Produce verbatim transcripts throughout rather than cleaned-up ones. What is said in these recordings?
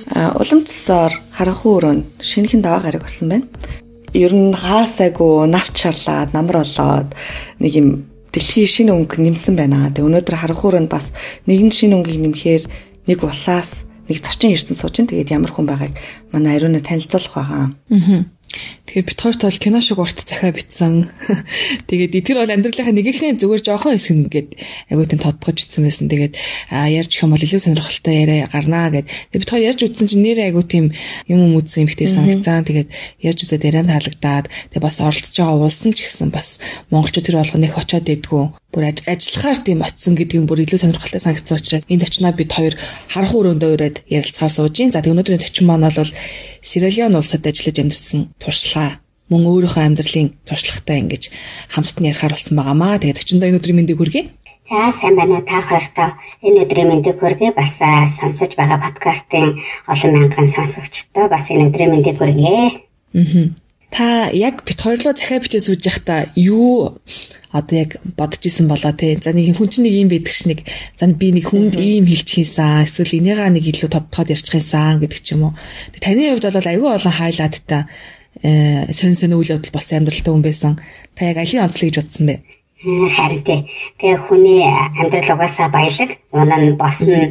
улам цэсээр харанхуй өрөөнд шинэхэн даваа гараг болсон байна. Ер нь хаасаагүй навч шарлаад намар болоод нэг юм дэлхийн шинэ өнгө нэмсэн байна. Тэгээ өнөөдөр харанхуй өрөөнд бас нэгэн шинэ өнгөийг нэмэхээр нэг улсаас нэг зочин ирсэн сууж байна. Тэгээд ямар хүн байгааг манай Ариуна танилцуулах байгаа. Аа. Тэгэхээр бит хоёрт бол кино шиг урт захаа битсэн. Тэгээд эдгээр бол амьдралынхаа нэгийнхээ зүгээр жоохон хэсэг ингээд аягүй тийм тодтогч утсан байсан. Тэгээд ярьж их юм бол илүү сонирхолтой яриа гарнаа гэд. Тэгээд бит хоёр ярьж утсан чинь нэр аягүй тийм юм юм үзсэн юм ихтэй санагцсан. Тэгээд ярьж үзээд ярианд таалагдаад тэгээд бас оролцож байгаа уулсан ч гэсэн бас монголчууд тэр болгоныг очоод идэггүй. Бүр ажиллахаар тийм очсон гэдэг нь бүр илүү сонирхолтой санагдсан учраас энд очноо бид хоёр харанхуй өрөөндөө ураад ярилцахаар сууж гин. За тэгээд өнөөдрийн төчин маань бол Сиралеон улсад ажиллаж амьдарсан туршлага мөн өөрийнхөө амьдралын туршлагатай ингэж хамтдаа ярихаар болсон байгаамаа. Тэгээд очиндоо энэ өдрийн мэндийг хүргэе. За сайн байна уу та хоёртоо энэ өдрийн мэндийг хүргэе. Бас сонсож байгаа подкастын олон мянган сонсогчдоо бас энэ өдрийн мэндийг хүргэе. Аа. Та яг бит хоёрлоо захиа бичээ сууж байхдаа юу одоо яг бодож исэн болоо те. За нэг хүн чинь нэг юм байдаг ш нэг за би нэг хүнд ийм хэлж хийсэн. Эсвэл энийгаа нэг илүү тодтоод ярьчих юмсан гэдэг ч юм уу. Таны хувьд бол аюул олон хайлайттай э сэн сэн үйл явдал бас амьдралтай хүн байсан. Та яг алийн онцлог гэж бодсон бэ? Харин тэгээ хүний амьдрал угаасаа баялаг, унаа нь босно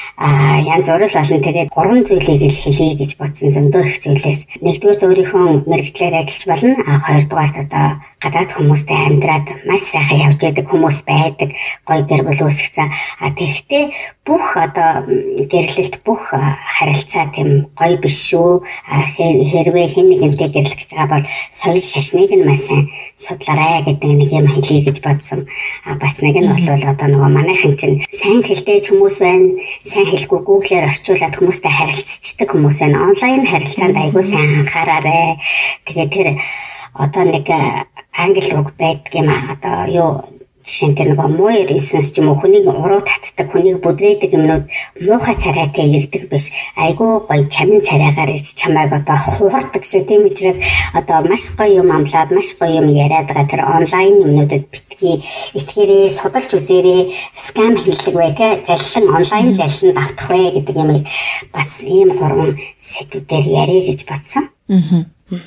а янз бүр л болно. Тэгээд гурван зүйлийг л хэлье гэж бодсон зөндөө их зүйлээс. Нэгдүгээр өөрийнхөө мэрэгчлэр ажиллаж болно. А хоёрдугаар одоо гадаад хүмүүстэй амьдраад маш сайхан явж байдаг хүмүүс байдаг. Гоё гэр бүл үүсгэсэн. А тэгэхдээ бүх одоо гэрлэлт бүх харилцаа тийм гоё биш шүү. А хэрвээ хэн нэгэнтэй гэрлэх гэж байгаа бол соёл шашныг нь маш сайн судлаарай гэдэг нэг юм хэлье гэж бодсон. А бас нэг нь бол одоо нөгөө манайхан чинь сайн хэлтэй хүмүүс байна. Сайн хэлгүй Google-ээр орчуулад хүмүүстэй харилцдаг хүмүүс байна. Онлайн харилцаанд айгүй сайн анхаараарай. Тэгээ тэр одоо нэг англи үг байдаг юм а. Одоо юу жишээ нь тэр нөгөө муу ирсэнс ч юм уу хүнийг уруу татдаг, хүнийг бүдрээдэг юмнууд муухай царайтай ирдэг биш. Айгүй гоё чамин царайгаар ирж чамайг одоо хуурдаг шүү. Тийм учраас одоо маш гоё юм амлаад, маш гоё юм яриад байгаа тэр онлайн юмнуудад битгий итгэрээ, судалж үзээрэй, скам хийлэг бай тэ заллан онлайн залланд автах вэ гэдэг юм бас ийм гурван сэдвээр ярих гэж бодсон. Аа.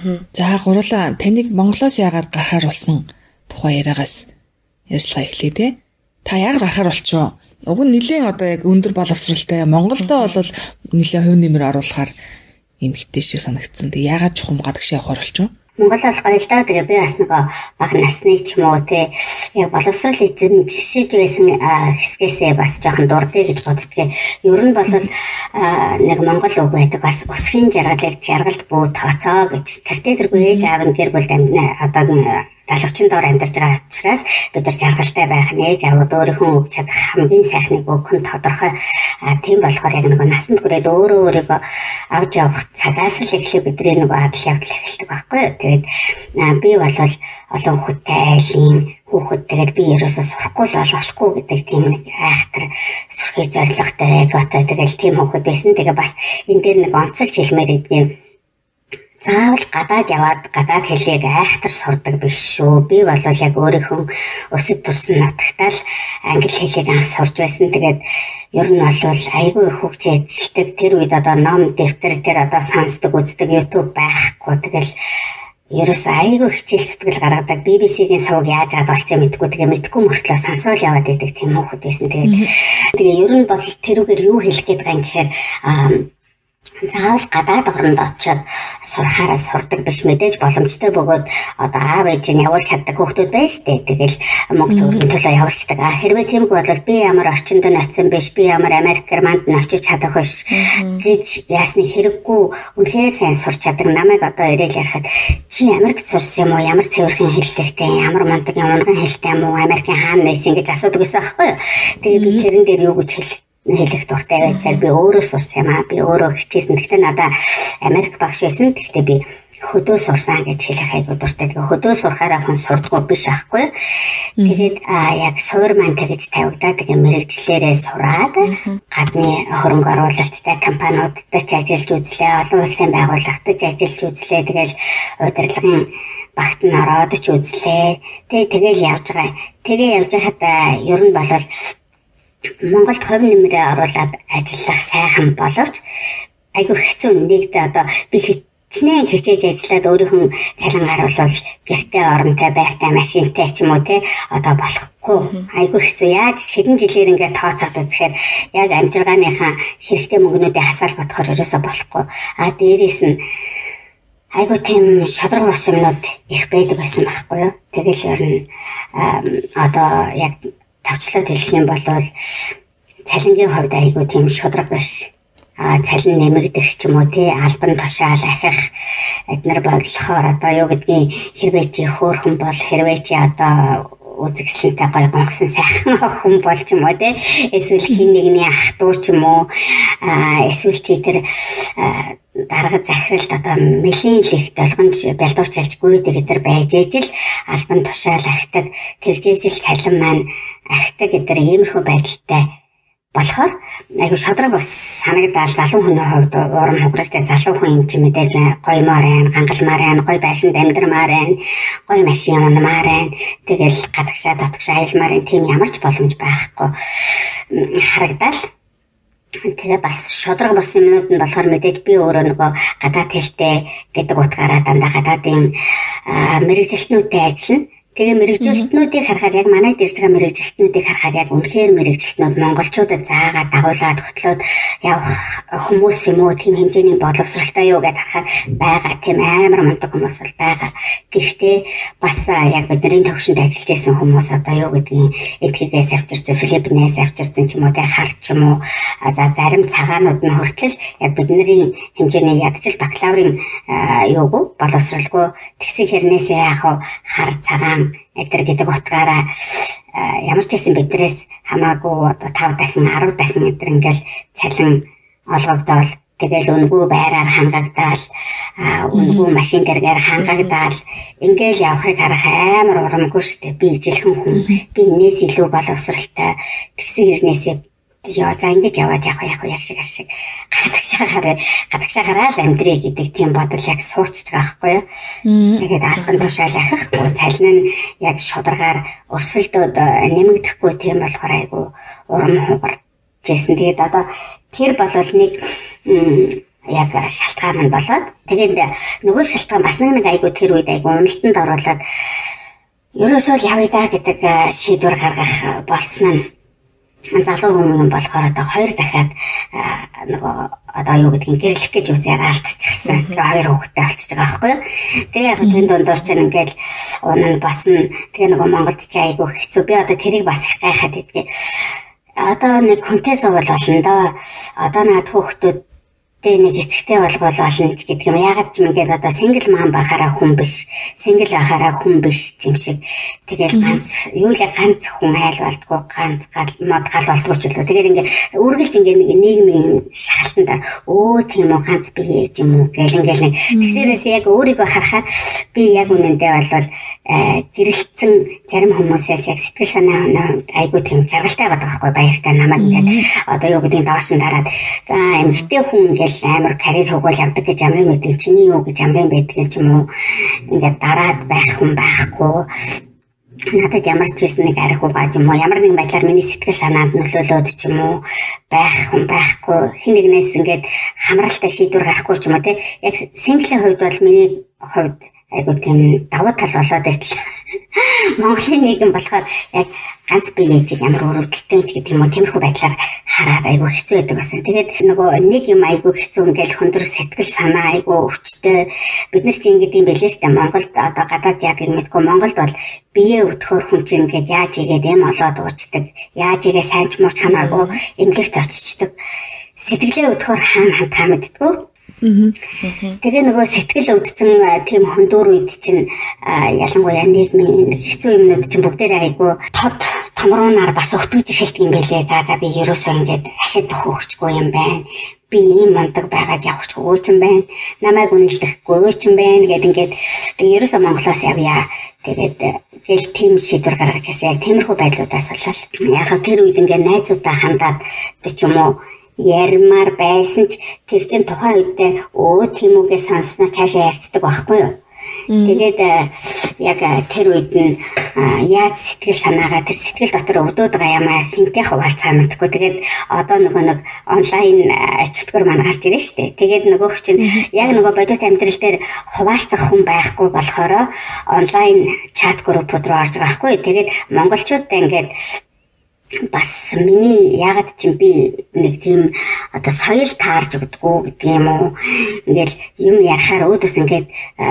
За гурлаа таныг Монголоос яагаад гарахаар болсон тухай яриагаас ярьслаа эхлэе те. Та яг гарахаар болчихоо. Уг нь нэлийн одоо яг өндөр боловсралтай Монголдо бол нэлийн хувь нэмэр оруулахаар юм хтэй шиг санагдсан. Тэг яагаад чухам гадагш явахаар болчихоо? Монгол бол гоё л даа. Тэгээ би бас нөгөө бага насны ч юм уу те яг боловсрал эзэмшиж байсан хэсгээсээ бас жоохон дурдъя гэж боддгийг. Ер нь бол нэг монгол үг байдаг бас өсгийн жаргалыг жаргалд бүү тооцоо гэж тэр тэргүй ээж аав нь гэр бүл амьдна одоо далавчин доор амьдарч байгаа учраас бид нар жаргалтай байх нээж аваад өөрийнхөө өгч чадах хамгийн сайхныг өгөх нь тодорхой. А тийм болохоор яг нөгөө насанд хүрээд өөрөө өөрийгөө авч явах цагаас л эхлээ бидний нөгөө адал явдал эхэлдэг байхгүй юу. Тэгээд би бол олон хүүхдтэй айлын хүүхэд тэгээд би ерөөсөө сурахгүй л болохгүй гэдэг тийм нэг айхтар сурхий зорилготой эготой тэгэл тийм хүүхэд байсан. Тэгээ бас энэ дээр нэг онцолж хэлмээр идэгэн заавал гадаад яваад гадаад хэлийг айхтар сурдаг биш шүү. Би бол яг өөрийнхөө өсөд төрсөн нутагтаа л англи хэлийг анх сурж байсан. Тэгээд ер нь бол айгүй их хөгжиж ажилладаг. Тэр үед одоо ном дэвтэр тэр одоо сонсдог үздэг YouTube байхгүй. Тэгэл ерөөсөө айгүй хичээл зүтгэл гаргадаг. би би си-гийн сувг яаж ад болцсон мэдгүй. Тэгээ мэдгүй мөртлөө сонсоол яваад идэг тийм хүүхэд байсан. Тэгээд тэгээ ер нь бол тэрүүгээр юу хэлэх гээд байгаа юм гэхээр заавал гадаад оронд очиод сурахаараа сурдаг биш мэдээж боломжтой бөгөөд одоо аав ээж нь явуулж чаддаг хүүхдүүд байна штэ. Тэгэл мөнгө төгрөгийн төлөө явуулцдаг. А хэрвээ тиймгүй бол би ямар орчинд нь очисон биш, би ямар Америк германд нь очиж чадах биш гэж яасны хэрэггүй үнэхээр сайн сурч чаддаг. Намайг одоо ирээл ярихад чи Америкт сурсан юм уу? Ямар цэвэрхэн хэллэгтэй, ямар мундаг унган хэлтэй юм уу? Америкийн хаана байсан гэж асуудаг гэсэн аахгүй юу? Тэгээ би тэрэн дээр юу гэж хэлэх хэлэх дуртай байгаад би өөрөө сурсан юм аа. Би өөрөө хичээсэн. Гэхдээ надаа Америк багш байсан. Гэхдээ би хөдөө сурсан гэж хэлэх айгуу дуртай. Тэгээ хөдөө сурахаараа хүн сурдаггүй биш байхгүй. Тэгээд яг суур маань тэгж тавигдаа. Тэгээ мэрэгчлэрээ сураад гадны хөрөнгө оруулалттай компаниудад ч ажиллаж үзлээ. Олон улсын байгууллагад ч ажиллаж үзлээ. Тэгэл удирдлагын багт нь ороод ч үзлээ. Тэгээ тэгэл явж байгаа. Тэгээ явж байхад ер нь болол Монголд хувь нэмрээ оруулаад ажиллах сайхан боловч айгүй хэцүү нэгдэ одоо би хичнээн хичээж ажиллаад өөрийнхөө цалингаар бол гэртээ оронтой байртай машинтай ч юм уу те одоо болохгүй айгүй хэцүү яаж хэдэн жилээр ингээд тооцоод үзэхээр яг амжиргааныхаа хэрэгтэй мөнгнүүдээ хасаал бодохоор ерөөсө болохгүй а дээрээс нь айгүй тийм шодрог бос юмнууд их байдаг байсан байхгүй юу тэгэл ер нь одоо яг тавчлаад хэлэх юм бол цалингийн хувьд айгүй тийм шудраг биш. А цалин нэмэгдэх ч юм уу тий албан тушаал ахих эднэр болохоор одоо юу гэдгийг хэрвээ чи хөөрхөн бол хэрвээ чи одоо үзэгсэлтэй гоё гонгсон сайхан хүн болж юм уу тий эсвэл хин нэгний ах дүү ч юм уу эсвэл чи тэр дарга захиралд одоо мэлийн лэгт олгонж бэлдуучилжгүй гэдэр байж ижил албан тушаал ахдаг тэгжижил цалин маань ахдаг гэдэр иймэрхүү байдалтай болохоор айгу шодрог бас санагдал залуу хүний хувьд урам хугарчтай залуу хүн юм чи мэдээж гоё маар байна, гангалмаар байна, гоё байшинд амьдрмаар байна, гоё машин унмаар байна. Тэгэл гадагшаа дотгошоо аялмаар байна. Тийм ямар ч боломж байхгүй харагдал. Тэгээ бас шодрог бос юмнууд нь болохоор мэдээж би өөрөө нөгөө гадаад хэлтэй гэдэг утгаараа дандаа гадаадын мэрэгжилтнүүдтэй ажиллана. Тэгээ мэрэгжилтнүүдийг харахаар яг манайд ирж байгаа мэрэгжилтнүүдийг харахаар яг үнэхээр мэрэгжилтнүүд монголчуудад заагаад дагуулад хөтлөөд явах хүмүүс юм уу тийм хэмжээний боловсралтай юу гэдээ харахаар байгаа тийм амар мундаг хүмүүс бол байгаа. Гэхдээ бас яг бидний төвшөнд ажиллаж байсан хүмүүс одоо юу гэдгийг эдгээс авчирсан Филиппинээс авчирсан ч юм уу тэ хар ч юм уу за зарим цагаанууд нь хүртэл яг бидний хэмжээний ядчил бакалаврын юуг боловсралгүй тэгсэн хэрнээсээ яг хар цагаан эдэр гэдэг утгаараа ямар ч гэсэн биднээс хамаагүй одоо тав дахин арав дахин эдэр ингээл цалин олгогдоод тэгэл үнгүй байраар хангагдаал үнгүй машин дээргээр хангагдаал ингээл явахыг харах амар урамгүй штэ би ижилхэн хүн би энэс илүү боловсралтай тэгсэн хэрнээсээ яа за ингэж яваад явах яг яршиг яршиг гадагшаагаар гадагшаагаараа л амьдрий гэдэг тийм бодол яг суучж байгаа байхгүй юу. Тэгээд албан тушаал ахихгүй цалин нь яг шударгаар өрсөлдөөд нэмэгдэхгүй тийм болохоор айгу урам хугарч байсан. Тэгээд одоо тэр бол нэг яг шалтгаан нь болоод тэгээд нөгөө шалтгаан бас нэг айгу тэр үед айгу уналтанд оруулаад ерөөсөө явъя да гэдэг шийдвэр гаргах болсон нь залуу хүмүүс болохоор одоо хоёр дахиад нөгөө одоо юу гэдгийг гэрлэх гэж үзээд алдчихсан. Тэгээ хоёр хүүхэдтэй болчихж байгаа байхгүй юу. Тэгээ яг тэн дундуур чинь ингээл унаа босно. Тэгээ нөгөө Монголд ч айгүй хэцүү. Би одоо тэрийг бас их гайхаад идгээ. Одоо нэг хүнтэй сувал болно доо. Одоо наад хүүхдүүд нэг эцэгтэй болгоол болно ч гэдэг юм. Ягаад ч юм ингээд одоо single mom бахаараа хүн биш, single ахаараа хүн биш юм шиг. Тэгэл ганц юу л ганц хүн айл болдгоо, ганц гал мод гал болдгоо ч лөө. Тэгээд ингээд үргэлж ингээд нэг нийгмийн шахалтанд өө тийм үү ганц би ээж юм уу гэл ингээд тэгсэрээс яг өөрийгөө харахаар би яг үнэндээ бол гэрэлтсэн зарим хүмүүсээс яг сэтгэл санаа айгуу тийм жаргалтай байдаг байхгүй баяртай намайг ингээд одоо юу гэдгийг доош нь дараад за эмэгтэй хүн гэл амар карьер хөгөөл явдаг гэж амрын мэдээ чиний юу гэж амрын байдаг юм уу ингээд дараад байх хүн байхгүй надад ямар ч байсан нэг арих уу юм уу ямар нэгэн байдлаар миний сэтгэл санаанд нөлөөлөд ч юм уу байх хүн байхгүй хин нэгнээс ингээд хамралтай шийдвэр гарахгүй ч юм уу те яг синглийн хувьд бол миний хувьд айгуу тийм давуу тал болоод байтлаа. Монголын нийгэм болохоор яг ганц бие ээжийг ямар өрөвдөлттэй ч гэдэг юм уу тиймэрхүү байдлаар хараад айгуу хэцүү байдаг байсан. Тэгээд нөгөө нэг юм айгуу хэцүү ингээл хөндөр сэтгэл санаа айгуу өвчтэй бид нар чи ингэдэг юм байлээ шүү дээ. Монголд одоо гадаад яг юм мэдгүй Монголд бол бие өвтгөр хүн чинь ингээд яаж игээд эм олоод уучдаг. Яаж игээ сайн ч мууч хамаагүй эмгэлт очичдаг. Сэтгэлээ өвтгөр хаана хантаа мэддэггүй. Тэгээ нөгөө сэтгэл өвдсөн тийм хөндөөр үед чинь ялангуяа нийгмийн хэцүү юмнууд чинь бүгдээрээ айгүй тод томруунаар бас өвтгөж эхэлдэг юм байлээ. За за би ерөөсөө ингээд ахид өгөхгүй юм байна. Би ийм мундаг байгаад явахгүй ч юм байна. Намайг үнэлдэхгүй ч юм байна гэд ингээд би ерөөсөө Монголоос явъя. Тэгээд гэл тийм шийдвэр гаргаж ясаа яг тиймэрхүү байдлуудаас болол. Яг тэр үед ингээд найзуудаа хандаад ч юм уу ярмаар байсан ч тэр чинь тухайн үедээ өө тийм үгээ сонсноо цаашаа ярьцдаг байхгүй юу. Тэгээд яг тэр үед нь яаж сэтгэл санаагаа тэр сэтгэл дотор өвдөд байгаа юм аа хинтээ хуваалцаа мэдгүй. Тэгээд одоо нөгөө нэг онлайн чөтгөр маань гарч ирэн штэ. Тэгээд нөгөөх чинь яг нөгөө бодит амьдрал дээр хуваалцах хүн байхгүй болохоор онлайн чат группууд руу орж байгаа байхгүй. Тэгээд монголчуудаа ингээд бас миний ягаад ч юм би нэг тийм одоо соёл таарж өгдөггүй гэдэг юм уу. Ингээл юм ярахаар өөдөөс ингээд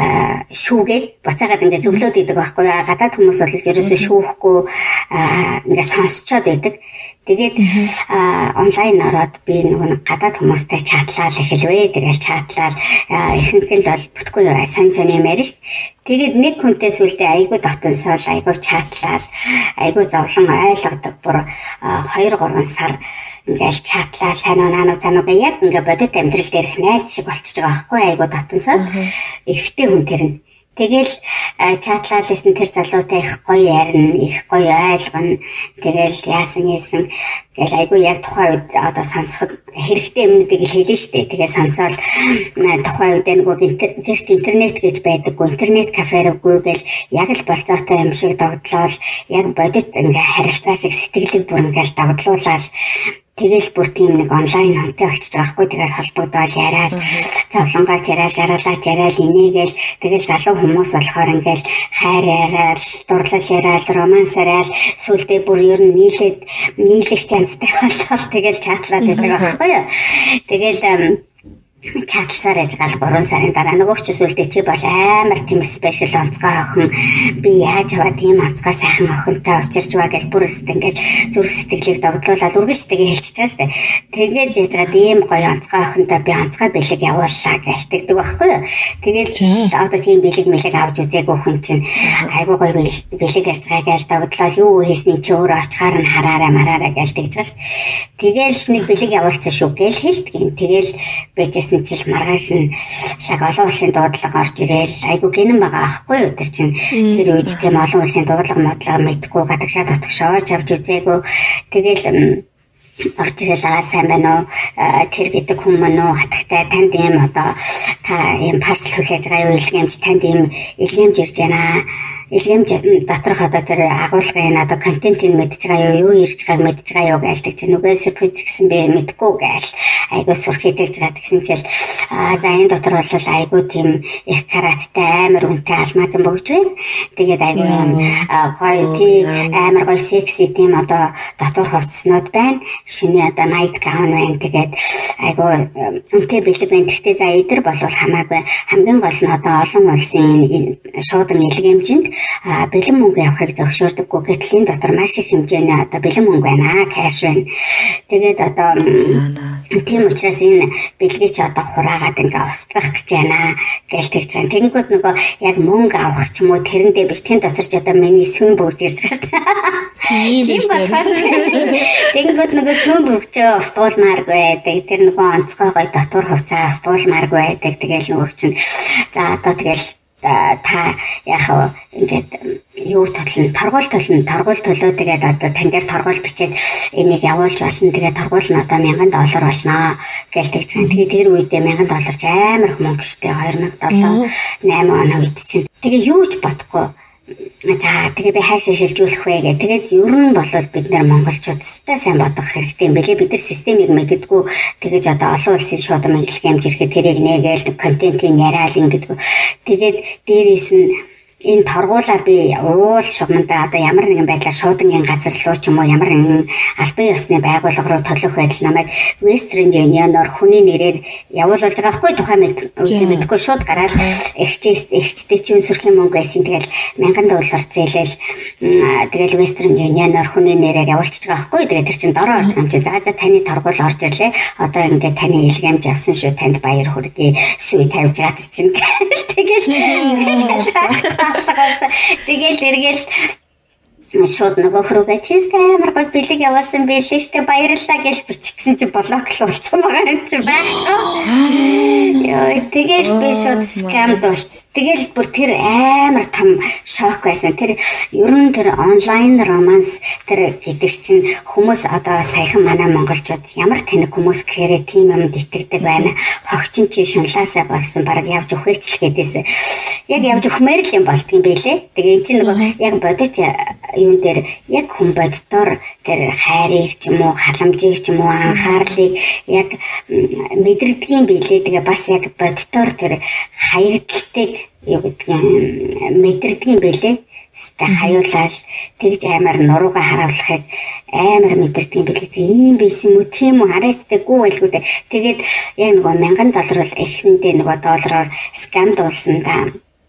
шүүгээд буцаагаад ингээд зөвлөд идэг байхгүй. Гадаад хүмүүс бол ерөөсөө шүүхгүй ингээд сонсчоод байдаг. Тэгээд онлайн ороод би нөгөө гадаад хүмүүстэй чатлал эхэлвэ. Тэгэл чатлал ихэнх нь бол бүтгүй сонь сонь юм ярина шүү дээ. Тэгээд нэг хүнтэй сүлдээ айгүй дотносол айгүй чатлал айгүй зовлон ойлгодог бүр хоёр гурван сар ингээл чатлаа сайн уу наануу цаануу яг ингээ бодит амьдрал дээрх найз шиг болчихж байгаа байхгүй айгүй дотносол эрэгтэй хүн тэр нь. Тэгэл чатлал гэсэн тэр залуутай их гоё ярина, их гоё ойлгоно. Тэгэл яасан ийсэн гэл айгүй яг тухайн үед одоо сонсоход хэрэгтэй юмнуудыг л хэлнэ штэ. Тэгээ сонсоод тухайн үед нөгөө гэрт интернет гэж байдаггүй, интернет кафе руугүй гэл яг л болцоотой юм шиг догдлол, яг бодит ингээ харилцаа шиг сэтгэлийг бүр ингээл догдлуулаад тэгэл бүр тийм нэг онлайн хүнтэй болчихж байгаа хгүй. Тэгэл холбогдоод яриад зовлонгооч яриад жаргалаач яриад инээгээл тэгэл залуу хүмүүс болохоор ингээл хайр яриад дурлал яриад романс яриад сүултээ бүр ер нь нийлээд нийлэх чанцтай болоод тэгэл чатлаад байдаг байхгүй юу. Тэгэл чатласаар яж гал гурван сарын дараа нөгөө ч сүултээ чи бол амар тийм спешиал онцгой охин би яаж аваад тийм онцгой сайхан охинтой учирч байгаа гэж бүр өст ингээд зүрх сэтгэлийг догдлуулаад үргэлжтэйгээ хэлчихэж байгаа штэ. Тэгээд яаж байгаа ийм гоё онцгой охинтой би онцгой бэлэг явууллаа гэлтэгдэг байхгүй юу. Тэгээд одоо тийм бэлэг мэлэг авч үзээгүй хүн чинь айгуу гоё бэлэг ярьж байгаа гэж догдлол юу хийсний чи өөр очихаар нь хараарай мараарай гэлтэгж байгаа штэ. Тэгэл нэг бэлэг явуулсан шүү гэл хэлдэг. Тэгэл бэжсэн жил маргааш нь лаг олон улсын дуудлага орж ирээл айгу гинэн байгаа аахгүй юу. Тэр чинь тэр үед тийм олон улсын дуудлага модлого мэдгүй гадагшаа дотгошооч авч үзээгүй. Тэгэл орж ирэл аа сайн байна уу тэр гэдэг хүмүүс нөө хатагтай танд ийм одоо та ийм парсел хүлээж байгаа юу илгээмж танд ийм илгээмж ирж байна. Илгээмж доторх одоо тэр агуулгын одоо контентийг мэдж байгаа юу, юу ирж байгааг мэдж байгаа юу гэлдэг чинь нүгээс сюрприз гэсэн би мэдгүй гээл. Айгуу сурх хийдэж байгаа гэсэн чил аа за энэ дотор бол айгуу тийм их караттай амар үнэтэй алмазан бөгж байна. Тэгээд айгуу юм гоё тий амар гоё секси тийм одоо дотор хувцснууд байна. Шинэ одоо night gown байна. Тэгээд айгуу үнэтэй бэлэг байна. Гэхдээ за эдэр бол хамаагүй хамгийн гол нь одоо олон улсын шуудан илгээмжинд а бэлэн мөнгө явахыг зөвшөөрдөггүй. Гэтэл энэ дотор маш их хэмжээний одоо бэлэн мөнгө байна, кэш байна. Тэгээд одоо тийм учраас энэ бэлгийг чи одоо хураагаад ингээ устгах гэж байна гэлтэж байгаа. Тэнгүүд нөгөө яг мөнгө авах ч юм уу тэрэндээ биш. Тэн дотор ч одоо миний сүм бөгж ирж байгаа шүү дээ. Тийм болохоор тэнгүүд нөгөө сүм бөгчөө устгуулмааргүй байдаг. Тэр нөгөө онцгой гой дотор хувцаа устгуулмааргүй байдаг. Тэгэл нөгөө чинь за одоо тэгэл та яхаа ингээд юу тотлон торгуул толно торгуул төлөө тэгээд одоо таньгаар торгуул бичээд энийг явуулж болно. Тэгээд торгуул нь одоо мянган доллар болно гэлтэж байгаа. Тэгээд тэр үедээ мянган доллар ч амар их мөнгө штэ. хоёр мянга доллар найман оны үед чинь тэгээ юу ч бодохгүй. За тэгээ би хаашаа шилжүүлэх вэ гэх. Тэгээд ер нь бол бид нэр монголчууд өстэй сайн бодох хэрэгтэй юм бэлээ. Бид нар системийг мэддэггүй. Тэгэж одоо олон улсын шуудан илгээмж ирэхэд тэрийг нээгээл контентын яриал ингэдэг. Тэгээд дээрээс нь энэ торгуулаа би уул шугамдаа одоо ямар нэгэн байдлаар шуудангийн газар руу ч юм уу ямар нэгэн албан ёсны байгууллага руу төлөх байдал намайг Western Union-оор хүний нэрээр явуулж байгаа хгүй тухайн мэдгүй шууд гараад эхчээс эхчтэй чинь сүрхийн мөнгө байсан. Тэгэл мянган доллар зээлэл тэгэл Western Union-оор хүний нэрээр явуулчихж байгаа хгүй. Тэгээд тэр чинь дороо орж гамжин за за таны торгуул орж ирлээ. Одоо ингээд таны илгээмж авсан шүү. Танд баяр хүргэе. Сүй тавьж гад чинь. Тэгэл тэгэл эргэл шууд нөгөө хөрөөгөө чистэ амар гол бэлэг явуулсан байлээ штэ баярлалаа гэж бичих гэсэн чи блоклуулсан байгаа юм чи байхгүй. Яа тэгэл би шууд скамд болц. Тэгэл бүр тэр амар том шок байсан. Тэр ер нь тэр онлайн романс тэр гэдэг чинь хүмүүс одоо саяхан манай монголчууд ямар тэнэг хүмүүс гэхээр тийм юмд итгэдэг байна. Хогчин чи шунлаасаа болсон баг явж өхөөч л гэдээс яг явж өхмээр л юм болдгийм байлээ. Тэгээ эн чинь нөгөө яг бодит юун дээр яг хүн боддоор тэр хайрыг ч юм уу халамжийг ч юм уу анхаарлыг яг мэдэрдгийн билээ. Тэгээ бас яг боддоор тэр хаягдлыг юу гэдгийг мэдэрдгийн билээ. Ста хаюулаад тэгж амар нуруугаа харуулахыг амар мэдэрдгийн билээ. Ийм байсан юм уу тийм үү хараачтай гүү байлгүй дээ. Тэгээд яг нөгөө мянган доллар бол эхэндээ нөгөө доллараар скам дуулсан да.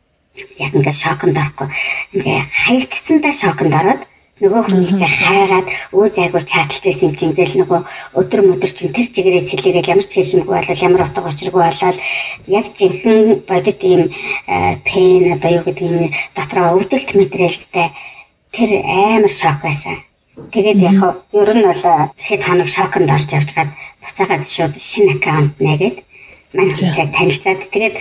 Яг ингээ шоконд орохгүй ингээ хаягдцсандаа шоконд ороод нөгөө хүн ч хайгаад өө зайгуур чаталж байсан юм чинь ингээл нөгөө өдөр мөдөр чинь тэр чигээрээ цэлээгээл ямар ч хэлэмгүй болол ямар утга учиргүй болол яг жинхэнэ бодит ийм пен одоо юу гэдэг нь дотроо өвдөлт материалстай тэр амар шок байсан. Тэгээд яг ер нь бол хэд хоног шоконд орж явж гад буцаагаад шууд шинэ аккаунт нээгээд манай хүнтэй танилцаад тэгээд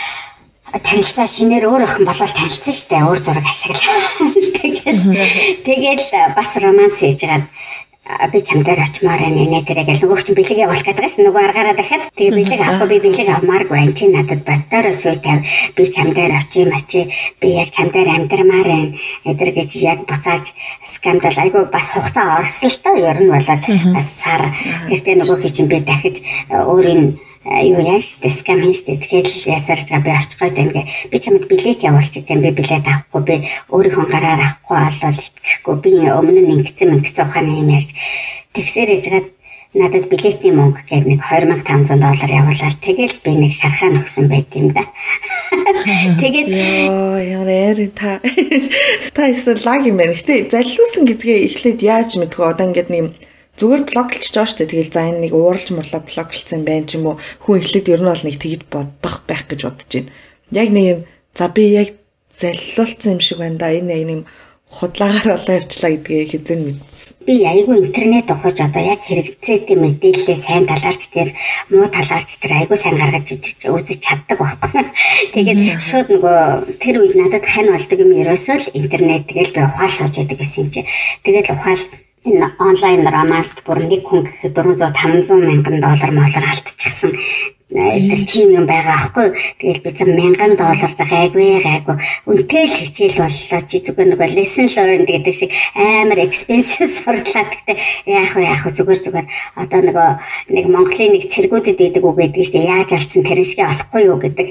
танилцаа шинээр өөр охин болол танилцсан штэ өөр зураг ашиглаа. Тэгээд тэгээд бас романс хийжгаад би чамдаар очимоор нэ тэрэг л нөгөөч бэлэг явуулах гэдэг ш нөгөө аргаараа дахиад тэгээ бэлэг авахгүй би бэлэг авмааргүй ань чи надад боттоор сүй тавь би чамдаар очим очи би яг чамдаар амьдрмаар байна эдэр гэж яг буцааж скамдал айгу бас хугацаа орсолтой ер нь болоод бас сар эртээ нөгөө чинь би дахиж өөрийн юу яаш скам хийжтэй тэгэхээр ясарч би очихгой тэнгэ би чамд билет явуулчих гэм би билет авахгүй би өөрийнхөө гараар авахгүй болол итгэхгүй би өмнө нь ингэсэн ингэсэн ухааны юм ярьж тэгсээр ээжгээд надад билетний мөнгө гээд нэг две тысячи пятьсот доллар явуулаад тэгэл би нэг шархаа нөхсөн байт юм да. Тэгээд яа яа та та эсвэл лаг юм байна. Гэтэ заллуусан гэдгээ эхлээд яаж мэдгүй одоо ингээд нэг зүгээр блоклж жоо штэ тэгэл за энэ нэг ууралж мурлаа блоклцсан байх ч юм уу хүн эхлээд ер нь бол нэг тэгж бодох байх гэж бодож байна. Яг нэг юм за би яг заллуулсан юм шиг байна да энэ нэг худлаагаар олоо явчлаа гэдгээ хэзээ мэдсэн. Би айгүй интернет ухаж одоо яг хэрэгцээтэй мэдээлэлээ сайн талаарч тэр муу талаарч тэр айгүй сайн гаргаж үзэж чаддаг байхгүй. Тэгээд шууд нөгөө тэр үед надад хань болдог юм ерөөсөө л интернет тэгэл би ухаал сууж байдаг гэсэн юм чи. Тэгээд ухаал энэ онлайн романст бүр нэг хүн гэхэд дөрвөн зуун мянган доллар молор алдчихсан. Тэр тийм юм байгаа аахгүй. Тэгэл би зам мянган доллар за гайгүй гайгүй. Үнтэй л хичээл боллоо чи зүгээр нэг lesson learned гэдэг шиг амар expensive сурлаа гэхдээ яах вэ яах вэ зүгээр зүгээр одоо нөгөө нэг Монголын нэг цэргүүдэд байдаг үг гэдэг чинь яаж алдсан тэр шиг олохгүй юу гэдэг.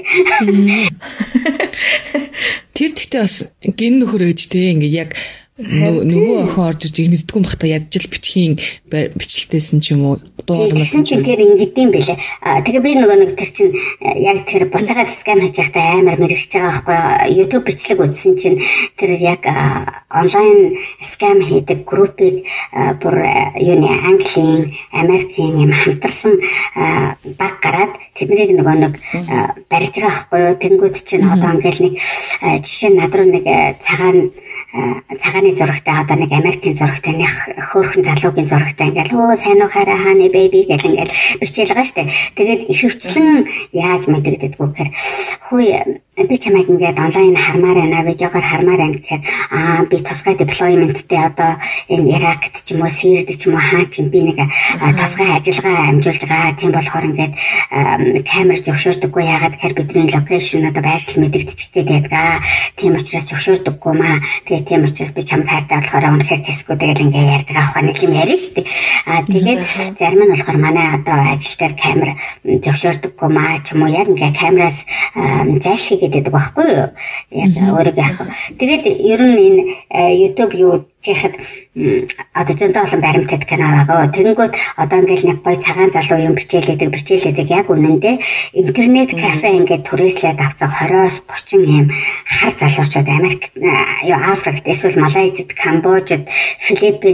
Тэр тэгтээ бас гин нөхөр ээж те ингээ яг нөгөө охин орж иж мэддгүй бахта ядж л бичгийн бичлэлтэйсэн ч юм уу дуулмасан чинь тэр ингэдэм бэлээ. Тэгээ би нөгөө нэг тэр чинь яг тэр буцаагаад скам хийж байхдаа амар мэрэгч байгаа байхгүй YouTube бичлэг үзсэн чинь тэр яг онлайн скам хийдэг группийг бүр юуны Английн, Америкийн юм хамтарсан баг гараад тэднийг нөгөө нэг барьж байгаа байхгүй юу. Тэнгүүд чинь одоо ингээл нэг жишээ над руу нэг цагаан цагааны зурагтай одоо нэг Америкийн зурагтай нэг хөөрхөн залуугийн зурагтай ингээл өө сайн уу хараа хааны бэби гэл ингээл бичээл байгаа штэ. Тэгээд ихэвчлэн яаж мэдэгддэггүй гэхээр хүй би чамайг ингээд онлайн хармаар байна, видеогоор хармаар байна гэхээр аа би тусгай деплойменттэй одоо энэ Иракт ч юм уу, Сирид ч юм уу хаа ч би нэг тусгай ажиллагаа амжуулж байгаа. Тийм болохоор ингээд камер зөвшөөрдөггүй яагаад гэхээр бидний локейшн одоо байршил мэдэгдчих гээд байдаг. Тийм учраас зөвшөөрдөггүй маа. Тэгээд тийм учраас би чамд хайртай болохоор үнэхээр тэсгүй тэгэл ингээд ярьж байгаа ухааны юм ярина шүү дээ. Аа тэгээд зарим нь болохоор манай одоо ажил дээр камер зөвшөөрдөггүй маа ч юм уу яг ингээд камераас зайлшгүй гэдэг байхгүй юу? Яг өөрөг яахгүй. Тэгээд ер нь энэ YouTube юу чихэд одоо зөндөө олон баримтат кино байгаа. Тэгэнгүүт одоо ингээл нэг гой цагаан залуу юм бичээлээдэг бичээлээдэг яг үнэндээ интернет кафе ингээд түрээслээд авцаа двадцать тридцать юм хар залуучууд Америк, Африкт, эсвэл Малайзид, Камбожид, Филиппинд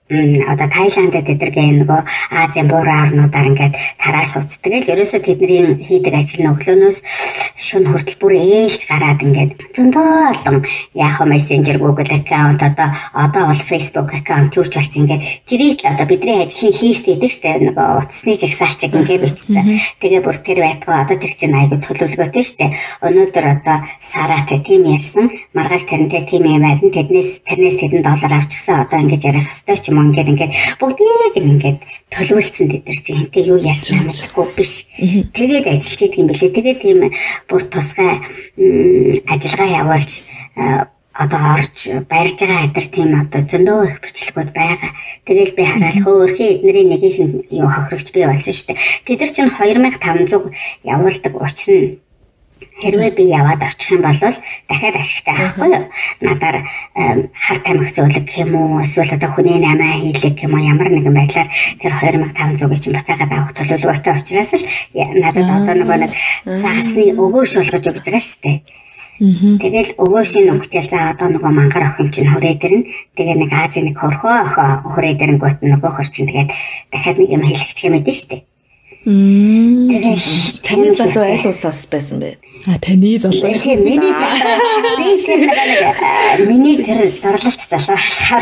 одоо Таиландд эдэргээ нөгөө Азийн буурай орнуудаар ингээд тараас уц. Тэгэл ерөөсөө тэдний хийдэг ажил өглөөнөөс шөнө хүртэл бүр ээлж гараад ингээд зөндөө олон яг мессенжер, Google аккаунт, одоо одоо бол Facebook аккаунт юуч болсон ингээд жирийт л одоо бидний ажлын лист гэдэг штэ нөгөө утасны жагсаалчиг ингээд бичсэн. Тэгээ бүр тэр байтгаа одоо тэр чинь айгуу төлөвлөгөөтэй штэ. Өнөөдөр одоо Саратай тим ярьсан, маргааш тэрнтэй тим ямаар нь тэднээс тэрнээс тэдэн доллар авчихсан. Одоо ингээд ярих ёстой ч юм ингээд ингээд бүгдийг ингээд төлөвлөсөн тэд нар чинь хинтээ юу ярьсан мэдгүй биш. Тэгээд ажиллаж идэг юм бэлээ. Тэгээд тийм бүр тусгай ажиллагаа явуулж одоо орж барьж байгаа адэр тийм одоо зөндөө их бичлэгүүд байгаа. Тэгэл би хараад хөөрхий эднэрийн нэгийнх нь юу хохирогч би болсон шүү дээ. Тэд нар чинь two thousand five hundred явуулдаг учир нь хэрвээ би яваад очих юм бол дахиад ашигтай байхгүй юу? Надаар хар тамхи зөөлөг юм уу? Эсвэл одоо хүний намаа хийлэг юм уу? Ямар нэгэн байдлаар тэр two thousand five hundred чинь буцаагаад авах төлөвлөгөөтэй учраас л надад одоо нөгөө нэг загасны өгөөш болгож өгж байгаа шүү дээ. Тэгэл өгөөшийн өнгөчл за одоо нөгөө мангар охин чинь хүрээ дэрнэ. Тэгээ нэг Азийн нэг хөрхөө охин хүрээ дэрнгүүт нөгөө хөр чинь тэгээд дахиад нэг юм хэлчихэх юм мэдэн шүү дээ. Тэгэл таны залуу аль улсаас байсан бэ? А таны залуу. Тийм миний залуу. Би тэр нэг миний тэр дорлолт залуу болохоор.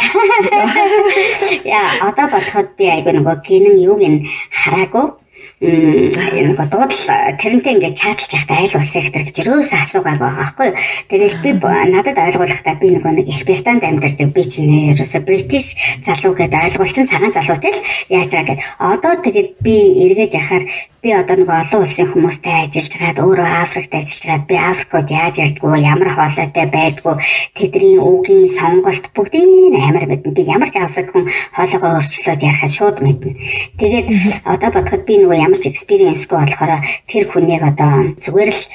Яа одоо бодоход би айгүй нөгөө гинэн юуг нь хараагүй. Мм нэг дуудлаа тэрнтэй ингээд чаталж байхдаа айл улсын ихтер гэж өрөөсөө асуугаагүй байгаа байхгүй юу. Тэгэл би надад ойлгуулахдаа би нөгөө нэг их Британд амьдардаг би чинь ерөөсөө British залуу гэдээ ойлгуулсан цагаан залуутай л яаж байгаа гэд. Одоо тэгээд би эргээд яхаар би одоо нэг олон улсын хүмүүстэй ажиллаж байгаад өөрөө Африкт ажиллаж байгаад би Африкууд яаж ярьдгүү, ямар хоолойтой байдгүү, тэдний үгийн сонголт бүгдийг амар мэднэ. Би ямар ч Африк хүн хоолойгоо өөрчлөөд ярихад шууд мэднэ. Тэгээд одоо бодоход би нөгөө ямар ч experience-гүй болохоор тэр хүнийг одоо зүгээр л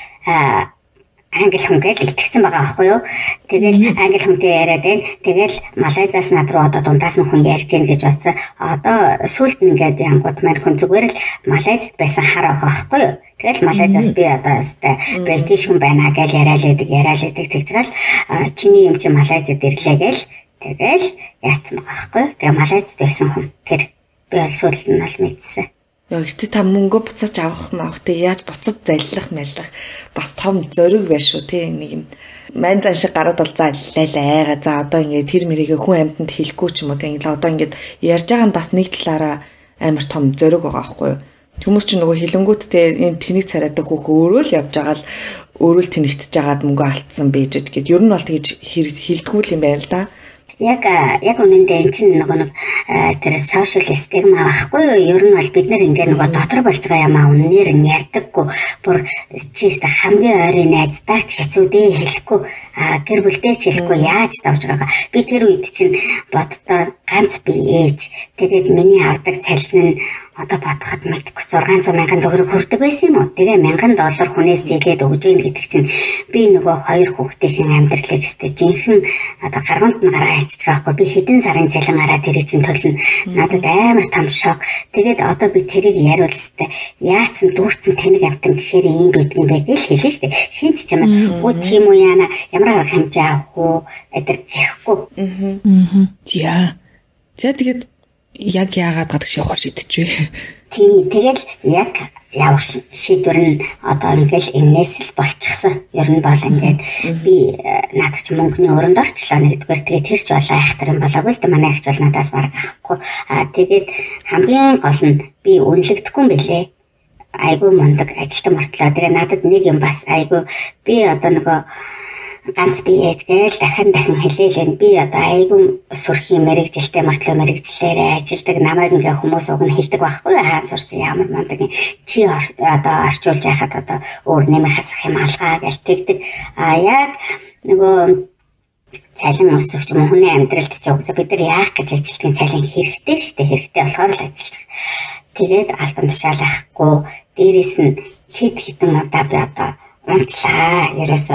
англи хүн гэж итгэсэн байгаа байхгүй юу. Тэгэл англи хүнтэй яриад байна. Тэгэл Малайзаас над руу одоо дундаас нь хүн ярьж гин гэж бодсон. Одоо сүулт ингээд янгууд маань хүн зүгээр л Малайзад байсан хараа байгаа байхгүй юу. Тэгэл Малайзаас би одоо өстэй British хүн байна гэж яриад байдаг, яриад байдаг тэгж гал чиний юм чи Малайзад ирлээ гэл тэгэл яатсан байгаа байхгүй юу. Тэгээ Малайзад байсан хүн тэр би бол сүулт нь бол мэдсэн. Яа ихтэй та мөнгө буцаж авах маавтай яаж буцаж заллах мэлэх бас том зориг байна шүү тий нэг юм мандан шиг гарууд бол за лайлаа айга за одоо ингээд тэр мэрийгээ хүн амьтанд хэлэхгүй ч юм уу тий ингээд одоо ингээд ярьж байгаа нь бас нэг талаараа амар том зориг байгаа байхгүй юу хүмүүс ч нөгөө хилэнгүүт тий энэ тэнэг царайдаг хүүхөө өөрөө л явж байгаа л өөрөө л тэнэгтж жагаад мөнгө алдсан байж гэд ер нь бол тэгж хилдэггүй юм байна л да. Яг яг үнэндээ эн чинь нөгөө нэг тэр social stigma байхгүй юу? Ер нь бол бид нэр ингээ нөгөө дотор болж байгаа юм аа үнээр нь ярьдаггүй. Бүр чист хамгийн ойрын найздаа ч хэцүүдээ хэлэхгүй, гэр бүлдээ ч хэлэхгүй яаж завж байгаа. Би тэр үед чинь боддоо ганц би ээж. Тэгээд миний авдаг цалин нь одоо бодоход мэдгүй six hundred мянган төгрөг хүрдэг байсан юм уу? Тэгээ мянган доллар хүнээс зээлээд өгж ийн гэдэг чинь би нөгөө хоёр хүүхдийн амьдралыг өстэй жинхэнэ одоо гаргамт нь гаргаа ачиж байгаа байхгүй. Би хэдэн сарын цалин гараад тэрийг чинь төлнө. Надад амар том шок. Тэгээд одоо би тэрийг яриул өстэй. Яатсан дүүрсэн тэнэг амтан гэхээр ийм байдаг юм бэ гэж хэлэн штэ. Хин ч юм уу тийм үү яана ямар арга хэмжээ авах уу эдэр гэхгүй. Аа. За. За тэгээд яг яагаад гадагш явахаар шийдчихвэ? Тийм тэгэл яг явах шийдвэр нь одоо ингээл энэс л болчихсон. Ер нь бол ингээд би надад ч мөнгөний өрөнд орчлоо нэгдүгээр тэгээд тэр ч болоо айхтар юм болоогүй л да манай агч бол надаас бараг авахгүй. Аа тэгээд хамгийн гол нь би үнэлэгдэхгүй юм бэлээ. Айгүй мундаг ажилтан мортлоо. Тэгээ надад нэг юм бас айгүй би одоо нөгөө ганц би ээж гээл дахин дахин хэлээлэн би одоо айгүй сүрхийн мэрэгжилтэй мортлоо мэрэгчлээрээ ажилдаг намайг ингээ хүмүүс уг нь хэлдэг байхгүй хаа сурсан ямар мундаг чи одоо орчуулж яхад одоо өөр нэмэх хасах юм алгаа гээл тэгдэг а яг нөгөө цалин өсөх юм хүний амьдралд ч угсаа бид нар яах гэж ажилтгийн цалин хэрэгтэй шүү дээ хэрэгтэй болохоор л ажиллаж байгаа. Тэгээд албан тушаал авахгүй дээрээс нь хит хитэн удаа би одоо унцлаа ерөөсө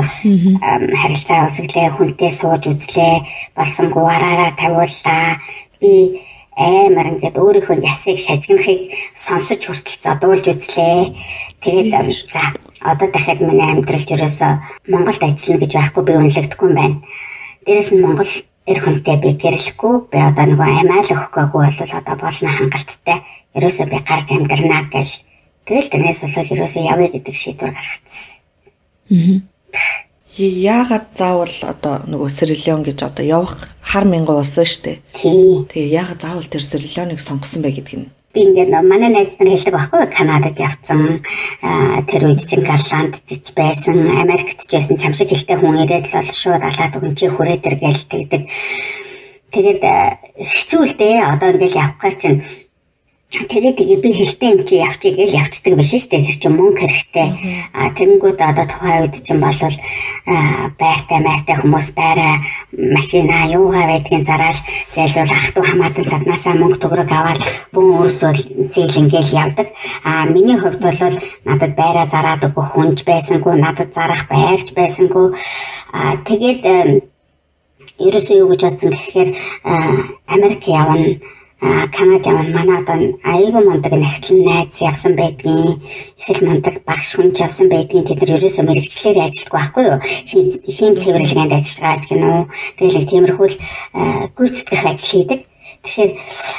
харилцаа үсгэлээ хүнтэй сууж үзлээ болсонгүй араараа тавиуллаа би амар ингээд өөрийнхөө ясыг шажигнахыг сонсож хүртэл зодуулж үзлээ тэгээд за одоо дахиад миний амьдралд ерөөсө Монголд ажиллана гэж байхгүй би үнэлэгдэхгүй юм байна. Дээрээс нь Монголд эр хүнтэй би гэрлэхгүй би одоо нөгөө амиал өгөхгүйгүй бол одоо болно хангалттай ерөөсөө би гарч амьдрнаа гэл тэгэл тэрнээс болол ерөөсөө явъя гэдэг шийдвэр гаргацсан. Аа. Яагаад заавал одоо нөгөө Сирилион гэж одоо явах хар мянган улс шүү дээ. Тий. Тэгээ яагаад заавал тэр Сирилионыг сонгосон бэ гэдг нь. Би ингээд манай найз нар хэлдэг байхгүй Канадад явцсан тэр үед чинь Галланд жиж байсан, Америкт ч байсан чамшиг хэлтэй хүн ирээд л шууд алаад өгөн чи хүрээ тэр гээл тэгдэг. Тэгээд хэцүү л дээ. Одоо ингээд явах гар чинь тэгээд тэгээ би хэлтэй юм чи явчих гээл явцдаг биш шүү дээ. Тэр чинь мөнгө хэрэгтэй. А тэгэнгүүт одоо тухайн үед чинь болвол байртай майртай хүмүүс байраа машина юугаа байдгийн зараал зайлуул ах トゥ хамаатан саднаасаа мөнгө төгрөг аваад бүүн үр зүйл зээл ингээл явдаг. А миний хувьд бол надад байраа зараад өгөх хүнж байсангүй, надад зарах байрч байсангүй. А тэгээд ерөөсөө юу гэж бодсон гэхээр Америк явна Канада явна манай одоо аягүй мундаг нахтлан найз явсан байдгийн их л мундаг багш хүн явсан байдгийн тэд нар ерөөсөө мэрэгчлэр ажилтдаг байхгүй юу хийм цэвэрлэгэнд ажиллаж байгаа ч гэнэ үү тэгэл их тиймэрхүү гүйцэтгэх ажил хийдэг тэгэхээр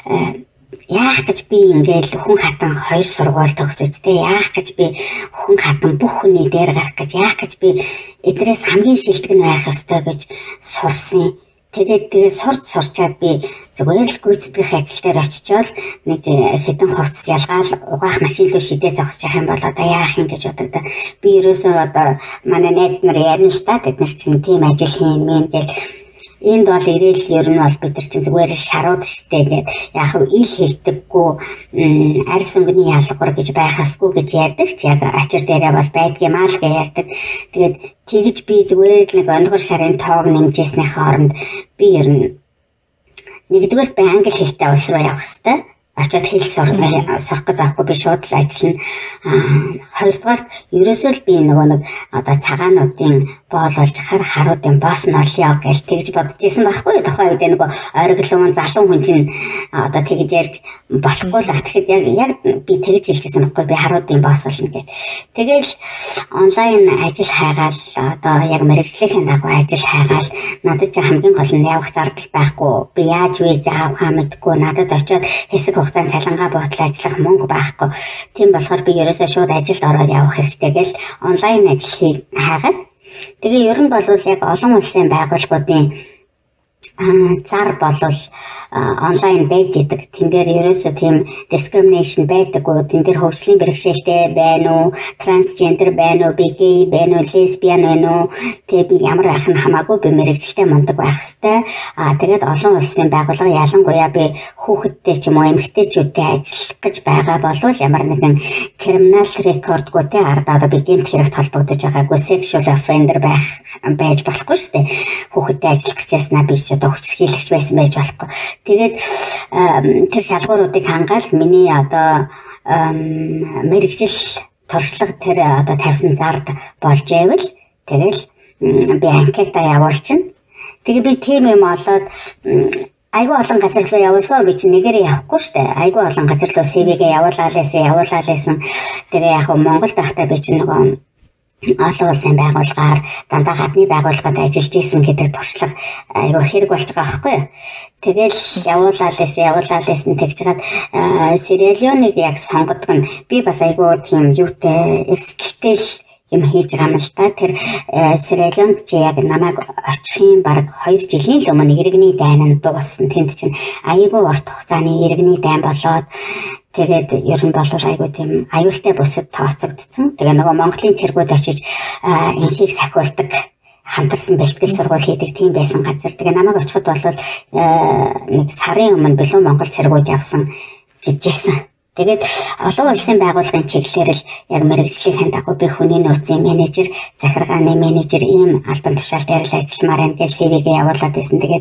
яах гэж би ингээл хүн хатан хоёр сургууль төгсөж тэ яах гэж би хүн хатан бүх хүний дээр гарах гэж яах гэж би эдрээс хамгийн шилдэг нь байх ёстой гэж сурсан. Тэгээд тэгээд сурч сурчаад би зүгээр л гүйцэтгэх ажил дээр очичоод нэг хэдэн хувцас ялгаал угаах машин руу шидээ зогсож явах юм бол одоо яах юм гэж бодогдоо. Би ерөөсөө одоо манай найз нар ярина л та бид нар чинь тийм ажил хийн мэн гэл энд бол ирээл ер нь бол бид нар чинь зүгээр шарууд штэ гэд яг ил хэлдэггүй арьс өнгөний ялгуур гэж байхасгүй гэж ярьдаг ч яг ачир дээрээ бол байдгийм аа л гэж ярьдаг. Тэгээд тэгж би зүгээр л нэг онгор шарын тоог нэмжсэнийхээ оронд би ер нь нэгдүгээрт би англи хэлтэй улс руу явах хэрэгтэй. Очоод хэл сурах гэж авахгүй би шууд л ажиллана. Хоёрдугаарт ерөөсөө л би нөгөө нэг одоо цагаануудын боол болж хар харуудын боос нь олё гэж тэгж бодож исэн байхгүй тухайн үед нөгөө ойрглон залуу хүн чинь одоо тэгж ярьж болохгүй л тэгэхэд яг яг би тэгж хэлжсэн байхгүй би харуудын боос болно гэд. Тэгэл онлайн ажил хайгаал одоо яг мэрэгжлийн дагуу ажил хайгаал надад ч хамгийн гол нь явах зардал байхгүй. Би яаж виз авахаа мэдгүй надад очоод хэсэг хугацаанд цалингаа буудлаа ажиллах мөнгө байхгүй. Тийм болохоор би ерөөсөө шууд ажилд ороод явах хэрэгтэй гэл онлайн ажил хайгаад тэгээ ер нь бол яг олон улсын байгууллагуудын зар болвол онлайн байж идэг. Тэн дээр ерөөсөө тийм discrimination байдаггүй. Тэн дээр хөгжлийн бэрхшээлтэй байна уу, трансгендер байна уу, би гей байна уу, лесбиан байна уу. Тэгээ би ямар байх нь хамаагүй би мэрэгчлээ мундаг байх хэвээр. Аа тэгээд олон улсын байгууллага ялангуяа би хүүхэдтэй ч юм уу эмэгтэйчүүдтэй ажиллах гэж байгаа болвол ямар нэгэн криминал рекордгүйтэй ард одоо би гэмт хэрэгт холбогдож байгаагүй sexual offender байх байж болохгүй шүү дээ. Хүүхэдтэй ажиллах гэж яснаа би ч одоо хүчирхийлэгч байсан байж болохгүй. Тэгээд тэр шалгууруудыг хангаал миний одоо мэрэгжил туршлага тэр одоо тавьсан зард болж байвал тэгэл би анкета явуулчихна. Тэгээ би тийм юм олоод айгүй олон газар руу явуулсан би чинь нэгээрээ явахгүй штэ. Айгүй олон газар руу си ви-гээ явуулаад байсан, явуулаад байсан. Тэгээ яг Монгол байхдаа би чинь нөгөө олон улсын байгууллагаар дандаа гадны байгууллагад ажиллаж исэн гэдэг туршлага айгүй хэрэг болж байгаа байхгүй юу. Тэгэл явуулаад байсан, явуулаад байсан тэгж чад Сирилионыг яг сонгодог нь би бас айгүй тийм юутай эрсдэлтэй л юм хийж байгаа юм л та. Тэр Сирилионд чи яг намайг очихын бараг хоёр жилийн л өмнө иргэний дайн нь дууссан. Тэнд чинь айгүй урт хугацааны иргэний дайн болоод тэгээд ер нь бол айгүй тийм аюултай бусад тооцогдсон. Тэгээ нөгөө Монголын цэргүүд очиж энхийг сахиулдаг хамтарсан бэлтгэл сургууль хийдэг тийм байсан газар. Тэгээ намайг очиход бол нэг сарын өмнө билүү Монгол цэргүүд явсан гэжсэн. Тэгээд олон улсын байгууллагын чиглэлээр л яг мэрэгжлийн дагуу би хүний нөөцийн менежер, захиргааны менежер ийм албан тушаал дээр л ажилламаар байна гэж си ви-гээ явуулаад байсан. Тэгээд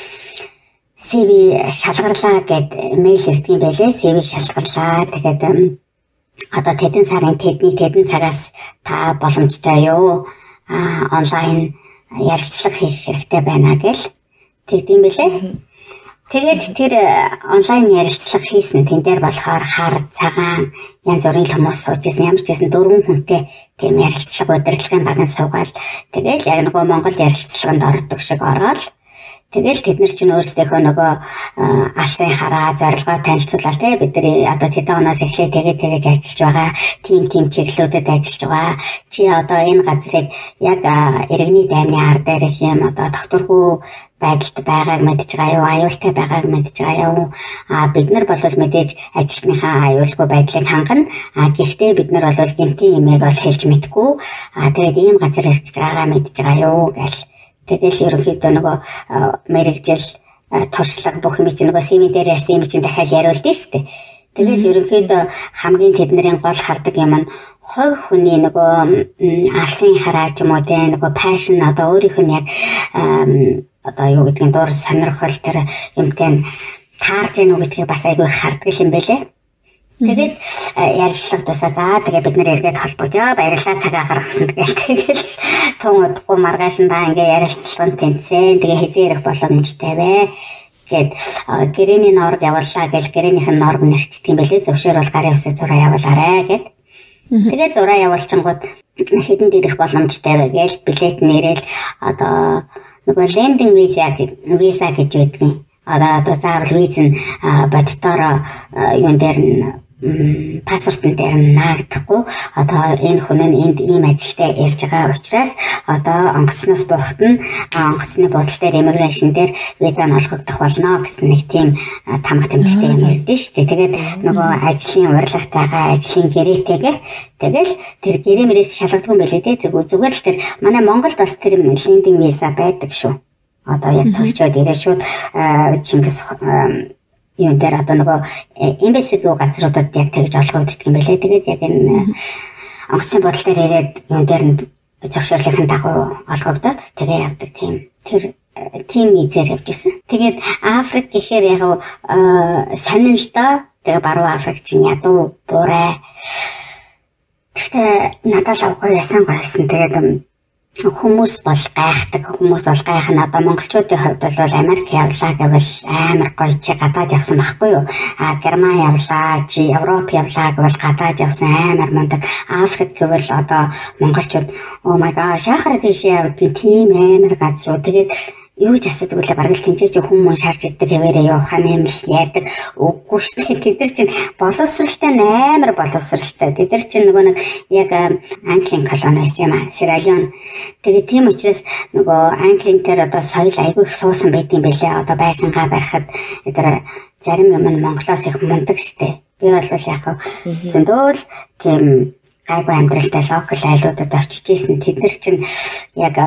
си ви шалгарлаа гэд мэйл ирдэг юм байлээ. си ви шалгарлаа. Тэгээд одоо тэдэн сарын тэдний тэдэн цагаас та боломжтой юу? А онлайн ярилцлага хийх хэрэгтэй байна гэл тэгдэм байлээ. Тэгээд тэр онлайн ярилцлага хийсэн тэн дээр болохоор хар цагаан янз бүрийн хүмүүс сууж ирсэн. Ямар ч гэсэн дөрвөн хүнтэй тийм ярилцлага удирдлагын баган суугаад тэгээд яг нөгөө Монгол ярилцлаганд ордог шиг ороод Тэгэл тэд нар чинь өөрсдийнхөө нөгөө алсын хараа зорилгоо танилцуулаад те бид нар одоо тэдэн оноос эхлээд тэгээд тэгэж ажиллаж байгаа. Тим тим чиглэлүүдэд ажиллаж байгаа. Чи одоо энэ газрыг яг иргэний дайны ар дээрх юм одоо тогтворгүй байдалд байгааг мэдж байгаа юу? Аюултай байгааг мэдж байгаа юу? А бид нар бол мэдээж ажилтныхаа аюулгүй байдлыг хангана. А гэхдээ бид нар бол гинтийн имийг бол хэлж мэдгүй. А тэгээд ийм газар ирэх гэж байгаагаа мэдж байгаа юу гэл. Тэгэл ерөнхийдөө нөгөө мэрэгжил туршлага бүх юм чинь нөгөө сивэн дээр ярьсан юм чинь дахиад яриулдээ шүү дээ. Тэгэл ерөнхийдөө хамгийн тэдний гол хардаг юм нь хувь хүний нөгөө алсын хараа ч юм уу те нөгөө passion одоо өөрийнх нь яг одоо юу гэдгийг дур сонирхол тэр юмтай таарж яах уу гэдгийг бас айгүй хардаг юм байлээ. Тэгээд ярилцлага тусаа за тэгээ бид нэр эргээд холбогдё баярлалаа цагаа гаргасан тэгэл тэгэл тун удахгүй маргаашиндаа ингээ ярилцлаганд тэнцэн тэгээ хизээ ирэх боломжтой вэ гэд гэрээний норг явууллаа гэл гэрээнийх нь норг нэрчдэг юм байлээ зөвшөөрөл гарын үсээ зураа явуулаарэ гэд тэгээ зураа явуулчингууд хэдэнд ирэх боломжтой вэ гээл билет нэрэл одоо нөгөө лендинг виза виза гэж байдгийн одоо одоо заавал виз нь бодтоор юун дээр нь паспортын дээр наагдахгүй одоо энэ хүн нь энд ийм ажилдаа ирж байгаа учраас одоо онгоцноос буухад нь онгоцны бодол дээр immigration дээр виза нь олгогдох болно гэсэн нэг тийм тамга тэмдэгтэй юм ирдэ шүү дээ. Тэгээд нөгөө ажлын урилгатайгаа ажлын гэрээтэйгээр тэгэл тэр гэрээ мөрөөс шалгадгүй юм байлээ дээ. Зүгээр л тэр манай Монголд бас тэр лендинг виза байдаг шүү. Одоо яг төлчөөд ирээ шууд Чингис юм дээр одоо нөгөө эмбэсигийн газруудад яг тэгж олгогддог юм байлээ. Тэгээд яг энэ онгоцны бодол дээр ирээд юм дээр нь зөвшөөрлөхийн дагуу олгогдоод тэгээ явдаг тийм тэр тийм визээр явж исэн. Тэгээд Африк гэхээр яг сонин л доо. Тэгээ баруун Африк чинь ядуу буурай. Гэхдээ надад л гоё ясан гойсон. Тэгээд хүмүүс бол гайхдаг хүмүүс бол гайх нь одоо монголчуудын хувьд бол Америк явлаа гэвэл амар гоё чи гадаад явсан байхгүй юу а Герман явлаа чи Европ явлаа гэвэл гадаад явсан амар мундаг Африк гэвэл одоо монголчууд oh my god шахар тийшээ явдаг тийм амар газруу тэгээд юу ч асуудаг үлээ бараг л тэнцээж хүмүүс шарж иддэг хэвээрээ явахаа юм л ярьдаг үгүй шүү дээ. Тэд нар чинь боловсралтай амар боловсралтай. Тэд нар чинь нөгөө нэг яг Английн колони байсан юм аа. Сиралион. Тэгээд тийм учраас нөгөө Английн тэр одоо соёл айгүй их суусан байдсан байлээ. Одоо байшингаа барихад тэр зарим юм нь Монголоос их мундаг шүү дээ. Би бол яг зөндөл тийм гайгүй амьдралтай локал айлуудад очиж ийсэн. Тэд нар чинь яг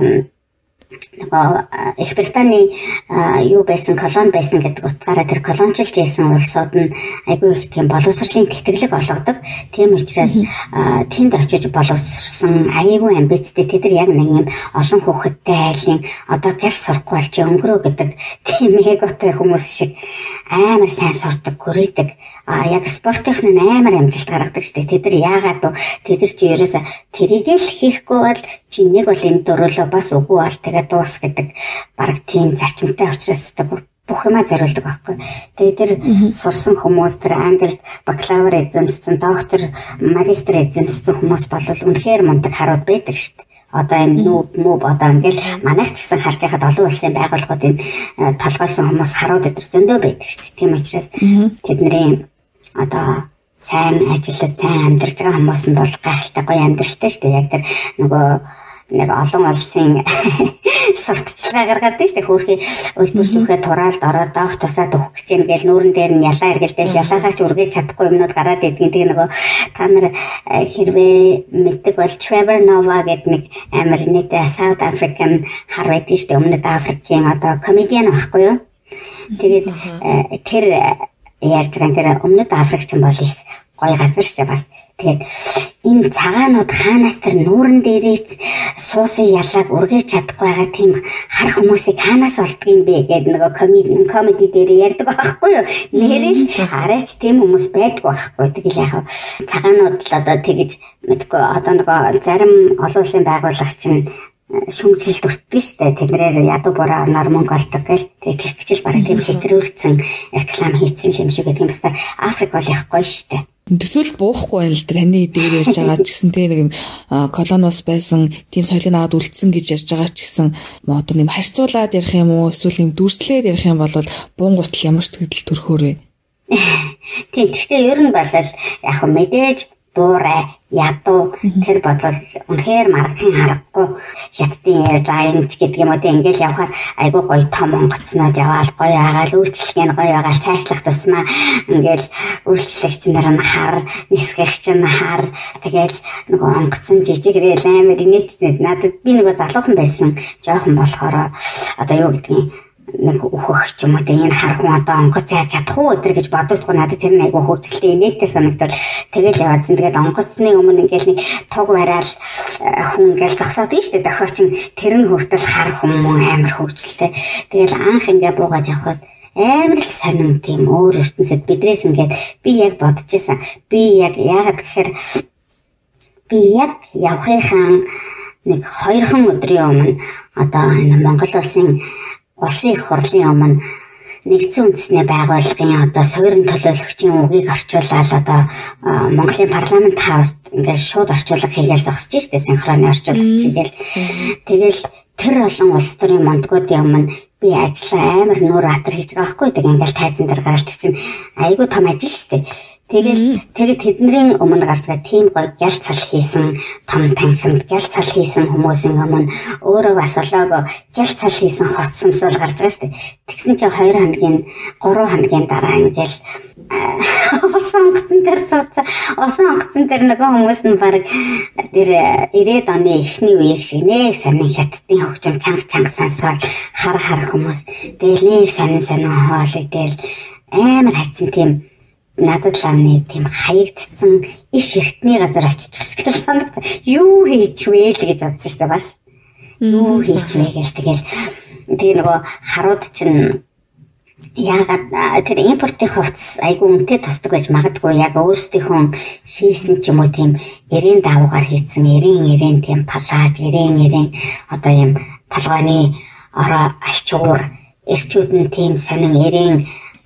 нөгөө Их Британий юу байсан колони байсан гэдэг утгаараа тэр колончилж байсан улсууд нь айгүй их тийм боловсролын тэтгэлэг олгодог. Тийм учраас тэнд очиж боловсрсан айгүй амбицтай тэд нар яг нэг юм олон хүүхэдтэй айлын одоо гэл сурахгүй болж өнгөрөө гэдэг тийм эготой хүмүүс шиг амар сайн сурдаг, гүрийдэг. А яг спортын амар амжилт гаргадаг штэ. Тэд нар яагаад вэ? Тэд нар чи ерөөсө тэрийг л хийхгүй бол чи нэг бол энэ дөрөлөө бас үгүй бол тэгээ дуус гэдэг бараг тийм зарчимтай учраас бүх юмаа зориулдаг байхгүй. Тэгээ тэр сурсан хүмүүс тэр англид бакалавр эзэмссэн, доктор, магистр эзэмссэн хүмүүс бол үнэхээр мундаг харууд байдаг шүү дээ. Одоо энэ нүүб мөв одоо ингээл манайх ч гэсэн харж байхад олон улсын байгууллагууд энэ толгойсон хүмүүс харууд өдр зөндөө байдаг шүү дээ. Тийм учраас тэдний одоо сайн ажиллаж сайн амьдарч байгаа хүмүүс нь бол гайхалтай гоё амьдралтай шүү дээ. Яг тэр нөгөө нэг олон улсын сурталчилгаа гаргадаг шүү дээ. Хөөрхий өлбөрч үхээ тураалд ороод доох тусаад өгөх гэж юм гээл нүүрэн дээр нь ялаа эргэлдэл ялаагаач үргэж чадахгүй юмнууд гараад идэгэн тэг нөгөө та нар хэрвээ мэддэг бол Trevor Noah гэдэг нэг амар нийтээ South African хар байдаг шүү дээ. Өмнөд Африкийн одоо комедиан байхгүй юу? Тэгээд тэр ярьж байгаа тэр өмнөд Африкч бол их гоё газар шүү дээ бас. Тэгээд энэ цагаанууд хаанаас тэр нүүрэн дээрээч суусан ялааг үргэж чадахгүй байгаа тийм хар хүмүүсийг хаанаас олдгийг бэ гэдэг нөгөө комеди комеди дээр ярьдаг байхгүй юу? Нэрэл арайч тийм хүмүүс байдаг байхгүй. Тэгэл яг цагаанууд л одоо тэгэж мэдгүй одоо нөгөө зарим олон улсын байгууллага чинь шүмжил дүртдэг штэ. Тэднэр ядуу буруу орноор мөнгө олдог гэл. Тэгээ тэгчл бараг тийм хэтрүүлсэн реклам хийсэн юм шиг гэдэг юм байна. Африк бол их гоё штэ. Тэсвэл буухгүй байна л да. Таны дээр ярьж байгаа ч гэсэн тийм нэг юм колониос байсан тийм соёлыг аваад үлдсэн гэж ярьж байгаа ч гэсэн модон юм харьцуулаад ярих юм уу эсвэл юм дүрслээд ярих юм бол буунгутал ямар ч тэгэл төрхөөрэй. Тийм гэхдээ ер нь бол яг мэдээж буурай ядуу тэр бодлол үнэхээр маргахын харахгүй хятадын airlines гэдэг юм уу тийм ингээл явхаар айгүй гоё том онгоцнууд яваал гоё агаал үйлчлэг нь гоё агаал цаашлах тусмаа ингээл үйлчлэгч нар нь хар нисгэгч нь хар тэгэл нөгөө онгоцон жижигрээ амар инээт надад би нөгөө залуухан байсан жоохон болохоор одоо юу гэдгийг нэг өөхөх ч юм уу энэ хар хүн одоо онгоц яаж чадах уу өдр гэж бодогдгоо надад тэр нэг айгүй хөвчлээ инээдтэй санагдал тэгэл яваадсан тэгээд онгоцны өмнө ингээл нэг туг бараал хүн ингээл зогсоод нь штэ дохиоч тэр нь хүртэл хар хүмүүс амар хөвчлээ тэгэл анх ингээ буугаад явхад амар л сонин тийм өөр ертөнцид бидрээс ингээд би яг бодож байсан би яг яагаад гэхээр би яг явахынхаа нэг хоёрхан өдрийн өмнө одоо энэ Монгол улсын Улсын их хурлын өмнө нэгдсэн үндэсний байгууллагын одоо суурин төлөөлөгчийн үгийг орчуулаад одоо Монголын парламент хауст ингээд шууд орчуулга хийгээл зогсож штэ синхроны орчуулагч хийгээл тэгэл тэр олон улс төрийн мондгуудын өмнө би ажиллаа амар нүүр хатар хийж байгаа байхгүй гэдэг ингээл тайзан дээр гараад тэр чинь айгүй том ажил штэ. Тэгэл тэгээд тэдний өмнө гарч байгаа тийм гоё гял цал хийсэн том танхимд гял цал хийсэн хүмүүсийн өмнө өөрөө бас олоог гял цал хийсэн хот сумсол гарч байгаа шүү дээ. Тэгсэн чинь хоёр хоногийн гурван хоногийн дараа ингээл усан онгоцон дээр сууцаа усан онгоцон дээр нөгөө хүмүүс нь баг тэр ирээд оны эхний үеийг шиг нэг сонин хятадын хөгжим чанга чанга сонсоод хар хар хүмүүс тэгэл нэг сонин сонин хоолой тэгэл амар хачин тийм надад л амны тийм хаягдсан их эртний газар очиж байгаа шиг санагдсан. Юу хийж вэ л гэж бодсон шүү дээ бас. Юу хийж вэ гэл тэгэл тэгээ нөгөө харууд чинь яагаад тэр импортын хувцас айгүй үнэтэй тусдаг байж магадгүй яг өөрсдийнхөө хийсэн ч юм уу тийм эрийн давуугаар хийсэн эрийн эрийн тийм палаж эрийн эрийн одоо юм толгойн ороо алчуур эрчүүд нь тийм сонин эрийн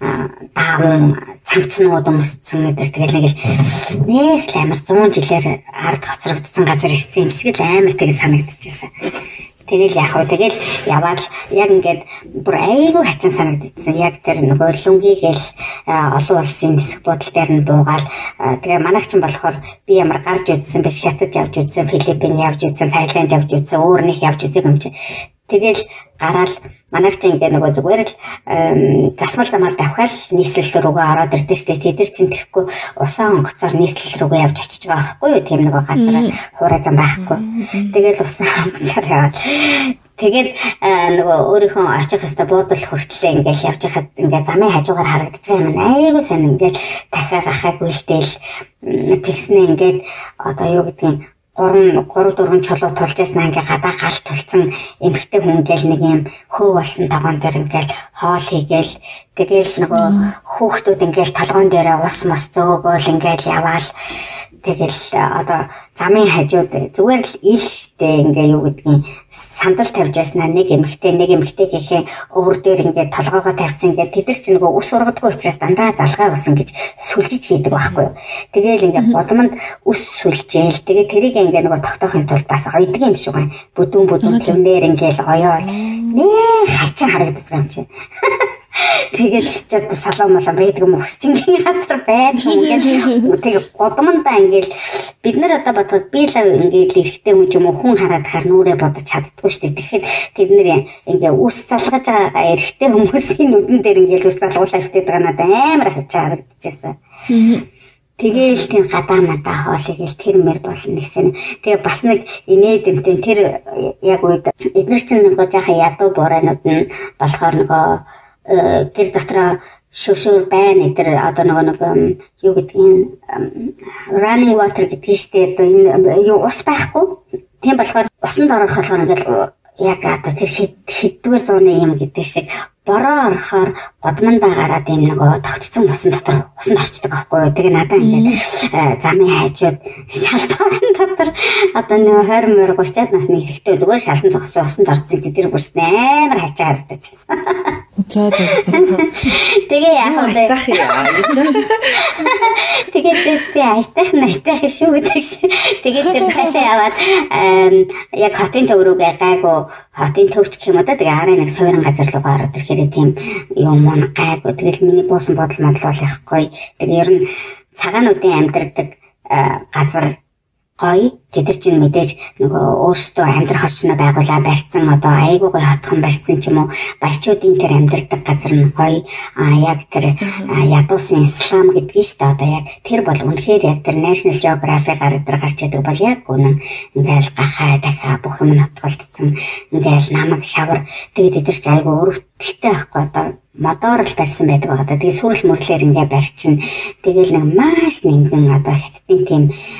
даавн цамцнууд өмссөн гэдэг тэгэл нэг л нэг л амар зуун жилээр ард хоцрогдсон газар ирсэн юм шиг л амар тэг санагдчихсан. Тэгэл яг хөө тэгэл яваад яг ингээд бүр айгүй хачин санагдчихсан. Яг тэр нөгөө лүнгийгэл олон улсын нисэх бодол дээр нь буугаал тэгээ манайх ч болохоор би ямар гарч үзсэн биш хятад явж үзсэн, Филиппин явж үзсэн, Тайланд явж үзсэн, өөр нэг явж үзэх юм чи. Тэгэл гараал манайх ч ингээ нөгөө зүгээр л засмал замаар давхаал нийслэл рүүгээ ороод ирдэ штэ. Тэдэр чинь тэгэхгүй усаан онгоцоор нийслэл рүүгээ явж очиж байгаа байхгүй юу? Тийм нөгөө газар хуурай зам байхгүй. Тэгэл усаан онгоцоор яваад тэгээд нөгөө өөрийнхөө орчих ёстой буудал хүртлээ ингээл явж хахад ингээ замын хажуугаар харагдаж байгаа юм айгуу сонь ингээл дахиад ахайг үлдээл тэгснэ ингээд одоо юу гэдгийг гурван гурав дөрвөн чулуу тулж яснаа ингээ гадаа галт тулцсан эмхтэй хүн ингээл нэг юм хөө болсон тогоон дээр ингээл хоол хийгээл тэгээл нөгөө хүүхдүүд ингээл толгоон дээрээ ус мос зөөгөөл ингээл яваал тэгэл одоо замын хажууд зүгээр л ил штэ ингээ юу гэдгийг сандал тавьж яснаа нэг эмхтэй нэг эмхтэй гэхээ өвөр дээр ингээ толгоогоо тавьсан ингээ тэд нар ч нөгөө ус ургадгүй учраас дандаа залгаа усан гэж сүлжиж хийдэг байхгүй юу. Тэгээл ингээ бодомонд ус сүлжээл тэгээ тэрийг ингээ нөгөө тогтоохын тулд бас ойдөг юм шиг байна. Бүдүүн бүдүүн тэрнээр ингээл оёол нээ хачин харагдаж байгаа юм чи. Тэгээд жод салон молон байдаг юм өсчингийн газар байдаг юм ингээл тэгээ годомондаа ингээл бид нар одоо бодоход би л ингээл эрэхтэй хүн юм хүн хараад хар нүрээ бодож чаддгүй шүү дээ. Тэгэхэд тэд нэр ингээ үс залгаж байгаа эрэхтэй хүмүүсийн нүдэн дээр ингээл үс залгуулах хэрэгтэй байгаа надад амар хачаа харагдчихсан. Тэгээл тийм гадаа мадаа хоолыг л тэр мэр болно гэсэн. Тэгээ бас нэг инээд юмтэй тэр яг үед эдгээр чинь нөгөө жаахан ядуу буурайнууд нь болохоор нөгөө тэр дотор шүршүр байна эдгээр одоо нөгөө нэг юу гэдгийг running water гэдэг нь шүү дээ. Одоо энэ юу ус байхгүй. Тийм болохоор усанд орох болохоор ингээл яг одоо тэр хэддүгээр зууны юм гэдэг шиг бороо орохоор годмондаа гараад юм нөгөө тогтцсон усан дотор усанд орчдөг байхгүй юу. Тэгээ надаа ингээд замын хажууд шалбарын дотор одоо нэг тwenty мөр гурчаад насны хэрэгтэй зүгээр шалан зогсоо усанд орсон чи тэр бүрс амар хачаа харагдчихсан. За за за. Тэгээ яах вэ? Айтах яа гэж. Тэгээд тэ айтах найтах шүү гэдэг шиг. Тэгээд тэр цаашаа яваад яг хотын төв рүүгээ гайгүй хотын төвч гэх юм уу да. Тэгээ арай нэг сойрон газар руугаа ороод ирэхээр тийм юм мөн гайгүй. Тэгэл миний буусан бодол модол бол яахгүй. Тэгээ ер нь цагаануудын амьдардаг газар гоё. Тэд нар чинь мэдээж нөгөө өөрсдөө амьдрах орчноо байгуулаа барьсан одоо айгүй гоё хотхон барьсан ч юм уу баячуудын тэр амьдрах газар нь гоё. А яг тэр ядуусан ислам гэдгийг шүү дээ одоо яг тэр бол үнэхээр яг тэр National Geographic гараад гарч идэг бол яг үнэн ингээл гахаа дахиа бүх юм нотголдсон ингээл намаг шавар тэгээд тэд нар ч айгүй өрөвдөлттэй байхгүй одоо модоор л барьсан байдаг байгаа. Тэгээ сүрэл мөрлөөр ингээ барьчин. Тэгээл нэг маш нэгэн одоо хиттийн тийм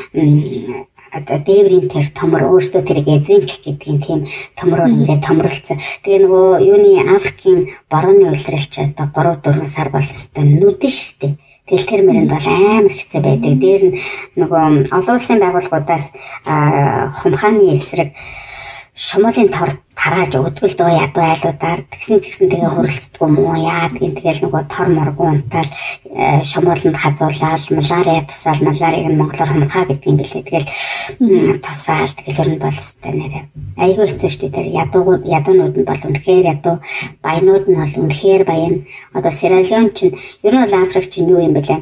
одоо дээврийн тэр томор өөртөө тэрийг зинк гэдгийн тийм томроор ингээ томролцсон. Тэгээ нөгөө юуны Африкийн борооны улиралч одоо three four сар болстой нүдэн штэ. Тэгэл тэр мэрэнд бол амар хэцүү байдаг. Дээр нь нөгөө олон улсын байгууллагуудаас хумхааны эсрэг шумуулын тор тарааж өдгөл дөө ядуу айлуудаар тэгсэн ч гэсэн тэгээ хөрөлцдгөө муу яа гэдэг тэгэл нөгөө тор моргуу унтаал шумууланд хазуулаад малария тусаал маларийг нь монголоор хумхаа гэдэг юм билээ. Тэгэл тусаал тэгэл ер нь бол өстэй нэрээ айгүй хэцүү шүү дээ. Тэр ядуу ядуунууд нь бол үнэхээр ядуу баянууд нь бол үнэхээр баян. Одоо Sierra Leone чинь ер нь бол Африк чинь юу юм бэлээ?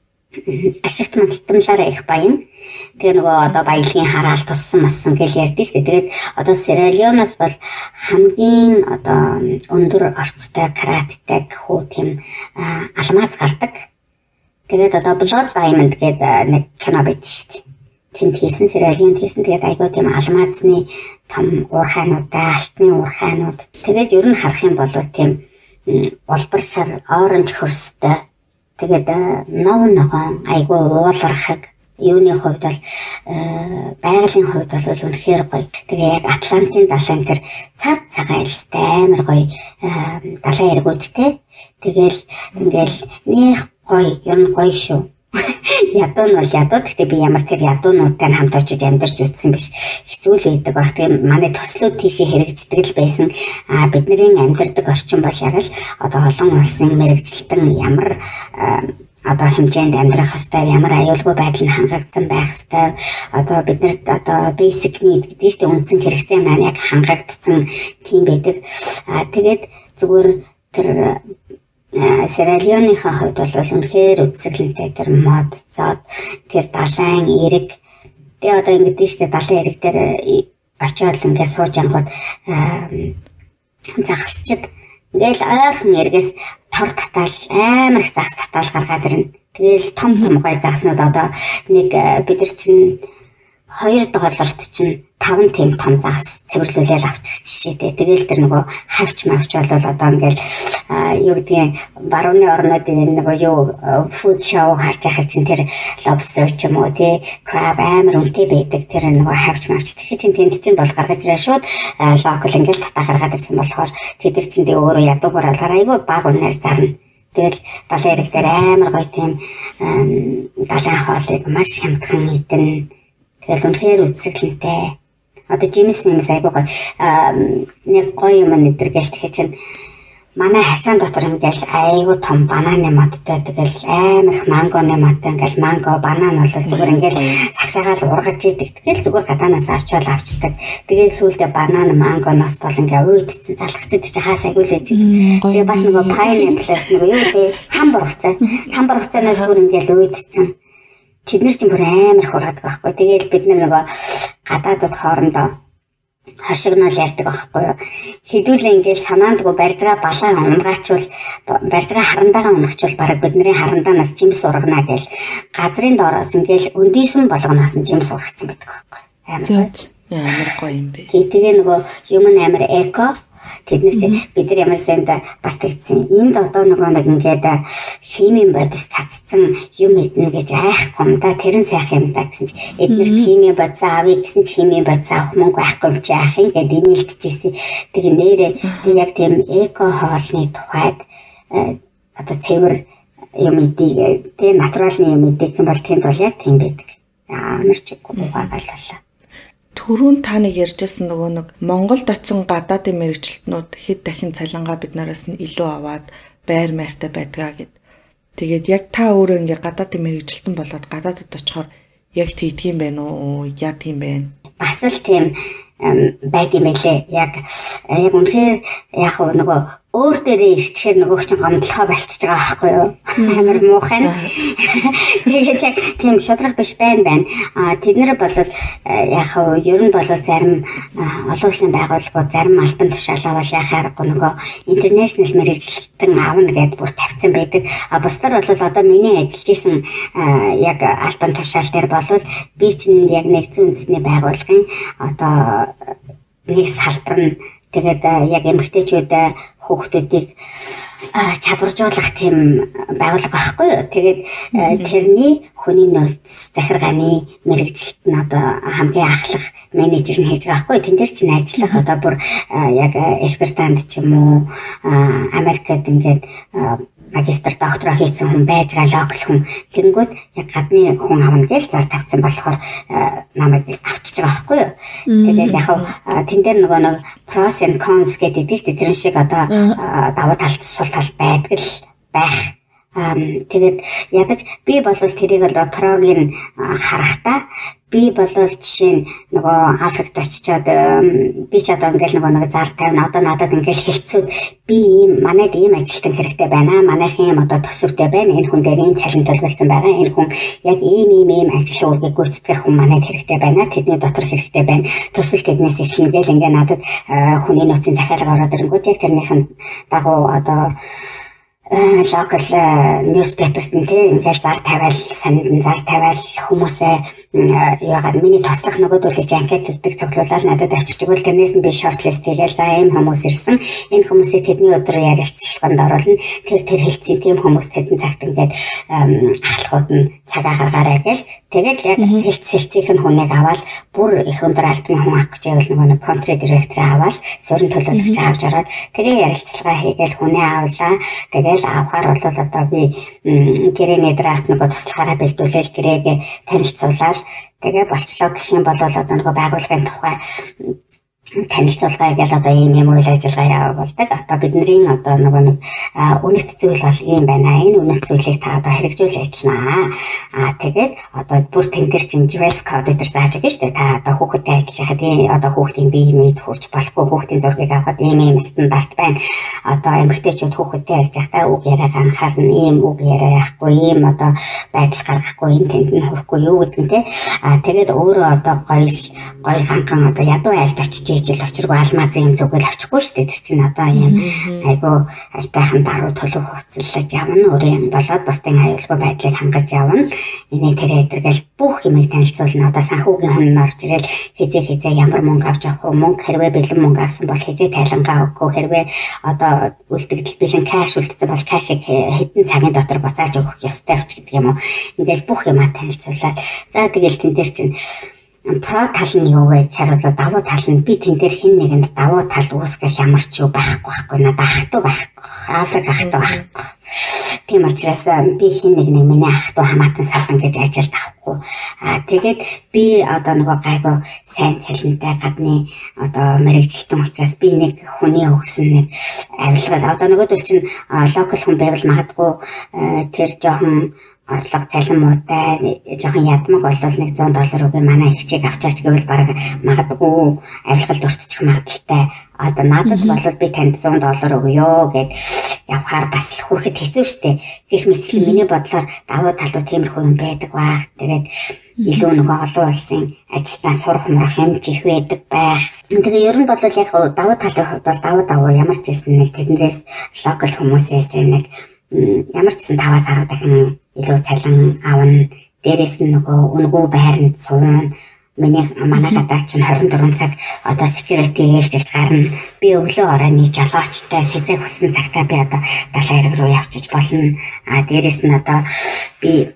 Ашигт мандалтмалаараа их баян. Тэгээ нөгөө одоо баялагын хараал туссан массан гэж ярьдэн шүү дээ. Тэгээд одоо Sierra Leone-оос бол хамгийн одоо өндөр орцтой караттай гэхүү тийм алмаз гардаг. Тэгээд одоо Blood Diamond гэдэг нэг кино байдаг шүү дээ. Тэнд хийсэн Sierra Leone хийсэн тэгээд айгүй тийм алмазны том уурхайнуудаа, алтны уурхайнууд. Тэгээд ер нь харах юм бол тийм улбар шар оранж хөрстэй. Тэгээд нов ногоон айгүй уулархаг юуны хувьд бол байгалийн хувьд бол үнэхээр гоё. Тэгээ яг Атлантын далайн тэр цаад цагаан айлстай амар гоё далайн эргүүдтэй. Тэгээл ингээл нэх гоё ер нь гоё шүү. Ядуу нь бол ядуу. Гэхдээ би ямар тэр ядуунуудтай хамт очиж амьдарч үтсэн биш. Хэцүү л байдаг баг. Тэгээ манай төслүүд тийшээ хэрэгждэг л байсан. А бидний амьдардаг орчин бол яг л одоо олон улсын мэрэгжилтэн ямар одоо хэмжээнд амьдрах ёстой, ямар аюулгүй байдал нь хангагдсан байх ёстой. Одоо биднэрт одоо basic need гэдэг чинь үндсэн хэрэгцээ маань яг хангагдсан тийм байдаг. А тэгээд зүгээр тэр Sierra Leone-ийн хувьд бол үнэхээр үзэсгэлэнтэй тэр мод, зод, тэр далайн эрэг. Тэгээ одоо ингэдэж штэ далайн эрэг дээр очиод ингээд сууж ангууд загасчид ингээл ойрхон эргээс тор татаал амар их загас татаал гаргаад ирнэ. Тэгээл том том гой загаснууд одоо нэг бид нар чинь two долларт чинь таван тийм том загас цэвэрлүүлээл авчих жишээтэй. Тэгээл тэр нөгөө хавч мавч бол одоо ингээл юу гэдгийг барууны орнуудын нөгөө юу food show харж байгаа чинь тэр lobster ч юм уу тий crab амар үнэтэй байдаг тэр нөгөө хавч мавч. Тэгэхээр чинь тэнд чинь бол гаргаж ирээ шууд local ингээл татаа гаргаад ирсэн болохоор тэд нар чинь тэгээ өөрөө ядуугаар алгаар айгүй баг үнээр зарна. Тэгэл далайн эрэг дээр амар гоё тийм далайн хоолыг маш хямдхан идэн. Тэгэл үнэхээр үзэсгэлэнтэй. Одоо Джеймс нэмс айгүй гоё нэг гоё юм нэдэргээл тэгэхээр чинь манай хашаан дотор ингээл айгүй том бананы модтой тэгэл амар их мангоны модтой ингээл манго банан бол зүгээр ингээл сагсаагаал ургаж идэг. Тэгэл зүгээр гадаанаас авчаал авчдаг. Тэгэл сүүлдээ банан мангоноос бол ингээ уйдцсан залхацсан тэр чи хаас айгүй лээж. Тэгээ бас нөгөө pineapple-аас нөгөө юу лээ хам бургацаа. Хам бургацаанаас бүр ингээл уйдцсан. Тэд нар ч бүр амар их ургадаг байхгүй. Тэгээл бид нар нөгөө гадаадууд хоорондоо хашигнал ярьдаг байхгүй юу. Хэдүүлээ ингээл санаандгүй барьж байгаа балаа унгаачвал барьж байгаа харандаага унагчвал бараг бидний харандаанаас жимс ургана гэл газрын доороос ингээл өндийсэн болгоноос нь жимс ургацсан байдаг байхгүй. Амар амар гоё юм бэ. Тэгээ нөгөө human амар эко тэд нар чи бид нар ямар санд бас тэгсэн. Энд одоо нөгөө нэг ингээд химийн бодис цацсан юм идэнэ гэж айхгүй юм да. Тэр нь сайхан юм да гэсэн чи эднэрт химийн бодис аавыг гэсэн чи химийн бодис авах мөнгө байхгүй юм чи яах юм гэдэг нээлтжсэн. Тэгээ нэрээ тэг яг тийм эко хоолны тухайд одоо цэвэр юм идэх тэг натуралны юм идэх юм бол тэнд бол яг тийм байдаг. Ямар ч үгүй байгаал боллоо. түрүүн та нэг ярьжсэн нөгөө нэг Монголд очсон гадаадын мэрэгчлэтнүүд хэд дахин цалингаа бид нараас нь илүү аваад байр маятай байдгаа гэд. Тэгээд яг та өөрөө ингээ гадаадын мэрэгчлэтэн болоод гадаадд очихоор яг тийдгийм байна уу? Яг тийм байна. Бас л тийм байд юм байлээ. Яг яг үнэхээр яг нөгөө өөр дээрээ ирчихээр нөгөө чинь гомдлохоо болчихж байгаа байхгүй юу? Амар муухай. Тэгээд яг тийм шудраг биш байна байна. А тэднэр бол яг ер нь бол зарим олон улсын байгууллагууд зарим албан тушаалаа бол яг харахгүй нөгөө интернэшнл мэрэгчлэлтэн аавна гэдээ бүр тавьсан байдаг. А бусдаар бол одоо миний ажиллаж исэн яг албан тушаал дээр бол би чинь яг нэгдсэн үндэсний байгууллагын одоо нэг салбар нь тэгээд яг эмэгтэйчүүд хүүхдүүдийг чадваржуулах тийм байгууллага байхгүй юу. Тэгээд тэрний хүний нөөц захиргааны мэрэгчлэлт нь одоо хамгийн ахлах менежер нь хийж байгаа байхгүй. Тэн дээр чинь ажиллах одоо бүр яг Их Британд ч юм уу Америкт ингээд магистр доктороо хийсэн хүн байж байгаа локал хүн тэнгүүд яг гадны хүн авна гэж зар тавьсан болохоор намайг авчиж байгаа байхгүй юу. Тэгээд яг тэн дээр нөгөө нэг pros and cons гэдэг дээ шүү дээ. Тэрэн шиг одоо давуу талт сул тал байдаг л байх. Тэгээд ядаж би бол тэрийг одоо прогийн харахтаа би бол жишээ нь нөгөө Африкт очичоод би ч одоо ингээл нөгөө нэг зар тавина одоо надад ингээл хэлцүүд би ийм манайд ийм ажилтан хэрэгтэй байна манайхын юм одоо төсөвтэй байна энэ хүн дээр ийм цалин төлөвлөсөн байгаа энэ хүн яг ийм ийм ийм ажил үүргийг гүйцэтгэх хүн манайд хэрэгтэй байна тэдний дотор хэрэгтэй байна төсөл тэднээс эхлэн гээл ингээ надад хүний нөөцийн захиалга ороод ирэнгүүт яг тэрнийхэн дагуу одоо local newspapers нь тийм ингээл зар тавиал сонинд зар тавиал хүмүүсээ яагаад миний тослох нөгөөдөлж анкет хийдэг цуглуулаад надад авчиж өгвөл тэрнээс нь би шортлист хийгээл за ийм хүмүүс ирсэн энэ хүмүүсийг тэдний өдөр ярилцлаганд оруулна тэр тэр хэлцээ тийм хүмүүс тэдэн цагт ингээд ахлахууд нь цагаа гаргаарай гэл тэгээд яг хэлц хэлцийнх нь хүнийг аваад бүр их өндөр албаны хүн авах гэж байвал нөгөө нэг контри директорыг аваад суурин төлөөлөгч авч ороод тэгээ ярилцлага хийгээл хүнээ авлаа тэгээд авахаар бол одоо би гэрээний драфт нөгөө туслахаараа бэлдүүлээл гэрээг танилцуулаад тэгээ болчлоо гэх юм бол одоо нөгөө байгууллагын тухай танилцуулгаа гэж одоо ийм юм үйл ажиллагаа явуулдаг. Одоо бидний одоо нөгөө нэг үнэт зүйл бол ийм байна. Энэ үнэт зүйлийг та одоо хэрэгжүүлж ажиллана. Аа тэгээд одоо бүр тэн дээр чинь dress code дээр зааж өгнө шүү дээ. Та одоо хүүхэдтэй ажиллаж байхад энэ одоо хүүхдийн бие мэд хурж болохгүй хүүхдийн зургийг авахад ийм ийм стандарт байна. Одоо эмэгтэйчүүд хүүхэдтэй ярьж байхдаа үг яриаг анхаарна. Ийм үг яриа яахгүй, ийм одоо байдал гаргахгүй, энэ тэнд нь хүрэхгүй юу гэдэг нь те. Аа тэгээд өөрөө одоо гоё гоё ганхан одоо ядуу айлд очиж жил очиргүй алмазын юм зүгэл очихгүй шүү дээ. Тэр чинь одоо юм айгу альтайхан даруй төлөв хуцаллаж явна. Өөрийн болоод бусдын аюулгүй байдлыг хангаж явна. Энийг тэр эдэргээл бүх юмыг танилцуулна. Одоо санхүүгийн хүн нь орж ирэл хизээ хизээ ямар мөнгө авч явах вэ? Мөнгө хэрвээ бэлэн мөнгө авсан бол хизээ тайлангаа өгөх. Хэрвээ одоо үлдэгдэл бэлэн кэш үлдсэн бол кэшийг хэдэн цагийн дотор буцааж өгөх ёстой авч гэдэг юм уу. Ингээл бүх юмаа танилцуулаад за тэгэл тэн дээр чинь про тал нь юу вэ гэхээр одоо давуу тал нь би тэн дээр хин нэгэнд давуу тал үүсгэх ямар ч юу байхгүй байхгүй надад ахтуу байхгүй Африк ахтуу байхгүй тийм учраас би хин нэг нэг миний ахтуу хамаатан садан гэж ажилд авахгүй аа тэгээд би одоо нөгөө гайгүй сайн цалинтай гадны одоо мэрэгжилтэн учраас би нэг хүний өгсөн нэг авилгаа одоо нөгөөдөл чинь локал хүн байвал магадгүй тэр жоохон орлого цалин муутай жоохон ядмаг болвол нэг зуун доллар өгөө манай ихчийг авчаач гэвэл баг магадгүй авилгалд өртчих магадaltaй одоо надад бол би танд зуун доллар өгөө гэд явхаар бас хүрэхэд хэцүү шттэ гэх мэтчлэн миний бодлоор давуу талууд тиймэрхүү юм байдаг байх тэгээд илүү нөгөө олон улсын ажилтнаа сурах мурах юм чих байдаг байх тэгээ ер нь бол яг давуу талын хувьд бол давуу давуу ямар ч гэсэн нэг тэднээс локал хүмүүсээс нэг ямар ч гэсэн таваас арав дахин илүү цалин авна дээрээс нь нөгөө үнгүү байранд суун миний манай гадаа чинь хорин дөрвөн цаг одоо security ээлжилж гарна би өглөө оройны жолоочтой хязээ хүссэн цагтаа би одоо далайн хэрэг рүү явчих болно а дээрээс нь одоо би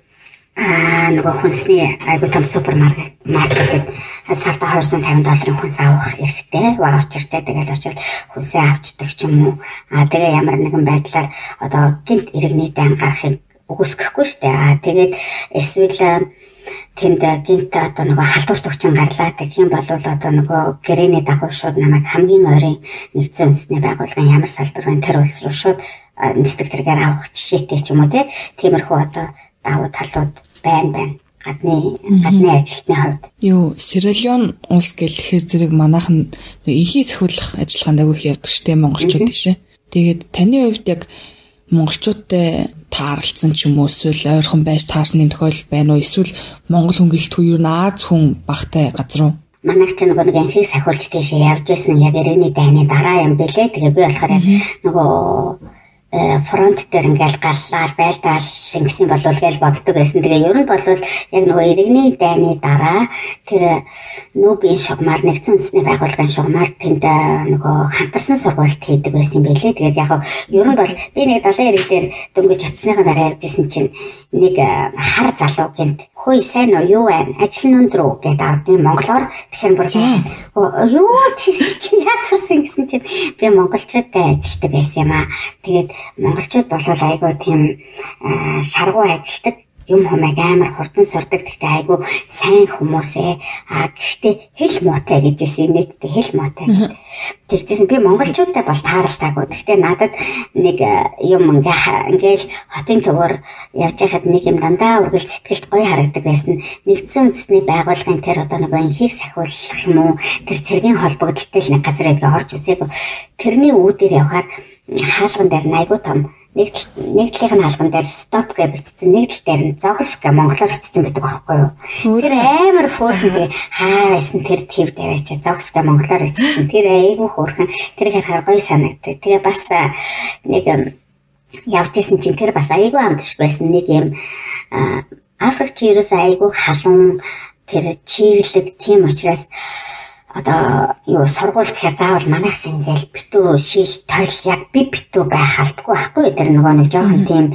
аа нөгөө хүнсний айгуу том супермаркет маркетэд сарда хоёр зуун тавин долларын хүнс авах эрхтэй ваучертэй тэгэл очил хүнсээ авчдаг ч юм уу а тэгээ ямар нэгэн байдлаар одоо гинт иргэний дан гарахыг үгүйсгэхгүй штэ а тэгээд эсвэл тэнд гинт одоо нөгөө халдварт өвчин гарлаа гэх юм бол одоо нөгөө гэрээний дагуу шууд намайг хамгийн ойрын нэгдсэн үндэсний байгууллагын ямар салбар байна тэр улс руу шууд нислэг тэргээр авах жишээтэй ч юм уу тиймэрхүү одоо давуу талууд байна байна. Гадны гадны ажилтны хувьд. Юу, Сиралеон улс гэхээр зэрэг манайхан инхий сахиулах ажиллагаанд агуулх явдаг шүү дээ монголчууд тийшээ. Тэгээд таны хувьд яг монголчуудтай таарлцсан ч юм уу эсвэл ойрхон байж таарсан юм тохиолдол байна уу? Эсвэл монгол хүн гэлтгүй юу Аз хүн багтай газар уу? Манайх ч нөгөө нэг инхийг сахиулж тийшээ явж байсан яг иргэний дайны дараа юм бэлээ. Тэгээ би болохоор нөгөө фронт дээр ингээл галлал байлдаал ингэсэн болов гэж боддог байсан. Тэгээ ер нь бол яг нөгөө иргэний дайны дараа тэр нүүбийн шугамар нэгдсэн үндэсний байгууллагын шугамар тэнд нөгөө хамтарсан сургуульд хийдэг байсан байлээ. Тэгээд яг ер нь бол би нэг далайн ирэг дээр дөнгөж очсныхаа дараа явж исэн чинь нэг хар залуу гинт хөөе сайн уу юу байна? Ажил нь өндөр үү гэдэг авдیں۔ Монголоор тэгэхээр бүр юу чи чи яацсан гэсэн чинь би монголчуудтай ажилтдаг байсан юм аа. Тэгээд монголчууд болол айгуу тийм шаргуу ажилтдаг юм хумайг амар хурдан сурдаг. Гэхдээ айгуу сайн хүмүүсээ а гэхдээ хэл муутай гэжсэн нийтдээ хэл муутай тэгжсэн. Би монголчуудтай бол тааралтаагүй. Гэхдээ надад нэг юм ингээл хотын төвөр явж байхад нэг юм дандаа үргэлж сэтгэлд гоё харагдаг байсан. Нэгдсэн үндэсний байгууллагын тэр одоо нөгөө инхийг сахиулах юм уу тэр цэргийн холбогдолтой л нэг газар идгээ орж үзээгүй. Тэрний үүдээр явахаар хаалган дээр айгуу том нэг нэг талын хаалган дээр стоп гэж бичсэн, нэг тал дээр нь зогс гэж монголоор бичсэн байдаг байхгүй юу? Тэр амар хөөрхөн хаа байсан тэр твд аваачаа зогс гэж монголоор бичсэн. Тэр айгуу хөөрхөн тэр харахаар гоё санагддаг. Тэгээ бас нэг явж исэн чинь тэр бас айгуу амтшгүй байсан. Нэг юм Африкч ерөөс айгуу халуун тэр чиглэг тийм учраас одоо юу сургууль гэхээр заавал манайх шиг ингээл битүү шил тойл яг би битүү байх албагүй байхгүй. Тэр нөгөө нэг жоохон тийм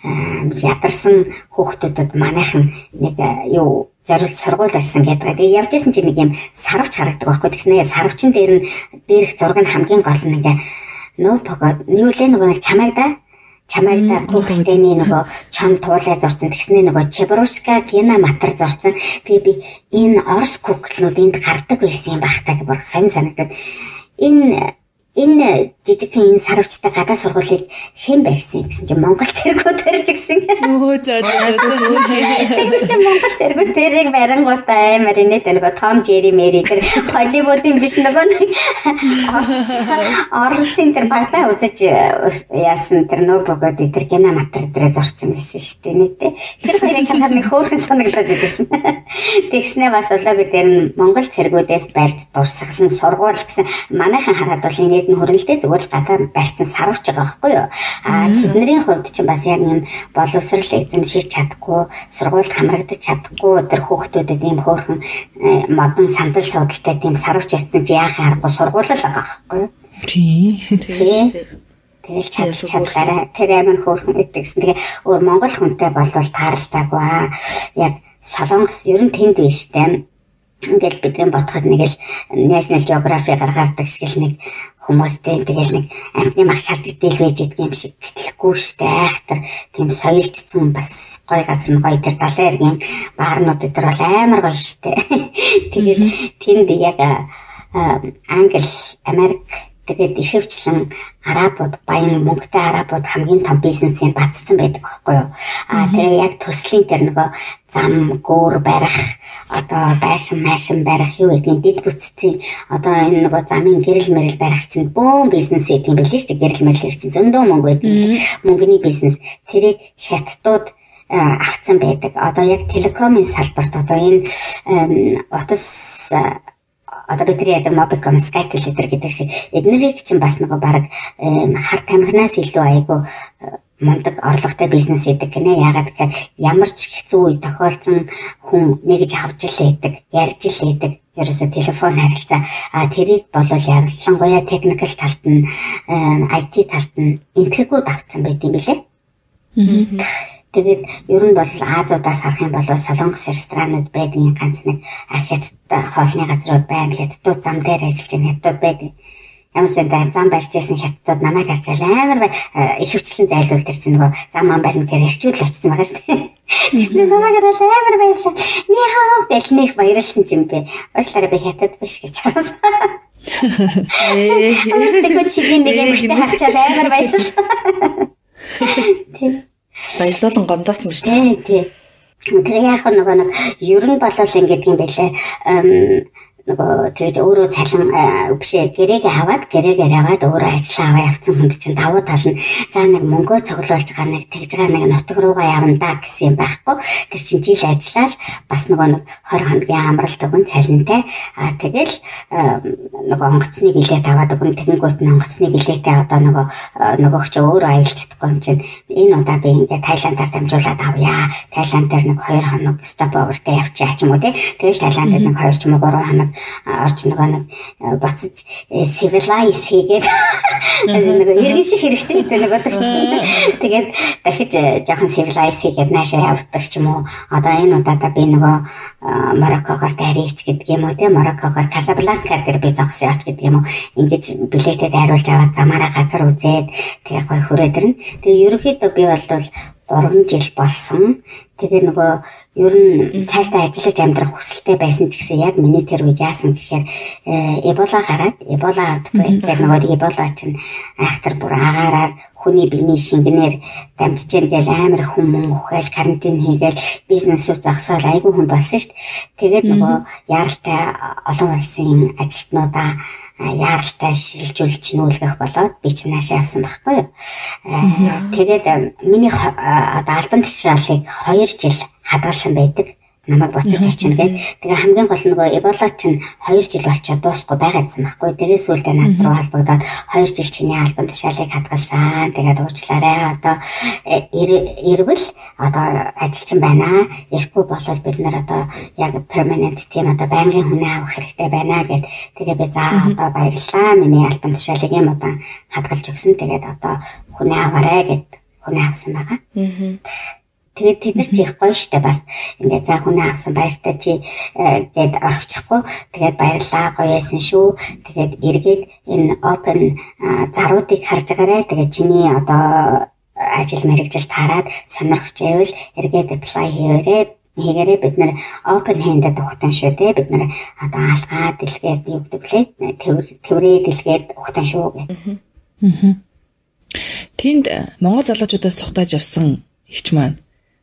ядарсан хүүхдүүдэд манайхан нэг юу зориулт сургууль арсан гэдэг. Тэгээ явж исэн чинь нэг юм сарвч харагдаг байхгүй. Тэгснээ сарвчин дээр нь дээрх зураг нь хамгийн гол нь ингээ нөө погод юу лээ нөгөө нэг чамайг да чамайгда Кукстэний нөгөө чом туулай зурсан. Тэгснээ нөгөө Чебрушка Гена матар зурсан. Тэгээ би энэ орос куклнууд энд гардаг байсан юм бахтаа гэж бүр сонь санагдаад энэ энэ жижигхэн энэ сарвчтай гадаа сургуулийг хэн барьсан гэсэн чинь Монгол цэргүүд барьж гисэн. Өө зөө тэгсэн чинь Монгол цэргүүд тэрийг барингуудаа амар инээд нөгөө Том Жери Мэри тэр Холливуудын биш нөгөө Оросын тэр багтаа үзэж яасан тэр нөбөгөд тэр Гена матар дээр зурсан байсан шүү дээ нэтээ. Тэр хоёрыг харахад нэг хөөрхөн санагдаад байсан. Тэгснээ бас болоо би тэр нь Монгол цэргүүдээс барьж дурсгасан сургууль гэсэн манайхан хараад бол энэ нь хөрөлдөө зүгээр гадаа барьсан сарвч байгаа байхгүй юу? Аа тэдний хувьд ч бас яг юм боловсрал эзэмшиж чадахгүй, сургуульд хамрагдаж чадахгүй тэр хүүхдүүдэд ийм хөөрхөн модон сандал суудалтай тийм сарвч ярьсан чи яахаа харахгүй сургуулал байгаа байхгүй юу? Тийм. Тэгэл чад чадлаараа тэр амар хөөрхөн идэгсэн. Тэгээ өөр монгол хүнтэй болвол тааралтаагүй аа. Яг Солонгос ер нь тэнд биш тань. Ингээл бидний бодоход нэг л National Geography гаргаардаг шиг л нэг хүмүүстэй тэгэл нэг амтны мах шарж идэл байж идэх юм шиг гэтлэхгүй штэ айхтар тийм соёлжсон бас гоё газар нь гоё тэр далайн эргийн баарнууд дээр бол амар гоё штэ. Тэгээд тэнд яг Англи, Америк тэгээд ихэвчлэн арабууд баян мөнгөтэй арабууд хамгийн том бизнесийн бацсан байдаг байхгүй юу? Аа тэгээ яг төслийн тэр нөгөө зам гүүр барих одоо байшин майшин барих юу гэдгийг дэд бүтцийн одоо энэ нөгөө замын гэрэл мэрэл барих чинь бөөн бизнес гэдэг юм билээ шүү дээ. Гэрэл мэрлэх чинь зөндөө мөнгө байдаг. Мөнгөний бизнес тэрийг хятадууд авцсан байдаг. Одоо яг телекомын салбарт одоо энэ утас одоо бид нар ярьдаг Mobicom, Skytel гэдэг шиг эднэрийг чинь бас нэг баг хар тамхинаас илүү айгу мундаг орлоготой бизнес гэдэг гинэ. Ягаад гэхээр ямар ч хэцүү үе тохиолдсон хүн нэгж авч л байдаг, ярьж л байдаг. Ерөөсө телефон харилцаа а тэрийг болов ярилцлангуяа техникэл талд нь ай ти талд нь энтгэгүүд авцсан байт юм билээ. Тэгээд ер нь бол Азиудаас харах юм бол солонгос ресторанууд байдгийн ганц нэг хятад хоолны газрууд байна. Хятадууд зам дээр ажиллаж байгаа хятад байдаг. ямар сандаа зам барьж байсан хятадууд намайг харж амар ихэвчлэн зайлуул тэр чинь нөгөө зам ам барьна гэхээр ирчүүд л очсон байгаа шүү дээ. Тэснэ намайг хараад амар баярлаа. Нихаа гэл нэг баярлсан юм бэ. Уучлаарай би хятад биш гэж хаасан. Ээ өөрсдөө чигийн нэг юм ихтэй харчаад амар баярлаа. Тийм. Баялуулан гомдоосон биш үү? Тийм. Тэгээ яг нөгөө нэг ер нь болол ингэдэг юм байлээ. Нөгөө тэгж өөрөө цалин бишээ гэрээгээ аваад гэрээгээр аваад өөрөө ажиллаа аваа явцсан хүнд чинь давуу тал нь за нэг мөнгөө цуглуулж байгаа нэг тэгж байгаа нэг нутаг руугаа явна да гэсэн юм байхгүй. Тэр чинь жил ажиллаад бас нөгөө нэг хор хоногийн амралт өгөн цалинтай аа тэгэл нөгөө онгоцны билет аваад өгөн тэгэнгүүт нь онгоцны билетээ одоо нөгөө нөгөөх чи өөрөө аялж чадахгүй юм чинь энэ удаа би ингээ Таиландаар дамжуулаад авъя. Таиланд дээр нэг хоёр хоног стоповертэй явчих ч юм уу те. Тэгэл Таиландд нэг хоёр ч юм уу гурван хоног орч нөгөө нэг буцаж civilize хийгээд нөгөө иргэн шиг хэрэгтэй шүү дээ нөгөө дэгч. Тэгээд дахиж жоохон civilize хийгээд наашаа явдаг ч юм уу. Одоо энэ удаадаа би нөгөө Мароккогоор дайрыч гэдэг юм уу те. Мароккогоор Касабланка дээр би зогсож явж гэдэг юм уу. Ингэж билетэд хариулж аваад замаараа газар үзээд тэгээ гой хүрээд ирнэ. Тэгээ ерөнхийдөө би болвол гурван жил болсон. Тэгээ нөгөө ер нь цаашдаа ажиллаж амьдрах хүсэлтэй байсан ч гэсэн яг миний тэр үед яасан гэхээр Эбола гараад Эбола outbreak гэдэг нөгөө Эбола чинь айхтар бүр агаараар хүний биений шингэнээр дамжиж иргээл амар хүмүүс ухаал карантин хийгээл бизнесүүд зогсоол айгүй хүн болсон шүү дээ. Тэгээд нөгөө яаралтай олон улсын ажилтнуудаа яаралтай шилжүүлж нүүлгэх болоод би ч наашаа явсан байхгүй юу. Тэгээд миний одоо албан тушаалыг хоёр жил хадгалсан байдаг. Намайг буцаж очино гэдэг. Тэгээ хамгийн гол нөгөө Эбола чинь хоёр жил болчиход дуусахгүй байгаадсан байхгүй. Тэгээ сүүлдээ над руу холбогдоод хоёр жил чиний албан тушаалыг хадгалсан. Тэгээд уучлаарай. Одоо ирвэл одоо ажилчин байна. Ирэхгүй болол бид нар одоо яг permanent team одоо байнгын хүнээ авах хэрэгтэй байна гэд. Тэгээ би за одоо баярлалаа. Миний албан тушаалыг юм удаан хадгалж өгсөн. Тэгээд одоо хүнээ аваарай гэд хүнээ авсан байгаа. Аа. Тэгээд тэд нар чи их гоё штэ бас ингээд за хүнээ авсан баяртай чи гээд орчихгүй. Тэгээд баярлаа гоё байсан шүү. Тэгээд эргээд энэ open заруудыг харж байгаарэ. Тэгээд чиний одоо ажил мэргэжил таарад сонирхож байвал эргээд apply хийвэрэ. Хийгээрээ бид нэр open hand-д ухтан шүү дээ. Бид нэр одоо алгаа дэлгээд юу гэдэг лээ. Тэврээ дэлгээд ухтан шүү гэх. Аа. Тэнд Монгол залуучуудаас цухтааж явсан ихч маань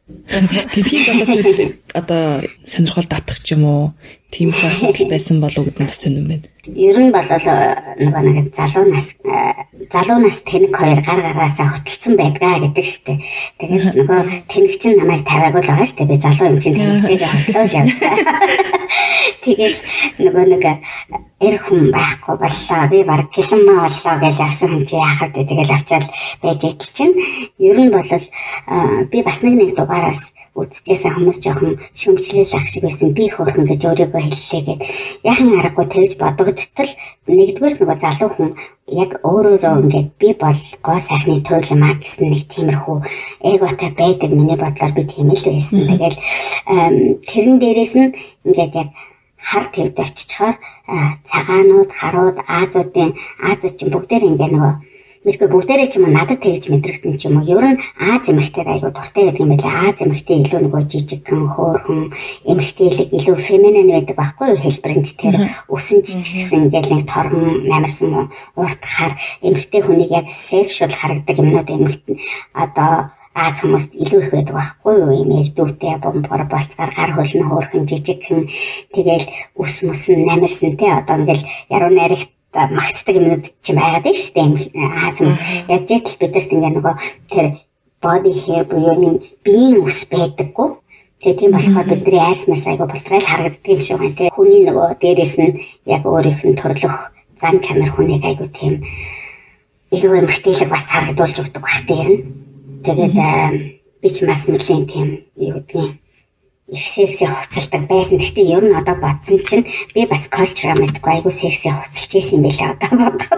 тэдний залуучууд одоо сонирхол татах ч юм уу тийм их асуудал байсан болов уу гэдэг нь бас сонирм байна. Ер нь бол нөгөө нэг залуу нас залуу нас тэнэг хоёр гар гараасаа хөтөлцөн байдгаа гэдэг штеп. Тэгээд нөгөө тэнэг чинь намайг тавиагүй л байгаа штеп. Би залуу юм чинь тэнэгтэйгээ хөтлөөл явж байгаа. Тэгээд нөгөө нэг эр хүн байхгүй боллоо. Би баг гэлэнмаа боллоо гэж авсан хүн чи яахад тэгэл авчаал байж идэл чинь. Ер нь бол би бас нэг нэг дугаараас үдчихсэн хүмүүс жоохон шүмжлэл ах шиг байсан. Би хөөрхөн гэж өөрийгөө хэллээ гэд. Яхан аргагүй тэгж бодогдтол нэгдүгээр нөгөө залуу хүн яг өөрөөрөө ингээд би бол гоо сайхны туйлмаа гэсэн нэг тиймэрхүү эготой байдаг миний бодлоор би тийм л байсан. Тэгэл тэрэн дээрээс нь ингээд яг хар твд очичоор цагаанууд, харууд, Азиудын Азиуч бүгдээр ингээ нөгөө мэдгүй бүгдээрээ ч юм уу надад тэгж мэдрэгсэн ч юм уу. Ер нь Аз эмэгтэйд айгуу дуртай гэдэг юм байлаа. Аз эмэгтэй илүү нөгөө жижигхэн, хөөрхөн эмэгтэйлэг илүү феминин байдаг байхгүй юу хэлбэрэнч тэр өсөн жижигсэн ингээл нэг торгон намарсан урт хар эмэгтэй хүнийг яг сексуал харагдаг юмнууд эмэгтэй одоо Аз хүмүүст илүү их байдаг байхгүй юу? Имийг дүүтэй бомбор болцгаар гар хөлн хөөрхөн жижигхэн тэгэл ус мөсөн намирсан те одоо ингээл яруу найрагт магтдаг юмнууд ч байгаад байна шүү дээ. Аз хүмүүс яаж ч бид нарт ингээ нөгөө тэр body hair буюу биеийн ус байдаггүй. Тэгээ тийм болохоор бидний айрс марс айгу болтрал харагддаг юм шиг байна те. Хүний нөгөө дээрээс нь яг өөрийнх нь төрлөх зан чанар хүнийг айгу тийм илүү эмхтэйлэг бас харагдуулж өгдөг бах дээр нь. Тэгээд би ч бас нэлийн тийм юу гэдгийг их секси хуцалдаг байсан. Гэхдээ ер нь одоо бодсон чинь би бас culture мэдгүй айгу секси хуцалж ийсэн юм байлаа одоо бодоход.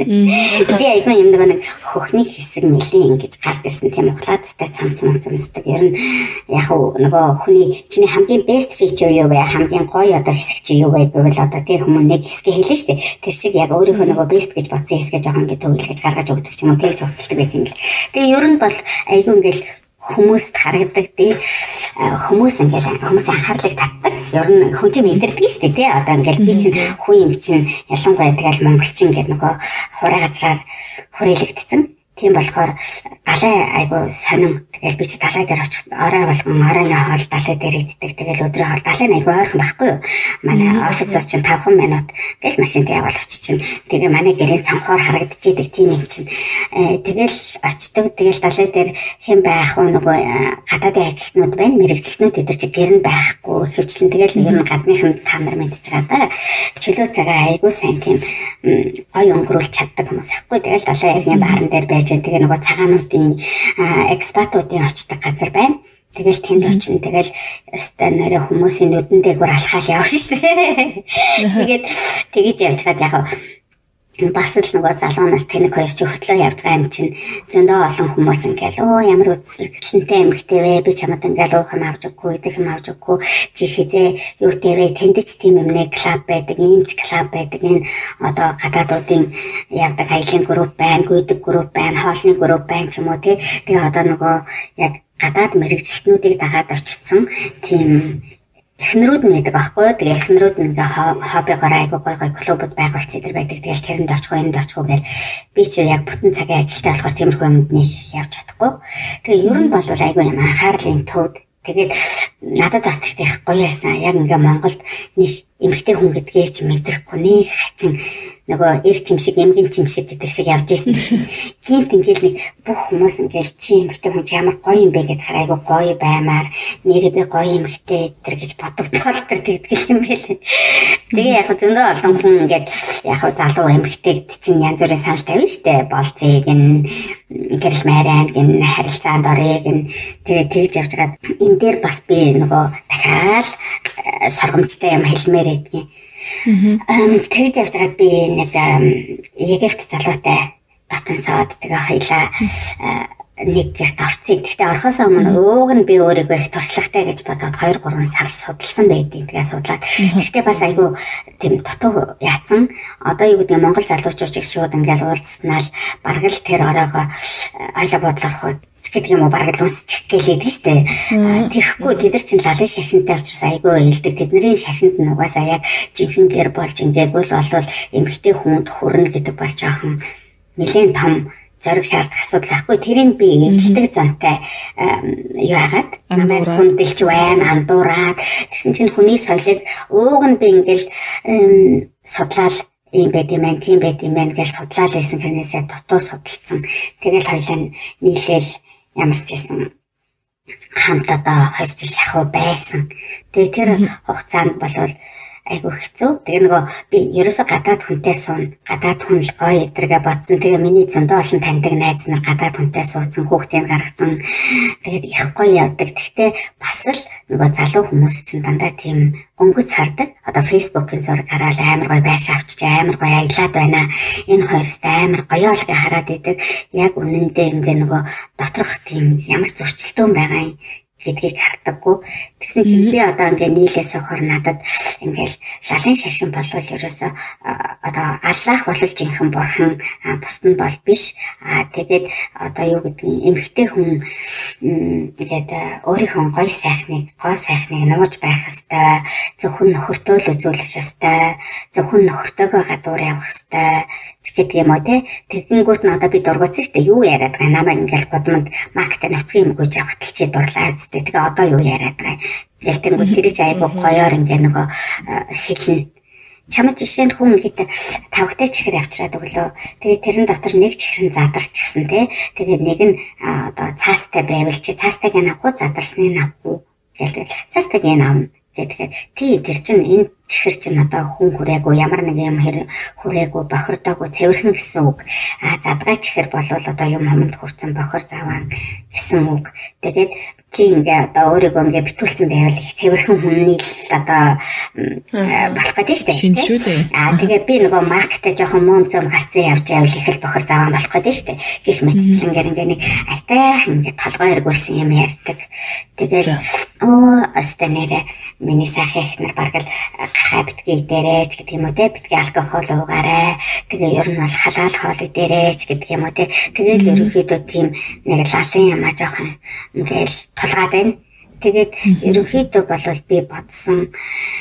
Би айгүй юм нэг хөхний хэсэг нэлийн ингэж гарч ирсэн тийм ухлаадтай цамц мөн цамцдаг. Ер нь яг нөгөө өхний чиний хамгийн best feature юу вэ? Хамгийн гоё одоо хэсэг чи юу вэ гэвэл одоо тийм хүмүүс нэг хэсгээ хэлнэ шүү дээ. Тэр шиг яг өөрийнхөө нөгөө best гэж бодсон хэсгээ жоохон ингэ төвлөгөж гаргаж өгдөг ч юм уу тэгж уцалдаг байсан юм л. Тэгээ ер нь бол айгүй ингээл хүмүүст харагдаг тий хүмүүс ингээл хүмүүсийн анхаарлыг татдаг. Ер нь хүн чинь мэдэрдэг шүү дээ тий. Одоо ингээл би чинь хүн юм чинь ялангуяа тэгэл монголчин гэдэг нөгөө хураа газраар хүрээлэгдсэн. Тийм болохоор далай айгу сонин тэгэл би чи далай дээр очих орой болгон оройны хоол далай дээр иддэг. Тэгэл өдрийн хоол далай айгу ойрхон байхгүй юу? Манай офисоос чинь тавхан минут тэгэл машинтай явал очиж чинь тэгээ манай гэрийн цонхоор харагдчихийдэг тийм юм чинь. Тэгэл очдог тэгэл далай дээр хэн байх уу нөгөө гадаадын ажилтнууд байна. Мэргэжилтнүүд эдэр чи гэр нь байхгүй хөвчлэн тэгэл ер нь гадныхан та нар мэдчихэж байгаа да. Чөлөө цагаа айгу сайн тийм гоё өнгөрүүлж чаддаг хүмүүс ахгүй. Тэгэл далай эргийн баарн дээр байж тэгээ нөгөө цагаануудын экспатуудын очдог газар байна. Тэгэл тэнд очино. Тэгэл өстой нэрэ хүмүүсийн нүдэн дээгүүр алхаал явж шээ. Тэгээд тэгэж явж гад яг бас л нөгөө залуунаас тэнэг хоёр чи хөтлөө явж байгаа юм чинь зөндөө олон хүмүүс ингээл оо ямар үзэсгэлэнтэй эмэгтэй вэ би чамд ингээл уух юм авч өгөхгүй идэх юм авч өгөхгүй чи хизээ юутэй вэ тэндэж тийм юм нэ клуб байдаг ийм ч клуб байдаг энэ одоо гадаадуудын явдаг аялын групп байна гүйдэг групп байна хоолны групп байна ч юм уу тий тэгээ одоо нөгөө яг гадаад мэргэжилтнүүдийг дагаад очсон тийм эхнэрүүд нь гэдэг аахгүй юу. Тэгээ эхнэрүүд нь ингээ хоббигоор айгуу гой гой клубуд байгуулсан идэр байдаг. Тэгэл тэрэнд очих уу, энд очих уу гэл би чи яг бүтэн цагийн ажилтай болохоор тиймэрхүү юмд нэг явж чадахгүй. Тэгээ ер нь бол айгуу юм анхаарлын төвд. Тэгээд надад бас тэгтэх гоё яасан. Яг ингээ Монголд нэг эмэгтэй хүн гэдгээ чи мэдрэхгүй нэг хачин нөгөө эр чимшиг эмгэн чимшиг гэдэг шиг явж исэн чинь гинт ингээл нэг бүх хүмүүс ингээл чи эмэгтэй хүн чи ямар гоё юм бэ гэдгээр айгу гоё баймаар нэрээ би гоё эмэгтэй тэр гэж бодогдвол тэр тэгдэг юм байлээ. Тэгээ яг зөндөө олон хүн ингээд яг залуу эмэгтэй гэд чинь янз бүрийн санал тавина штэ болцыг н гэрэл майранд гин харилцаанд орыг н тэгээ тэгж явж байгаа энэ дээр бас би нөгөө дахиад соргомжтой юм хэлмээр идэгэн. Эм тэгж явж байгаад би нэг Египт залуутай дотносоод тэгээ хоёлаа нэг гэрт орцсон. Гэхдээ орхосоо өмнө ууг нь би өөрийгөө их туршлагатай гэж бодоод хоёр гурван сар судалсан байдیں۔ Тэгээ судлаад. Гэхдээ бас айгүй тийм дутуу яатсан. Одоо юу гэдэг Монгол залуучууд ч шууд ингээл уулзснаа л бараг л тэр оройгоо ойлоо бодлоор хоо гэдэг юм уу бараг л унсчих гэлээд нь штэ. Тэгэхгүй тэд нар чинь лалын шашинтай учраас айгүй илдэг. Тэдний шашинд нь угаасаа яг жинхэнэ гэр болж ингээгүй л болвол эмэгтэй хүнд хүрнэ гэдэг бол жоохон нэлээд том зориг шаардах асуудал байхгүй. Тэрийг би эгэлдэг зантай юу яагаад намайг хүндэлж байна, андуураад тэгсэн чинь хүний соёлыг ууг нь би ингээл судлаад ийм байд юм байна, тийм байд юм байна гэж судлаад байсан хэрнээсээ дутуу судалсан. Тэгэл хоёлаа нийлээл ямар ч байсан хамт одоо хоёр жил шахуу байсан. Тэгээ тэр хугацаанд болвол айгу хэцүү. Тэгээ нөгөө би ерөөсө гадаад хүнтэй суун, гадаад хүн л гоё эдрэгээ бодсон. Тэгээ миний зөндөө олон таньдаг найз нар гадаад хүнтэй суудсан, хүүхдийг гаргацсан. Тэгээд их гоё явдаг. Гэхдээ бас л нөгөө залуу хүмүүс чинь дандаа тийм өнгөц сардаг. Одоо фейсбુકийн зураг хараад амар гоё байш авчиж амар гоё аялаад байна. Энэ хоёрстай амар гоё л гэ хараад идэг. Яг үнэндээ ингээ нөгөө доторх тийм ямар зөрчилдөөн байгаа юм гэдгийг хардаггүй. Тэгсэн чинь би одоо ингээ нийлээс охор надад ингээл лалын шашин болвол ерөөсө одоо аллах болвол жинхэнэ бурхан бусд нь бол биш. Аа тэгээд одоо юу гэдгийг эмхтэй хүн тэгээд өөрийнхөө гоё сайхныг гоо сайхныг нууж байх ёстой. Зөвхөн нөхөртөө л үзүүлэх ёстой. Зөвхөн нөхөртөөгөө гадуур явах ёстой гэдэг юм уу те. Тэгэнгүүт нь одоо би дургуутсан шүү дээ. Юу яриад байгаа намайг ингээл гудамд маркетер нөхцгийн юм гүйж авахтал чи дурлаа зү. Тэгээ одоо юу яриад байгаа юм. Тэгэл тэнгүү тэр чи айгу гоёор ингээ нөгөө хэлнэ. Чамд жишээ нь хүн ингээд тавхтай чихэр авчираад өглөө. Тэгээ тэрэн дотор нэг чихэр нь задарчихсан тий. Тэгээд нэг нь одоо цаастай байвал чи цаастайг нь авахгүй задарсныг нь авахгүй гэлээ. Цаастайг нь авна. Тэгэхээр тий тэр чин энэ чихэр чин одоо хүн хүрээгүй ямар нэг юм хэр хүрээгүй бохирдоогүй цэвэрхэн гэсэн үг. А задгай чихэр болвол одоо юм хомонд хүрсэн бохир заваа гэсэн үг. Тэгээд чи ингээ одоо өөрийгөө ингээ битүүлсэн байвал их цэвэрхэн хүний л одоо болох гэдэг шүү дээ. Шинжлүү дээ. Аа тэгээ би нөгөө маркетэ жоохон мөн зам гарцсан явж байвал их л бохор заван болох гэдэг шүү дээ. Гэх мэтчлэнгээр ингээ нэг айтайхан ингээ толгой эргүүлсэн юм ярьдаг. Тэгээд оо астанараа миний сайхан ихнэр бараг л гахаа битгий дээрээч гэдэг юм уу те, битгий алкогол уугаарай. Тэгээ ер нь бол халаал хоол дээрээч гэдэг юм уу те. Тэгээд л ерөнхийдөө тийм нэг лалын юм а жоохон ингээл тулгаад байна. Тэгээд ерөнхийдөө болвол би бодсон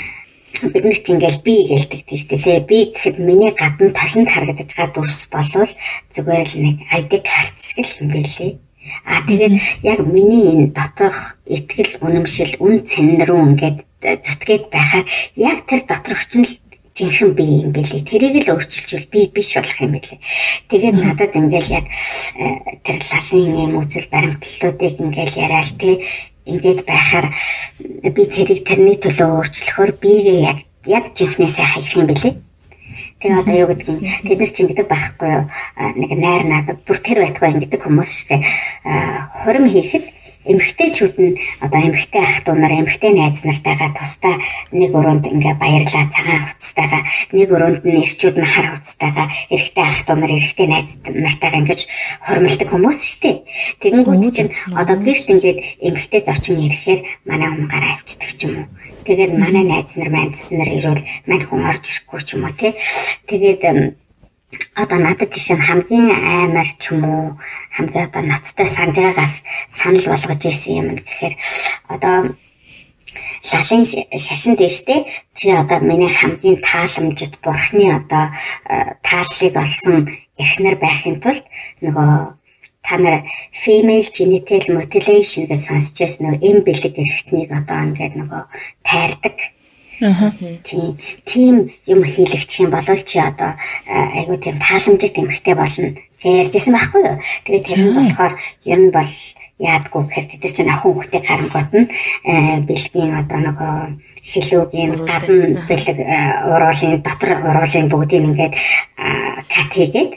бид нар ч ингээл би гэлдэг тийм шүү дээ. Би гэхэд миний гадна толонд харагдаж байгаа дүрс болвол зүгээр л нэг ай ди карт шиг л юм байлээ. А тэгээд яг миний энэ дотоох итгэл үнэмшил үн цэн рүү ингээд зүтгээд байхаар яг тэр доторх чинь л жинхэнэ би юм бэлээ. Тэрийг л өөрчилжүүл би биш болох юм бэлээ. Тэгээд надад ингээл яг тэр лалын юм үзэл баримтлалуудыг ингээл яриад тий ингээд байхаар би тэрийг тэрний төлөө өөрчлөхөөр бигээ яг яг жинхнээ сайхан хийх юм бэлээ. Тэгээ одоо юу гэдгийг тэд нар ч ингэдэг байхгүй юу? Нэг найр надад бүр тэр байтугай ингэдэг хүмүүс шүү дээ. Хурим хийхэд эмэгтэйчүүд нь одоо эмэгтэй ах дүү нар эмэгтэй найз нартайгаа тусдаа нэг өрөөнд ингээ баярлаа цагаан хувцастайгаа нэг өрөөнд нь эрчүүд нь хар хувцастайгаа эрэгтэй ах дүү нар эрэгтэй найз нартайгаа ингэж хормолдог хүмүүс шүү дээ. Тэгэнгүүт чинь одоо гэрт ингээд эмэгтэй зочин ирэхээр манай хүн гараа авчдаг ч юм уу. Тэгээд манай найз нар найз нар ирвэл мань хүн орж ирэхгүй ч юм уу тий. Тэгээд одоо надад жишээ нь хамгийн аймар ч юм уу хамгийн одоо ноцтой санаж байгаагаас санал болгож ийсэн юм гэхээр одоо лалын шашин дэжтэй чи одоо миний хамгийн тааламжит бурхны одоо тааллыг олсон эхнэр байхын тулд нөгөө та нар female genital mutilation гэж сонсч байсан нөгөө эм бэлэг эрхтнийг одоо ингээд нөгөө тайрдаг. Аа. Тийм тийм юм хийлэгчих юм бол чи одоо айгуу тийм тааламжит эмхтэй болно гэж ярьжсэн байхгүй юу. Тэгээд тэр нь болохоор ер нь бол яадгүй гэхээр тэд нар чинь охин хүүхдээ гарангуут нь бэлгийн одоо нөгөө хилүүгийн гадна бэлэг уруулын дотор уруулын бүгдийг ингээд кат хийгээд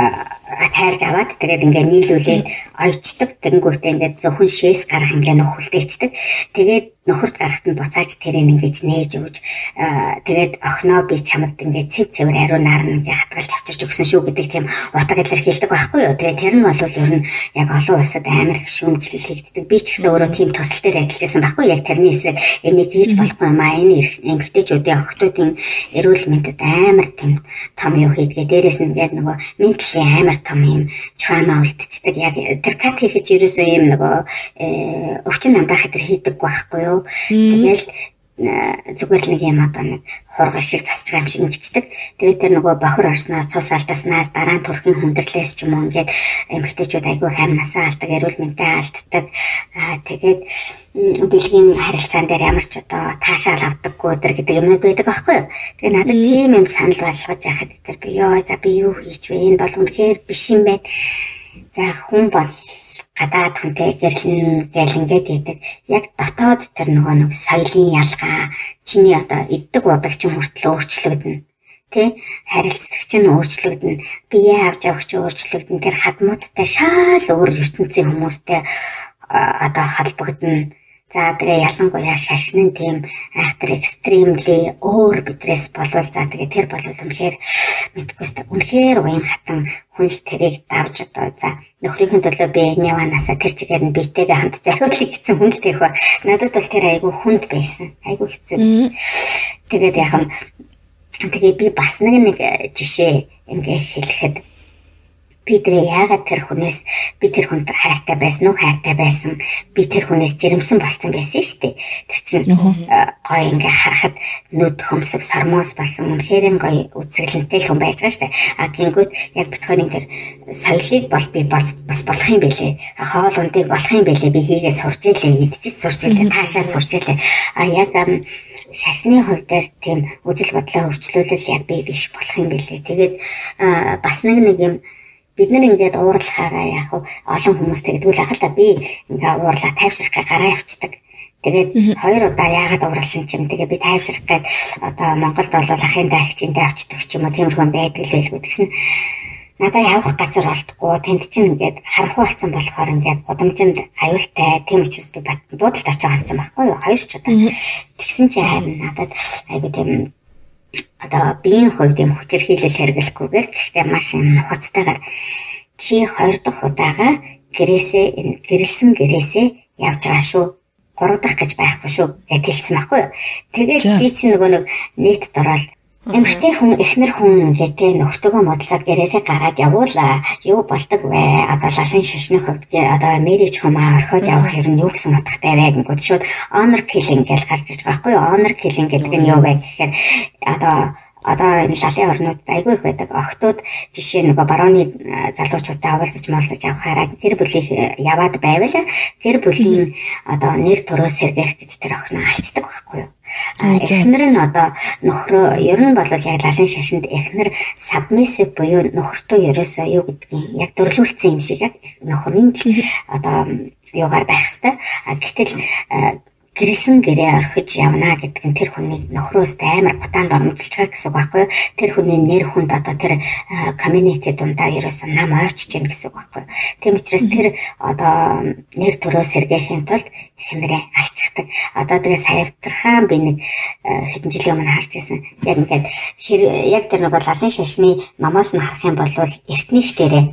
тайрж аваад тэгээд ингээд нийлүүлээд ойчдаг. Тэнгүүтээ ингээд зөвхөн шээс гарах ингээд нөхөлтэйчдэг. Тэгээд нөхөрт гарахт нь буцааж тэрийг ингэж нээж өгж тэгээд охиноо би чамд ингээд цэв цэвэр ариун наран ингээд хатгалж авчирч өгсөн шүү гэдэг тийм утга илэрхийлдэг байхгүй юу. Тэгээд тэр нь бол ер нь яг олон улсад амар их шүүмжлэл хийгддэг. Би ч гэсэн өөрөө тийм төсөл дээр ажиллаж байсан байхгүй яг тэрний эсрэг энийг хийж болохгүй юм аа. Энэ эмэгтэйчүүдийн охтуудын эрүүл мэндэд амар тийм том юу хийдгээ. Дээрээс нь ингээд нөгөө ментлийн амар том юм траума үлдчихдэг. Яг тэр кат хийхэж ерөөсөө юм нөгөө өвчин намдаа хатар хийдэг байхгүй юу. Тэгэл зүгээр л нэг юм одоо нэг хургал шиг засч байгаа юм шиг ингэчдэг. Тэгээд тэр нөгөө бохор орсноо цус алдаснаас дараа нь төрхийн хүндрэлээс ч юм уу ингээд эмэгтэйчүүд айгүй хамнасаа алдаг, эрүүл мэндэд алддаг. Аа тэгээд бэлгийн харилцаан дээр ямар ч одоо таашаал авдаггүй тэр гэдэг юмнууд байдаг байхгүй юу. Тэгээ надад тийм юм санал болгож яхад тэр би ёо за би юу хийж вэ? Энэ бол үнэхээр биш юм байна. За хүн бол гадаад хүнтэй гэрлэн гэлэнгээд идэг. Яг дотоод тэр нөгөө нэг соёлын ялгаа чиний одоо иддэг удаг чинь хүртэл өөрчлөгдөнө. Тэ харилцагч чинь өөрчлөгдөнө. Бие авч явах чинь өөрчлөгдөнө. Тэр хадмуудтай шал өөр ертөнцийн хүмүүстэй одоо холбогдно. За тэгээ ялангуяа шашны тийм айхтар экстремли өөр бидрээс болвол за тэгээ тэр болвол үнэхээр мэдгүйстэй үнэхээр уян хатан хүн л тэрийг давж одоо за нөхрийнхөө төлөө би няванасаа тэр чигээр нь битэйгээ хамт зориулах гэсэн хүн л тех ба надад бол тэр айгүй хүнд байсан айгүй хэцүү байсан. Тэгээд яхам тэгээ би бас нэг нэг жишээ ингээ хэлэхэд би тэр яагаад тэр хүнээс би тэр хүнд хайртай байсан уу хайртай байсан би тэр хүнээс жирэмсэн болсон байсан шүү дээ. Тэр чинь гоё ингээ харахад нүд хөмсөг сормоос болсон үнэхээр гоё үзэсгэлэнтэй хүн байж байгаа шүү дээ. А гингүүд яг битхойн тэр соёлыг бол би бас болох юм бэлээ. Хоол ундыг болох юм бэлээ. Би хийгээ сурч илээ, идчихэж сурч илээ, таашаа сурч илээ. А яг шашны хувьд тийм үзэл бодлоо өөрчлөлөл яг би биш болох юм бэлээ. Тэгээд бас нэг нэг юм бид нар ингээд уурлахаараа яг олон хүмүүстэй гэдгүүл ахал та би ингээ уурлаа тайвшрах гараа явцдаг. Тэгээд хоёр удаа яагаад уурлсан ч юм тэгээ би тайвшрах гээд одоо Монголд бол ахын даагчинтэй очдог ч юм уу тиймэрхүү байдаг л байлгүй гэсэн. надад явах газар олдохгүй тэнд чинь ингээд харанхуй болсон болохоор ингээд гудамжинд аюултай тийм учраас би буудалд очиж ганцсан байхгүй юу хоёр ч удаа тэгсэн чинь харин надад айгүй тийм одоо биеийн хувьд юм хүчирхийлэл хэрэглэхгүйгээр гэхдээ маш юм нухацтайгаар чи хоёр дахь удаага гэрээсээ энэ гэрэлсэн гэрээсээ явж байгаа шүү гурав дахь гэж байхгүй шүү гэж хэлсэн байхгүй юу тэгээд би чинь нөгөө нэг нийт дорол эмэгтэй хүн эхнэр хүн гэдэг нөхөртөөгөө модалцаад гэрээсээ гараад явуулаа. Юу болдог вэ? Одоо лалын шашны хувьд одоо мэрэж хүмүүс орхиод явах юм юу гэсэн утгатай байдаг гэнэ. Шууд honor killing гэж гарч ирж байгаа байхгүй юу? Honor killing гэдэг нь юу вэ гэхээр одоо одоо энэ лалын орнууд айгүй их байдаг. Охтууд жишээ нөгөө барууны залуучуудтай авалзаж малзаж авахаараа гэр бүлийг яваад байвал гэр бүлийн одоо нэр төрөө сэргээх гэж тэр охин алчдаг байхгүй юу? Эхнэр нь одоо нөхрөө ер нь бол яг лалын шашинд эхнэр submissive буюу нөхөртөө ерөөсөө юу гэдгийг яг дөрлүүлсэн юм шиг яг нөхрийн одоо юугаар байх хэвээр. Гэтэл гэрэлсэн гэрээ орхиж явна гэдэг нь тэр хүний нөхрөөс амар гутаанд ормжилж байгаа гэсэн үг байхгүй юу? Тэр хүний нэр хүнд одоо тэр community дундаа ерөөсөө нам ойчж гэн гэсэн үг байхгүй юу? Тийм учраас тэр одоо нэр төрөө сэргээхийн тулд эхнэрээ алчдаг. Одоо тэгээ саявтархан би нэг хэдэн жилийн өмнө харж ирсэн. Яг ингээд яг тэр нэг лалын шашны номоос нь харах юм бол эртнийх дээрээ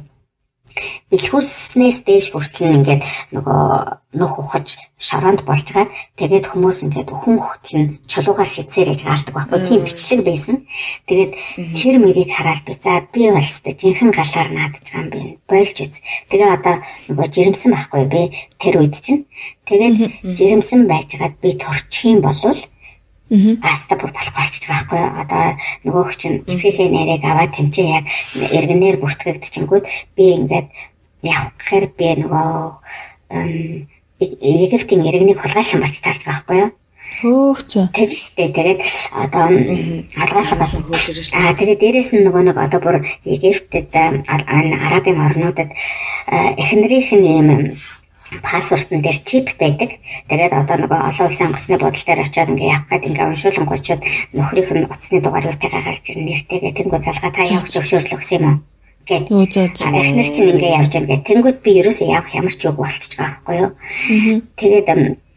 бэлхүүснээс дээш хүртэл ингээд нөгөө нөх ухаж шороонд болж байгаа. Тэгээд хүмүүс ингээд өхөн хөхтөл нь чулуугаар шицээр иж гаалдаг байхгүй. Тийм бичлэг байсан. Тэгээд тэр мөрийг хараад би за би болстой жинхэнэ галаар наадж байгаа юм би болж үз. Тэгээ одоо нөгөө жирэмсэн байхгүй би тэр үед чинь. Тэгээд жирэмсэн байжгаад би төрчих юм болвол аста бүр болох болчих байгаа байхгүй. Одоо нөгөөх чинь эцгийнхээ нэрийг аваад тэмцээ яг эргэнээр бүртгэгдчихэнгүүд би ингээд явах гэхээр би нөгөө Египтийн иргэнийг хулгайлсан болж таарч байгаа байхгүй юу? Хөөх ч. Тэг штэ. Тэгээд одоо алгаасан болсон хөөж ирж байна. Аа тэгээд дээрэс нь нөгөө нэг одоо бүр Египтэд арабын орнуудад эхнэрийнх нь юм пассвортын дээр чип байдаг. Тэгээд одоо нөгөө олон улсын онгоцны бодол дээр очиод ингээ явах гээд ингээ уншуулан гочоод нөхрийнх нь утасны дугаар юутайгаа гарч ирнэ нэртэйгээ тэнгүү залгаа та явах зөвшөөрлөх өгсөн юм уу? Гэт. Эхнэр чинь ингээ явж байгаа гэт. Тэнгүүд би ерөөсөө явах ямар ч үг болчихж байгаа байхгүй юу? Тэгээд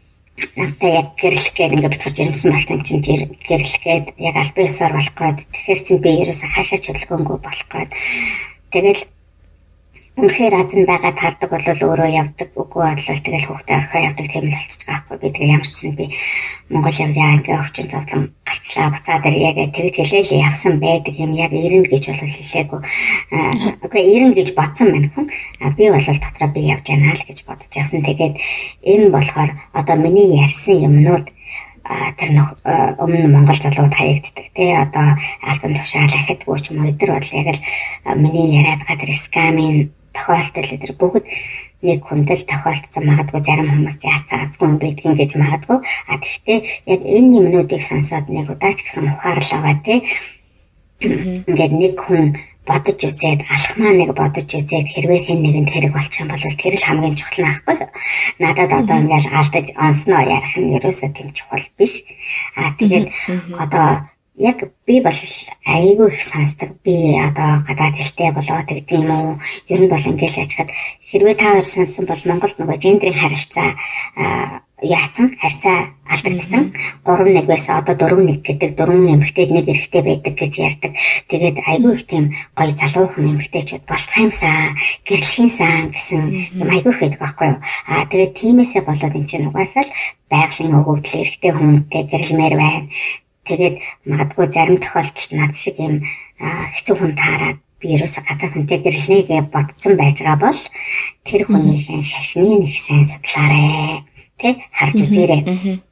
надаа яг гэрлэх гээд ингээ битгэр жирэмсэн болсон юм чинь гэрлэх гээд яг албан ёсоор болох гээд тэгэхээр чинь би ерөөсөө хаашаа чөлгөөнгөө болох гээд тэгэл үнэхээр азан байгаа таардаг бол өөрөө явдаг үгүй бодлол тэгэл хүүхдээ орхоо явдаг тийм л болчихж байгаа байхгүй би тэгээ ямар ч сан би Монгол явъя ингээ өвчин зовлон гарчлаа буцаад ирээгээ тэгж хэлээл явсан байдаг юм яг ирнэ гэж бол хэлээгүй үгүй ирнэ гэж бодсон байна хүн би бол дотроо би явж яана л гэж бодож явсан тэгээд энэ болохоор одоо миний ярьсан юмнууд тэр нөх өмнө Монгол залууд хаягддаг тий одоо альбан тушаал ахидгүй ч юм уу эдгээр бол яг л миний яриад гадар скамын тохиолдол эдгээр бүгд нэг хүндэл тохиолдсон магадгүй зарим хүмүүс яацаазгүй юм байдгийн гэж магадгүй а тэгвэл яг энэ юмнуудыг сонсоод нэг удаа ч гэсэн ухаарлаа аваа тий ингээд нэг хүн бодож үзээд алхмаа нэг бодож үзээд хэрвээ хэн нэгэн тэрэг болчих юм бол тэр л хамгийн чухал наахгүй юу надад одоо ингээд алдаж онсноо ярих нь ерөөсөө тийм чухал биш а тэгээд одоо яг би бол айгүй их сонсдог би одоо гадаад хэлтэй болоод гэдэг юм уу ер нь бол ингээд л яжгаад хэрвээ та хоёр сонссон бол Монголд нөгөө гендрийн харилцаа яатсан харьцаа алдагдсан гурван нэг байсан одоо дөрөв нэг гэдэг дөрвөн эмэгтэйд нэг эрэгтэй байдаг гэж ярьдаг. Тэгээд айгүй их тийм гоё залуухан эмэгтэйчүүд болцох юмсан гэрлэхийн сан гэсэн юм айгүй их байдаг байхгүй юу. Аа тэгээд тиймээсээ болоод эн чинь угаасаа л байгалийн өгөгдөл эрэгтэй хүнтэй гэрэлмээр байна. Тэгээд магадгүй зарим тохиолдолд над шиг юм хэцүү хүн таарад би ерөөсө гадаад хүнтэй гэрлэнэ гэж бодсон байж байгаа бол тэр хүнийхэн шашны нэг сайн судлаарай. Тэ харж үзээрэй.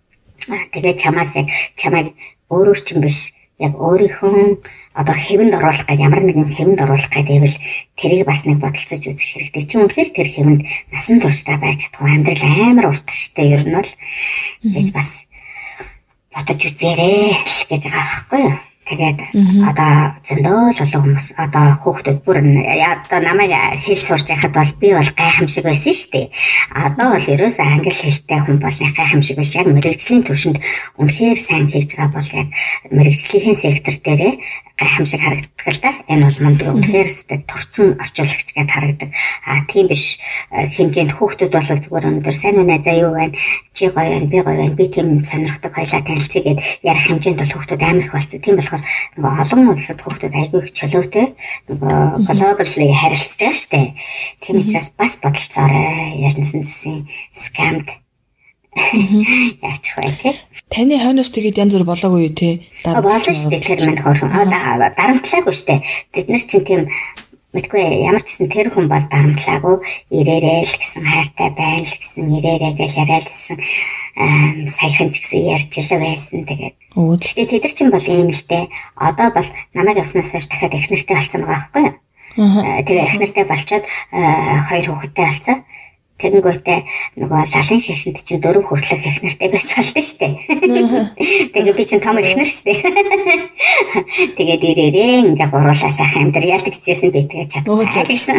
Тэгээд чамаас яг чамайг өөрөөр ч юм биш яг өөрийнхөө одоо хэвэнд оруулах гэж ямар нэгэн хэвэнд оруулах гэвэл тэрийг бас нэг бодолцож үзэх хэрэгтэй. Чи үнэхээр тэр хэвэнд насан туршдаа байж чадах амьдрал амар урт штэ ер нь бол гэж бас бодож үзээрэй гэж байгаа байхгүй юу. Тэгээд одоо зөндөө л олон хүмүүс одоо хүүхдүүд бүр одоо намайг хэл сурч яхад бол би бол гайхамшиг байсан шүү дээ. Одоо бол ерөөсөө англи хэлтэй хүн бол гайхамшиг биш. Яг мэрэгжлийн түвшинд үнэхээр сайн хийж байгаа бол яг мэрэгжлийн сектор дээрээ гайхамшиг харагддаг л да. Энэ бол мундаг үнэхээр турцсан орчуулагч гэдээ харагдаг. А тийм биш хэмжээнд хүүхдүүд бол зүгээр өндөр сайн үнэ заа юу байна, чи гоё байна, би гоё байна, би тийм сонирхдаг хоёлаа танилцъя гэд ярих хэмжээнд бол хүүхдүүд амар их болцсон. Тийм болохоор нөгөө олон улсад хүүхдүүд айгүй их чөлөөтэй нөгөө глобally харилцаж байгаа шүү дээ. Тийм учраас бас бодолцоорой ялнсан зүсийн скамд яачих вэ те. Таны хойноос тэгээд янз бүр болоогүй юу те? Болно шүү дээ тэр мань хөрөн. Дарамтлаагүй шүү дээ. Бид нар чинь тийм мэдгүй ямар ч гэсэн тэр хүн бол дарамтлаагүй ирээрээ л гэсэн хайртай байл гэсэн ирээрээ гэж яриад гэсэн саяхан ч гэсэн ярьж л байсан тэгээд. Гэхдээ тэд нар чинь бол ийм л дээ. Одоо бол намайг явснаас хойш дахиад их нэртэй болсон байгаа байхгүй юу? Тэгээ их нэртэй болчоод хоёр хүүхэдтэй болсон. Тэгэнгүүтээ нөгөө лалын шашинд чинь дөрөв хүртэлх их нэртэй байж болдсон шүү дээ. Тэгээ би чинь том их нэр шүү дээ. Тэгээд ирээрээ ингээ гуруулаа сайхан амьдрал гэдэгчээсэн би тэгээ чадсан.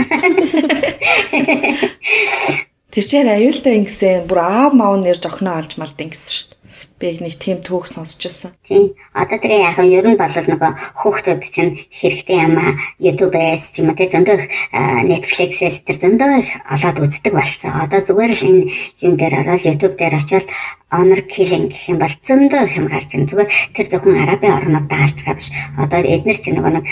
Тэр чинь аюултай ингэсэн бүр аав маав нэр жохноо олж малд ингэсэн шүү дээ. Би нэг тийм түүх сонсчихсан. Тийм. Одоо тэгээ яг ер нь бол нөгөө хүүхдүүд чинь хэрэгтэй юм аа. YouTube-ээс ч юм уу тэ зөндөө Netflix-ээс тэр зөндөө их олоод үздэг болсон. Одоо зүгээр л энэ юм дээр ороод YouTube дээр очиод honor killing гэх юм бол зөндөө их юм гарч ирнэ. Зүгээр тэр зөвхөн арабын орнууд даалж байгаа биш. Одоо эдгээр чинь нөгөө нэг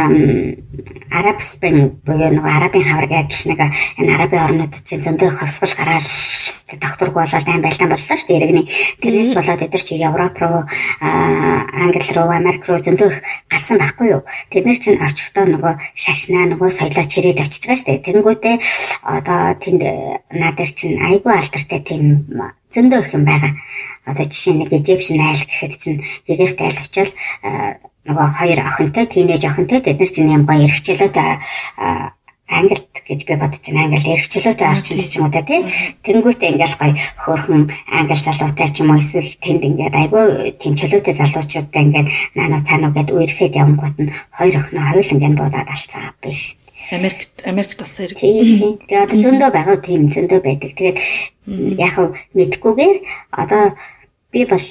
Arab Spring буюу нөгөө арабын хавраг адил нэг энэ арабын орнууд чинь зөндөө их хавсгал гараад докторг болоод айн байлдаан боллоо шүү дээ иргэний. Тэрнээс болоод эдгээр чи Европ руу Англи руу Америк руу зөндөө их гарсан байхгүй юу. Тэд нар чинь очихдоо нөгөө шашнаа нөгөө соёлоо чирээд очиж байгаа шүү дээ. Тэнгүүтээ одоо тэнд надад чинь айгүй алдартай тийм зөндөө их юм байгаа. Одоо жишээ нэг Egyptian айл гэхэд чинь Египт айл очил нөгөө хоёр охинтой, тийнейж охинтой тэд нар чинь юм гоё эрхчлөөтэй Англид гэж би бодож байна. Англид эрхчлөөтэй орчинд ч юм уу та тий. Тэнгүүтээ ингээл гоё хөөрхөн англи залуутай ч юм уу эсвэл тэнд ингээд айгүй тийм чөлөөтэй залуучуудтай ингээд наануу цаануу гэд үерхэд явангууд нь хоёр охиноо хоёул ингээд буудаад алцсан биш. Америкт Америкт бас ирэх. Тийм. Тэгээ одоо зөндөө байгаа тийм зөндөө байдаг. Тэгээд яг мэдгүйгээр одоо би бол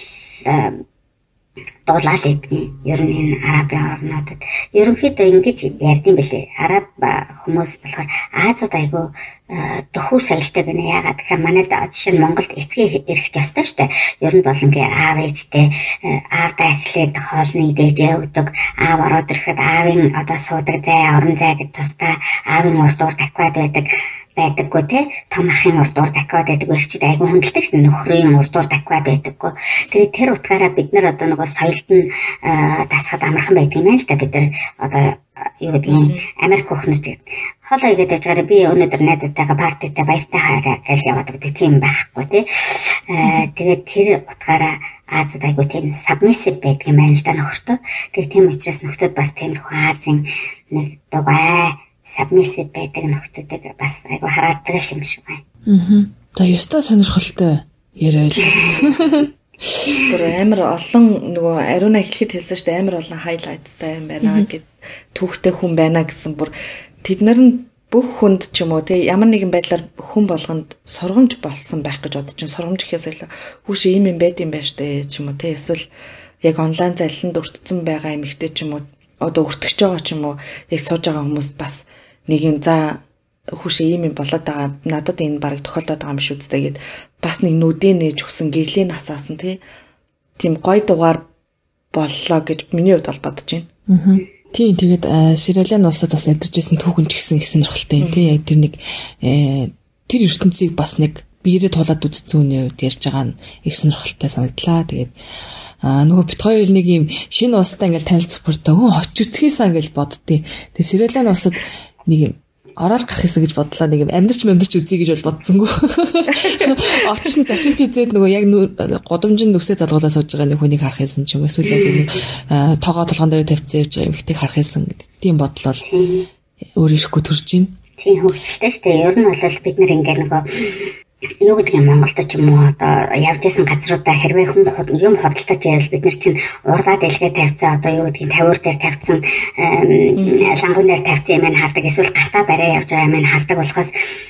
дуулаад идэгний ер нь энэ арабын орнуудад ерөнхийдөө ингэж ярьдсан бэлээ. Араб хүмүүс болохоор Азууд айгүй дөхөв соёлтой гэнэ. Яагаад гэхээр манай жишээ нь Монголд эцгийн эрхч ёстой шүү дээ. Ер нь бол ингээ аав ээжтэй аавдаа эхлээд хоолны дээжээ өгдөг. Аав ороод ирэхэд аавын одоо суудаг зай, орон зай гэд тусдаа аавын урдуур таквад байдаг. байдаггүй те том ахын урдуур таквад байдаг эрчүүд айгүй хүндэлдэг шин нөхрийн урдуур таквад байдаггүй. Тэгээд тэр утгаараа бид нар одоо нөгөө соёлд нь дасахад амархан байдаг юм байна л да. Бид нар одоо юу гэдгийг Америк хөхнөж хол ойгээд яж гараа би өнөөдөр найзтайгаа партитай баяртай хараа гэж яваад өгдөг тийм байхгүй тий. Тэгээд тэр утгаараа Азууд айгүй тийм submissive байдаг юм байна л да нөхөртөө. Тэгээд тийм учраас нөхдүүд бас тиймэрхүү Азийн нэг дугай submissive байдаг нөхдүүдийг бас айгүй хараадаг юм шиг байна. Аа. За ёстой сонирхолтой яриад. Бүр амар олон нөгөө ариуна эхлэхэд хэлсэн шүү дээ амар олон хайлайтстай юм байна гэд түүхтэй хүн байна гэсэн бүр тэд нар нь бүх хүнд ч юм уу те ямар нэгэн байдлаар хүн болгонд сургамж болсон байх гэж бодож чинь сургамж гэхээс илүү хүүш ийм юм байд юм байна штэ ч юм уу те эсвэл яг онлайн залиланд өртсөн байгаа юм ихтэй ч юм уу одоо өртөж байгаа ч юм уу яг сууж байгаа хүмүүс бас нэг юм за хүүш ийм юм болоод байгаа надад энэ бараг тохиолдоод байгаа юм шүү дээ гэд бас нэг нүдэн нээж өгсөн гэрлийн насаасан тий тийм гой дугаар боллоо гэж миний хувьд бол бодож байна. Аа. Тийм тэгээд Сиралын улсад бас амьдарч байсан түүхэн ч гэсэн их сонирхолтой юм тий яг тэр нэг тэр ертөнцийг бас нэг биеэрээ тулаад үзсэн үний үед ярьж байгаа нь их сонирхолтой санагдлаа. Тэгээд аа нөгөө бит хоёр нэг юм шинэ улстай ингээл танилцах бүртээ өө очиж үзхийсэн гэж боддتي. Тэгээд Сиралын улсад нэг юм ороод гарах гэсэн гэж бодлоо нэг юм амьдарч амьдарч үзье гэж бол бодсонгүй. Очиж нэг зочинч үзээд нөгөө яг годомжинд нүсээ залгуулаад сууж байгаа нэг хүнийг харах юмсан ч юм эсвэл яг нэг тоогоо толгон дээр тавьцсан явж байгаа юм ихтэй харах юмсан гэдэг тийм бодлоо өөр ирэхгүй төрж байна. Тийм хөвчлөлтэй шүү дээ. Ер нь бол бид нэр ингээ нөгөө юу гэдэг юм Монголд ч юм уу одоо явж исэн газруудаа хэрвээ хүн юм хөдөлтөж байвал бид нар чинь урдаад илгээ тавьцсан одоо юу гэдгийг тавиур дээр тавьцсан лангуун дээр тавьцсан юм хардаг эсвэл гартаа барай явж байгаа юм хардаг болохоос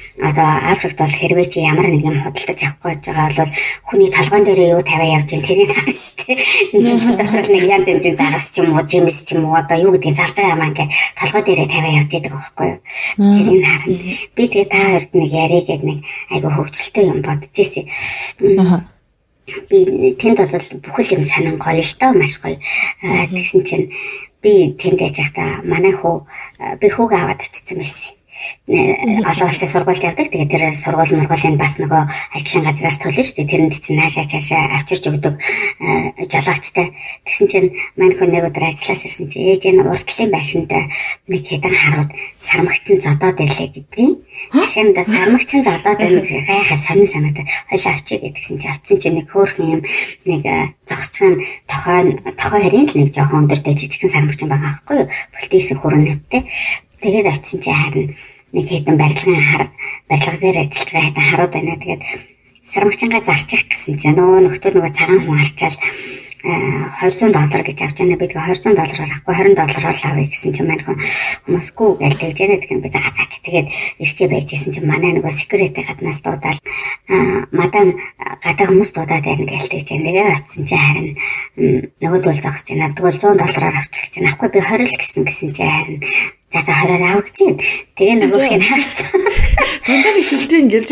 одоо Африкт бол хэрвээ чи ямар нэг юм худалдаж авах гэж байгаа бол хүний толгойн дээр юу тавиа явж гин тэрийг харна шүү дээ. Нэг дотор нэг янз янзын загас ч юм уу, жимс ч юм уу одоо юу гэдгийг зарж байгаа юм ингээ толгой дээрээ тавиа явж идэг байхгүй юу. Тэрийг харна. Би тэгээ та хоёрт нэг ярих гээд нэг айгу хөвгчлөлтэй юм бодож ирсэн. Аа. Би тэнд бол бүхэл юм сонин гоё л тоо маш гоё. Тэгсэн чинь би тэнд яж байхдаа манай хүү би хүүгээ аваад очсон байсан. Олон улсын сургуульд явдаг. Тэгээд тэр сургууль мургуулийн бас нөгөө ажлын газраас төлнө шүү дээ. Тэрэнд чинь наашаа чаашаа авчирч өгдөг жолоочтой. Тэгсэн чинь манай хүн нэг өдөр ажиллаас ирсэн чинь ээж энэ уртлын байшинд нэг хэдэн харууд сармагчин зодоод байлээ гэдгийг. Тэгэхээр энэ сармагчин зодоод байх гайхаа сонин санагдаад хоёлаа очие гэдгсэн чинь очсон чинь нэг хөөрхөн юм нэг зогсчхан тохой тохой харин л нэг жоохон өндөртэй жижигхэн сармагчин байгаа байхгүй юу? Полтисэн хүрэнэттэй. Тэгээд очсон чи харин нэг хэдэн барилгын хар барилга дээр ажиллаж байгаа хэдэн харууд байна. Тэгээд сармагчингаа зарчих гэсэн чинь нөгөө нөхдөө нөгөө цагаан хүн харчаал хоёр зуун доллар гэж авч яана. Би тэгээ хоёр зуун доллараар авахгүй двадцать доллараар л авъя гэсэн чинь манай хүн хүмүүсгүй гэж тэгж яриад гэн би заа заа тэгээд ирчээ байжсэн чинь манай нөгөө security гаднаас дуудаал мадам гадаа хүмүүс дуудаад байна гэж тэгж яана. Тэгээ очсон чинь харин нөгөө дүүл зогсож байна. Тэгвэл сто доллараар авчих гэж байна. Ахгүй би twenty л гэсэн гэсэн чинь харин за за хороор авах гэж байна. Тэгээ нөгөөх нь хавцсан. Дандаа ихэлтэй ингэж.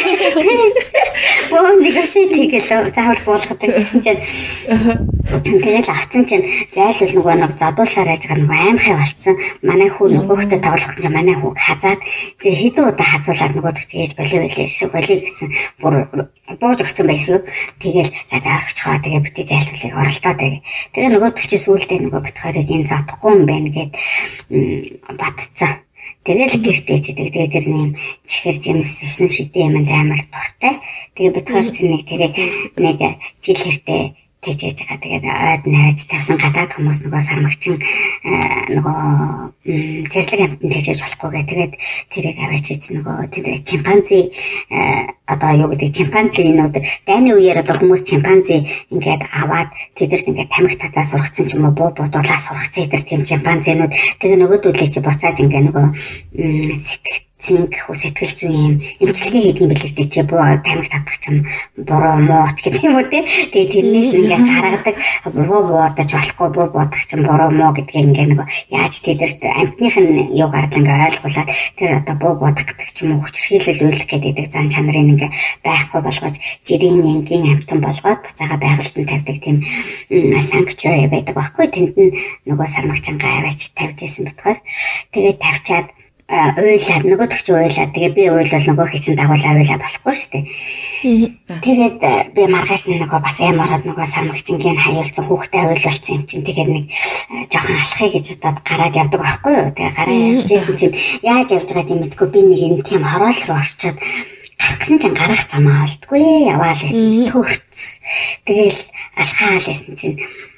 Боо negotiate хийгээл заавал буулгадаг гэсэн чинь тэгэл авцсан чинь зайлшгүй нөгөө нэг зодуулсаар яж байгаа нөгөө аимхай болцсон. Манай хүү нөгөөхтэй тоглох гэж манай хүүг хазаад тэгээ хэдэн удаа хазуулаад нөгөөдөг чи ээж болио байлээ шиг болио гэсэн бүр бууж өгсөн байсан юу. Тэгэл за за орчихоо тэгээ бити зайлшгуулыг оролдоо тэгээ. Тэгээ нөгөөдөг чи сүултээ нөгөө бит хоёрыг энэ зодохгүй юм байна гэд батцсан. Тэгэл гэртээ чидэг. Тэгээ тэр нэм чихэр жимс шин шидэ юмд амар дуртай. Тэгээ бид хоёр чинь нэг тэрэг нэг жил хэртээ тэжээж байгаа. Тэгээд ойд навж тавсан гадаад хүмүүс нөгөө сармагчин нөгөө зэрлэг амтнд тэжээж болохгүйгээ. Тэгээд тэрийг аваачиж нөгөө тэр чимпанзи одоо юу гэдэг чимпанзинууд дайны үеэр одоо хүмүүс чимпанзи ингээд аваад тэдэрт ингээд тамхи татаа сургацсан ч юм уу буу буудуулаа сургацсан эдэр тийм чимпанзинууд тэгээ нөгөөдөлөө чи буцааж ингээд нөгөө сэтгэх цинк хөө сэтгэл зүйн юм эмчилгээ хийдэг юм билээ чи буу тамхи татах чинь буруу мууч гэдэг юм уу те тэгээ тэрнээс ингээд гаргадаг буу буудаж болохгүй буу буудах чинь буруу муу гэдгийг ингээд нөгөө яаж тэдэрт амтных нь юу гараад ингээд ойлгуулад тэр одоо буу буудах гэдэг ч юм уу хүчирхийлэл үйлдэх гэдэг зан чанарын ингээ байхгүй болгож жирийн энгийн амтан болгоод буцаага байгальд нь тавьдаг тийм санкчури байдаг байхгүй тэнд нь нөгөө сармагчангаа аваач тавьж исэн битгаар тэгээд тавьчаад уйлаад нөгөөдөг чи уйлаад тэгээ би уйлвал нөгөө хичин дагуулаа уйлаа болохгүй шүү дээ. Тэгээд би маргааш нөгөө бас аим ороод нөгөө сармагчингийн хаюулцсан хүүхдээ уйлуулсан юм чинь тэгээд нэг жоохон алхахыг гэж бодоод гараад явдаг байхгүй юу. Тэгээ гараа явжсэн чинь яаж явж байгааг юм мэдгүй би нэг юм тийм хороол руу орчоод гаргасан чинь гарах замаа олдгүй яваал байсан чинь төрц. Тэгэл алхаал байсан чинь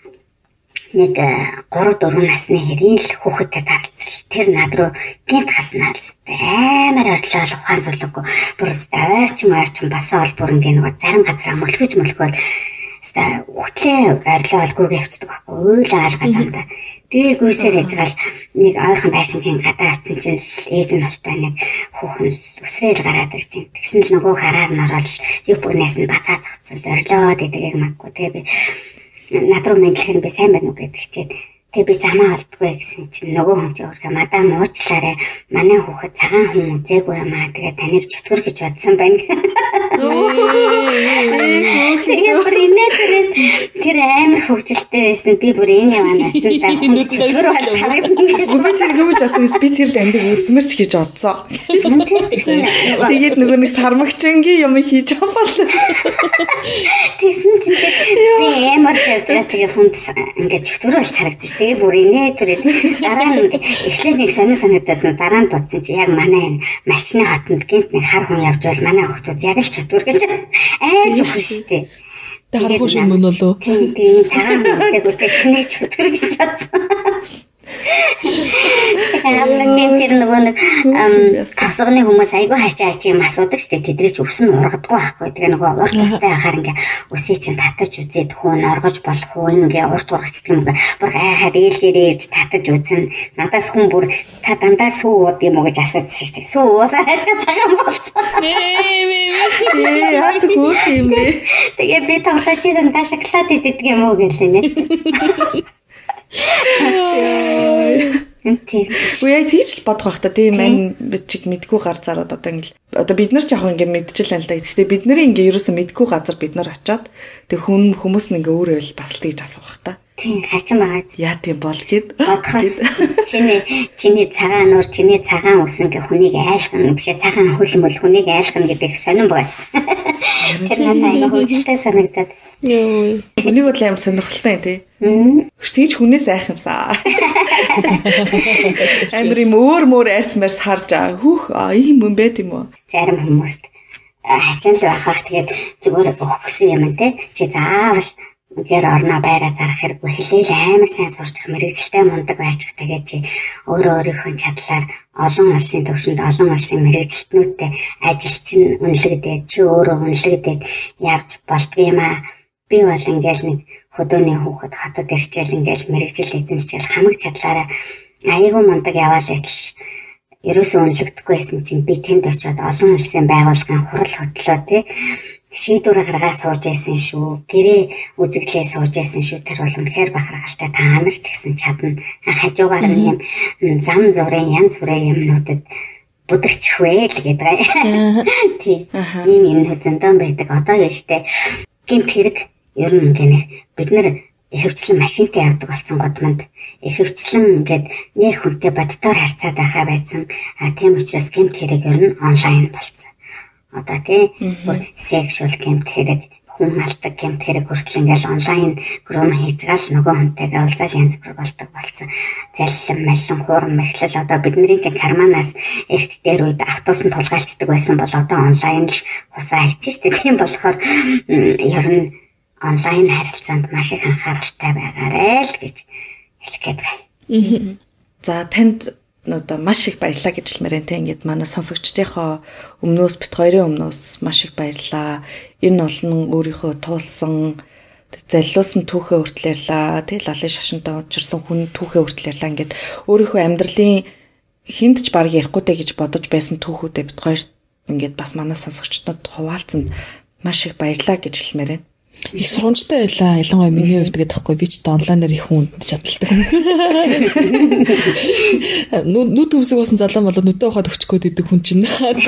нэг three four насны хэрийн л хүүхэдтэй тарцл тэр над руу гинт харснаа л өстэй амар орлоо ухаан зүлэггүй бүр өстэй ойрчин ойрчин босоо ол бүр ингээ нэг зарим газар мөлхөж мөлхөөл өстэй үхтлээ орлоо олгүйгээ явцдаг байхгүй уйлаа алгаа замдаа тэгээ гүйсээр яж гал нэг ойрхон байшингийн гадаа очсон чинь ээж нь болтой нэг хүүхэн өсрөөл гараад ирж байна тэгсэн л нөгөө гараар нь ороод юу бүрнээс нь бацаа зогцол орлоо гэдгийг маггүй тэгээ би над руу мэдлэхээр би сайн байна уу гэдэг чихэд тэгээ би замаа олдгүй гэсэн чинь нөгөө хүн чинь өөрхөн мадам уучлаарай манай хүүхэд цагаан хүн үзээгүй юм аа тэгээ таныг чөтгөр гэж бодсон байна. Тэгээ бүр инээ тэр амар хөвгөлтэй байсан би бүр энэ яванаас нь та хүн чөтгөр болж харагдана гэж би тэр гүмж бодсон би тэр дандыг үзмэрч гэж бодсон. Тэгээд нөгөө нэг сармагчингийн юм хийж байгаа бол тэгсэн чинь би амар ч явж байгаа тэгээ хүнд ингээд чөтгөр болж харагдчих. Тэгээ бүр инээ түрээд дараа нь эхлээд нэг сонир санагдсан дараа нь бодсон чи яг манай энэ малчны хотод гинт нэг хар хүн явж бол манай хүмүүс яг л чөтгөр гэж айж өгөх штеп. Тэгэхээр хууш юм болоо. Тийм тийм цагаан үзэг үтэй тэнийч чөтгөр гэж бодсон. Гавлагын тэр нөгөө нэг тосгоны хүмүүс айгүй хачаа хачаа юм асуудаг штэ. Тэдрий ч өвсөн ургадгүй байхгүй. Тэгээ нөгөө урт тустай ахаар ингээ үсээ чинь татаж үзээд хөө норгож болох уу ингээ урт ургачдаг юм. Бүр гайхаад ээлж ирээж татаж үзэн. Надаас хүн бүр та дандаа сүү ууд юм уу гэж асуусан штэ. Сүү уусаар хачаа цагаан болцсон. Ээ яас хөөх юм бэ. Тэгээ би тоглож чи дандаа шоколад иддэг юм уу гэлээ нэ. Тийм. Үгүй тийч л бодох байх та тийм мань бид чиг мэдгүй гар зарууд одоо ингээл одоо бид нар ч яг ингээ мэдчихэл байна л да. Гэхдээ бид нарын ингээ ерөөсөө мэдгүй газар бид нар очиод тэг хүн хүмүүс нь ингээ өөрөө л бас л тэгж асуух та. Тийм хачин байгаа. Яа тийм бол гээд бодхоос чиний чиний цагаан нуур чиний цагаан ус ингээ хүнийг айлгана бишээ цагаан хөлн бол хүнийг айлгана гэдэг сонирн байгаа. Тэр надад аяга хөвгөлтэй санагдаад. Йоо. Үнийг бол аим сонирхолтой тий. Тэгж хүнээс айх юмсаа. Амар юм өөр мөр арьс марс харж аа. Хүүх ийм юм байт юм уу? Зарим хүмүүст хачаал байхах тэгээд зүгээр өгөх гэсэн юм тий. Чи заавал гэр орноо байраа зарах хэрэггүй хэлээл амар сайн сурчих мэрэгчлээ мундаг байчих тэгээд чи өөрөө өөрийнхөө чадлаар олон улсын төвшөнд олон улсын мэрэгчлэтнүүдтэй ажил чинь үнэлэгдээд чи өөрөө үнэлэгдээд явж болдгийм аа. Би бол ингээл нэг хөдөөний хүүхэд хотод ирчээл ингээл мэрэгжил эзэмшчихэл хамаг чадлаараа аягүй мундаг яваал итэл ерөөсөө үнэлэгдэхгүйсэн чинь би тэнд очиод олон улсын байгууллагын хурал хөтлөө тий шийдвэр гаргаа сууж байсан шүү. Гэрээ үзэглээ сууж байсан шүү. Тэр бол үнэхээр бахархалтай та нар ч гэсэн чадна. Хажуугаар нь юм зам зургийн янз бүрийн юмнуудад бүдэрчих вэ л гэдэг. Тий. Ийм юмнууд зөндөө байдаг. Одоо яаштай гэмт хэрэг ер нь ингээ бид нар ихэвчлэн машинтай явдаг болсон годмонд ихэвчлэн ингээд нэг хүнтэй боддоор харьцаад байхаа байсан. А тийм учраас гэмт хэрэг ер нь онлайн болсон. Одоо тий бүр сексуал гэмт хэрэг хүн малдаг гэмт хэрэг хүртэл ингээл онлайн гром хийж гал нөгөө хүнтэйгээ уулзаад янз бүр болдог болсон. Заллин маллин хуурам мэхлэл одоо бидний чинь карманаас эрт дээр үед автобус нь тулгаалцдаг байсан бол одоо онлайн л хусаа хийчих штеп. Тийм болохоор ер нь онлайн харилцаанд маш их анхааралтай байгаарай л гэж хэлэх гээд байна. За танд одоо маш их баярлалаа гэж хэлмээрэн те ингээд манай сонсогчдийнхоо өмнөөс бит хоёрын өмнөөс маш их баярлалаа. Энэ олон өөрийнхөө туулсан заллуусан түүхээ хүртлээрлээ. Тэ лалын шашинтай учирсан хүн түүхээ хүртлээрлээ. Ингээд өөрийнхөө амьдралын хинт ч баг ярихгүй гэж бодож байсан түүхүүдээ бит хоёр ингээд бас манай сонсогчдод хуваалцсан маш их баярлалаа гэж хэлмээрэн. Их сургамжтай байлаа. Ялангуяа миний хувьд гэдэг тэгэхгүй би ч онлайнаар их хүн чадaltaй. Нүд төмсөг басан залуу болоод нүдээ ухаад өчгөөд идэг хүн чинь.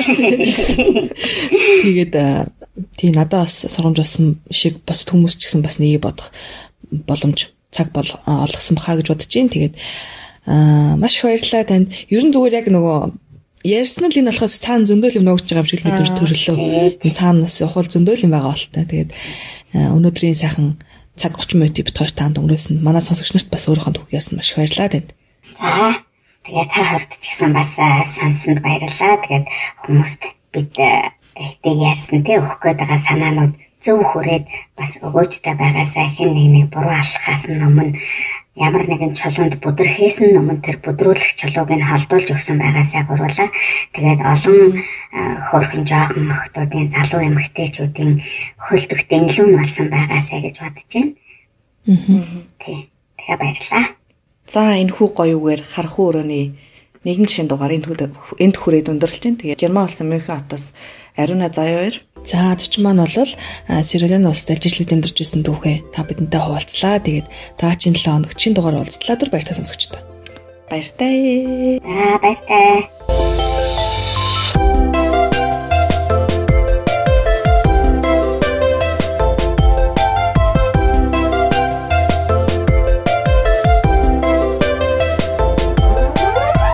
Тэгээд тий надад бас сургамж болсон шиг бос хүмүүс ч гэсэн бас нэг бодох боломж цаг бол олгосон бахаа гэж бодож байна. Тэгээд маш их баярлалаа танд. Ер нь зүгээр яг нөгөө ярьсан л энэ болохоос цаана зөндөл юм нуугч байгаа юм шиг л бид төрлөө. Цаанаас ухвал зөндөл юм байгаа болтой. Тэгээд өнөөдрийн сайхан цаг тридцать минут бит хоёр таанд өнгөрөөсөн. Манай сонсогч нарт бас өөрийнхөө түүх ярьсан маш баярлалаа танд. За тэгээд та хоёрт ч гэсэн бас сонсонд баярлалаа. Тэгээд хүмүүст бид ихтэй ярьсан тий өгөх гээд байгаа санаанууд зөв хүрээд бас өгөөжтэй байгаасаа хэн нэг нэг буруу алхахаас өмнө ямар нэгэн чулуунд бүдэрхээс нь өмнө тэр бүдрүүлэх чулууг нь холдуулж өгсөн байгаасаа гурлаа. Тэгээд олон хөөрхөн жоохон охтуудын залуу эмэгтэйчүүдийн хөлдөх дэнлүүн болсон байгаасаа гэж бодож байна. Аа. Тий. Тэгээ баярлалаа. За энэ хүү гоёугаар харахуу өрөөний нэгэн жишээн дугаар энд энд хүрээд өндөрлж байна. Тэгээд Герман улсын Мюнхен хотоос Ариуна заяа хоёр. За зочин маань бол Сиролен улсад ажиллаж амьдарч байсан түүхээ та бидэнтэй хуваалцлаа. Тэгээд та чинь долоо хоног чинь дугаар уулзлаа. Түр баяртай сонсогчдоо. Баяртай. Аа баяртай.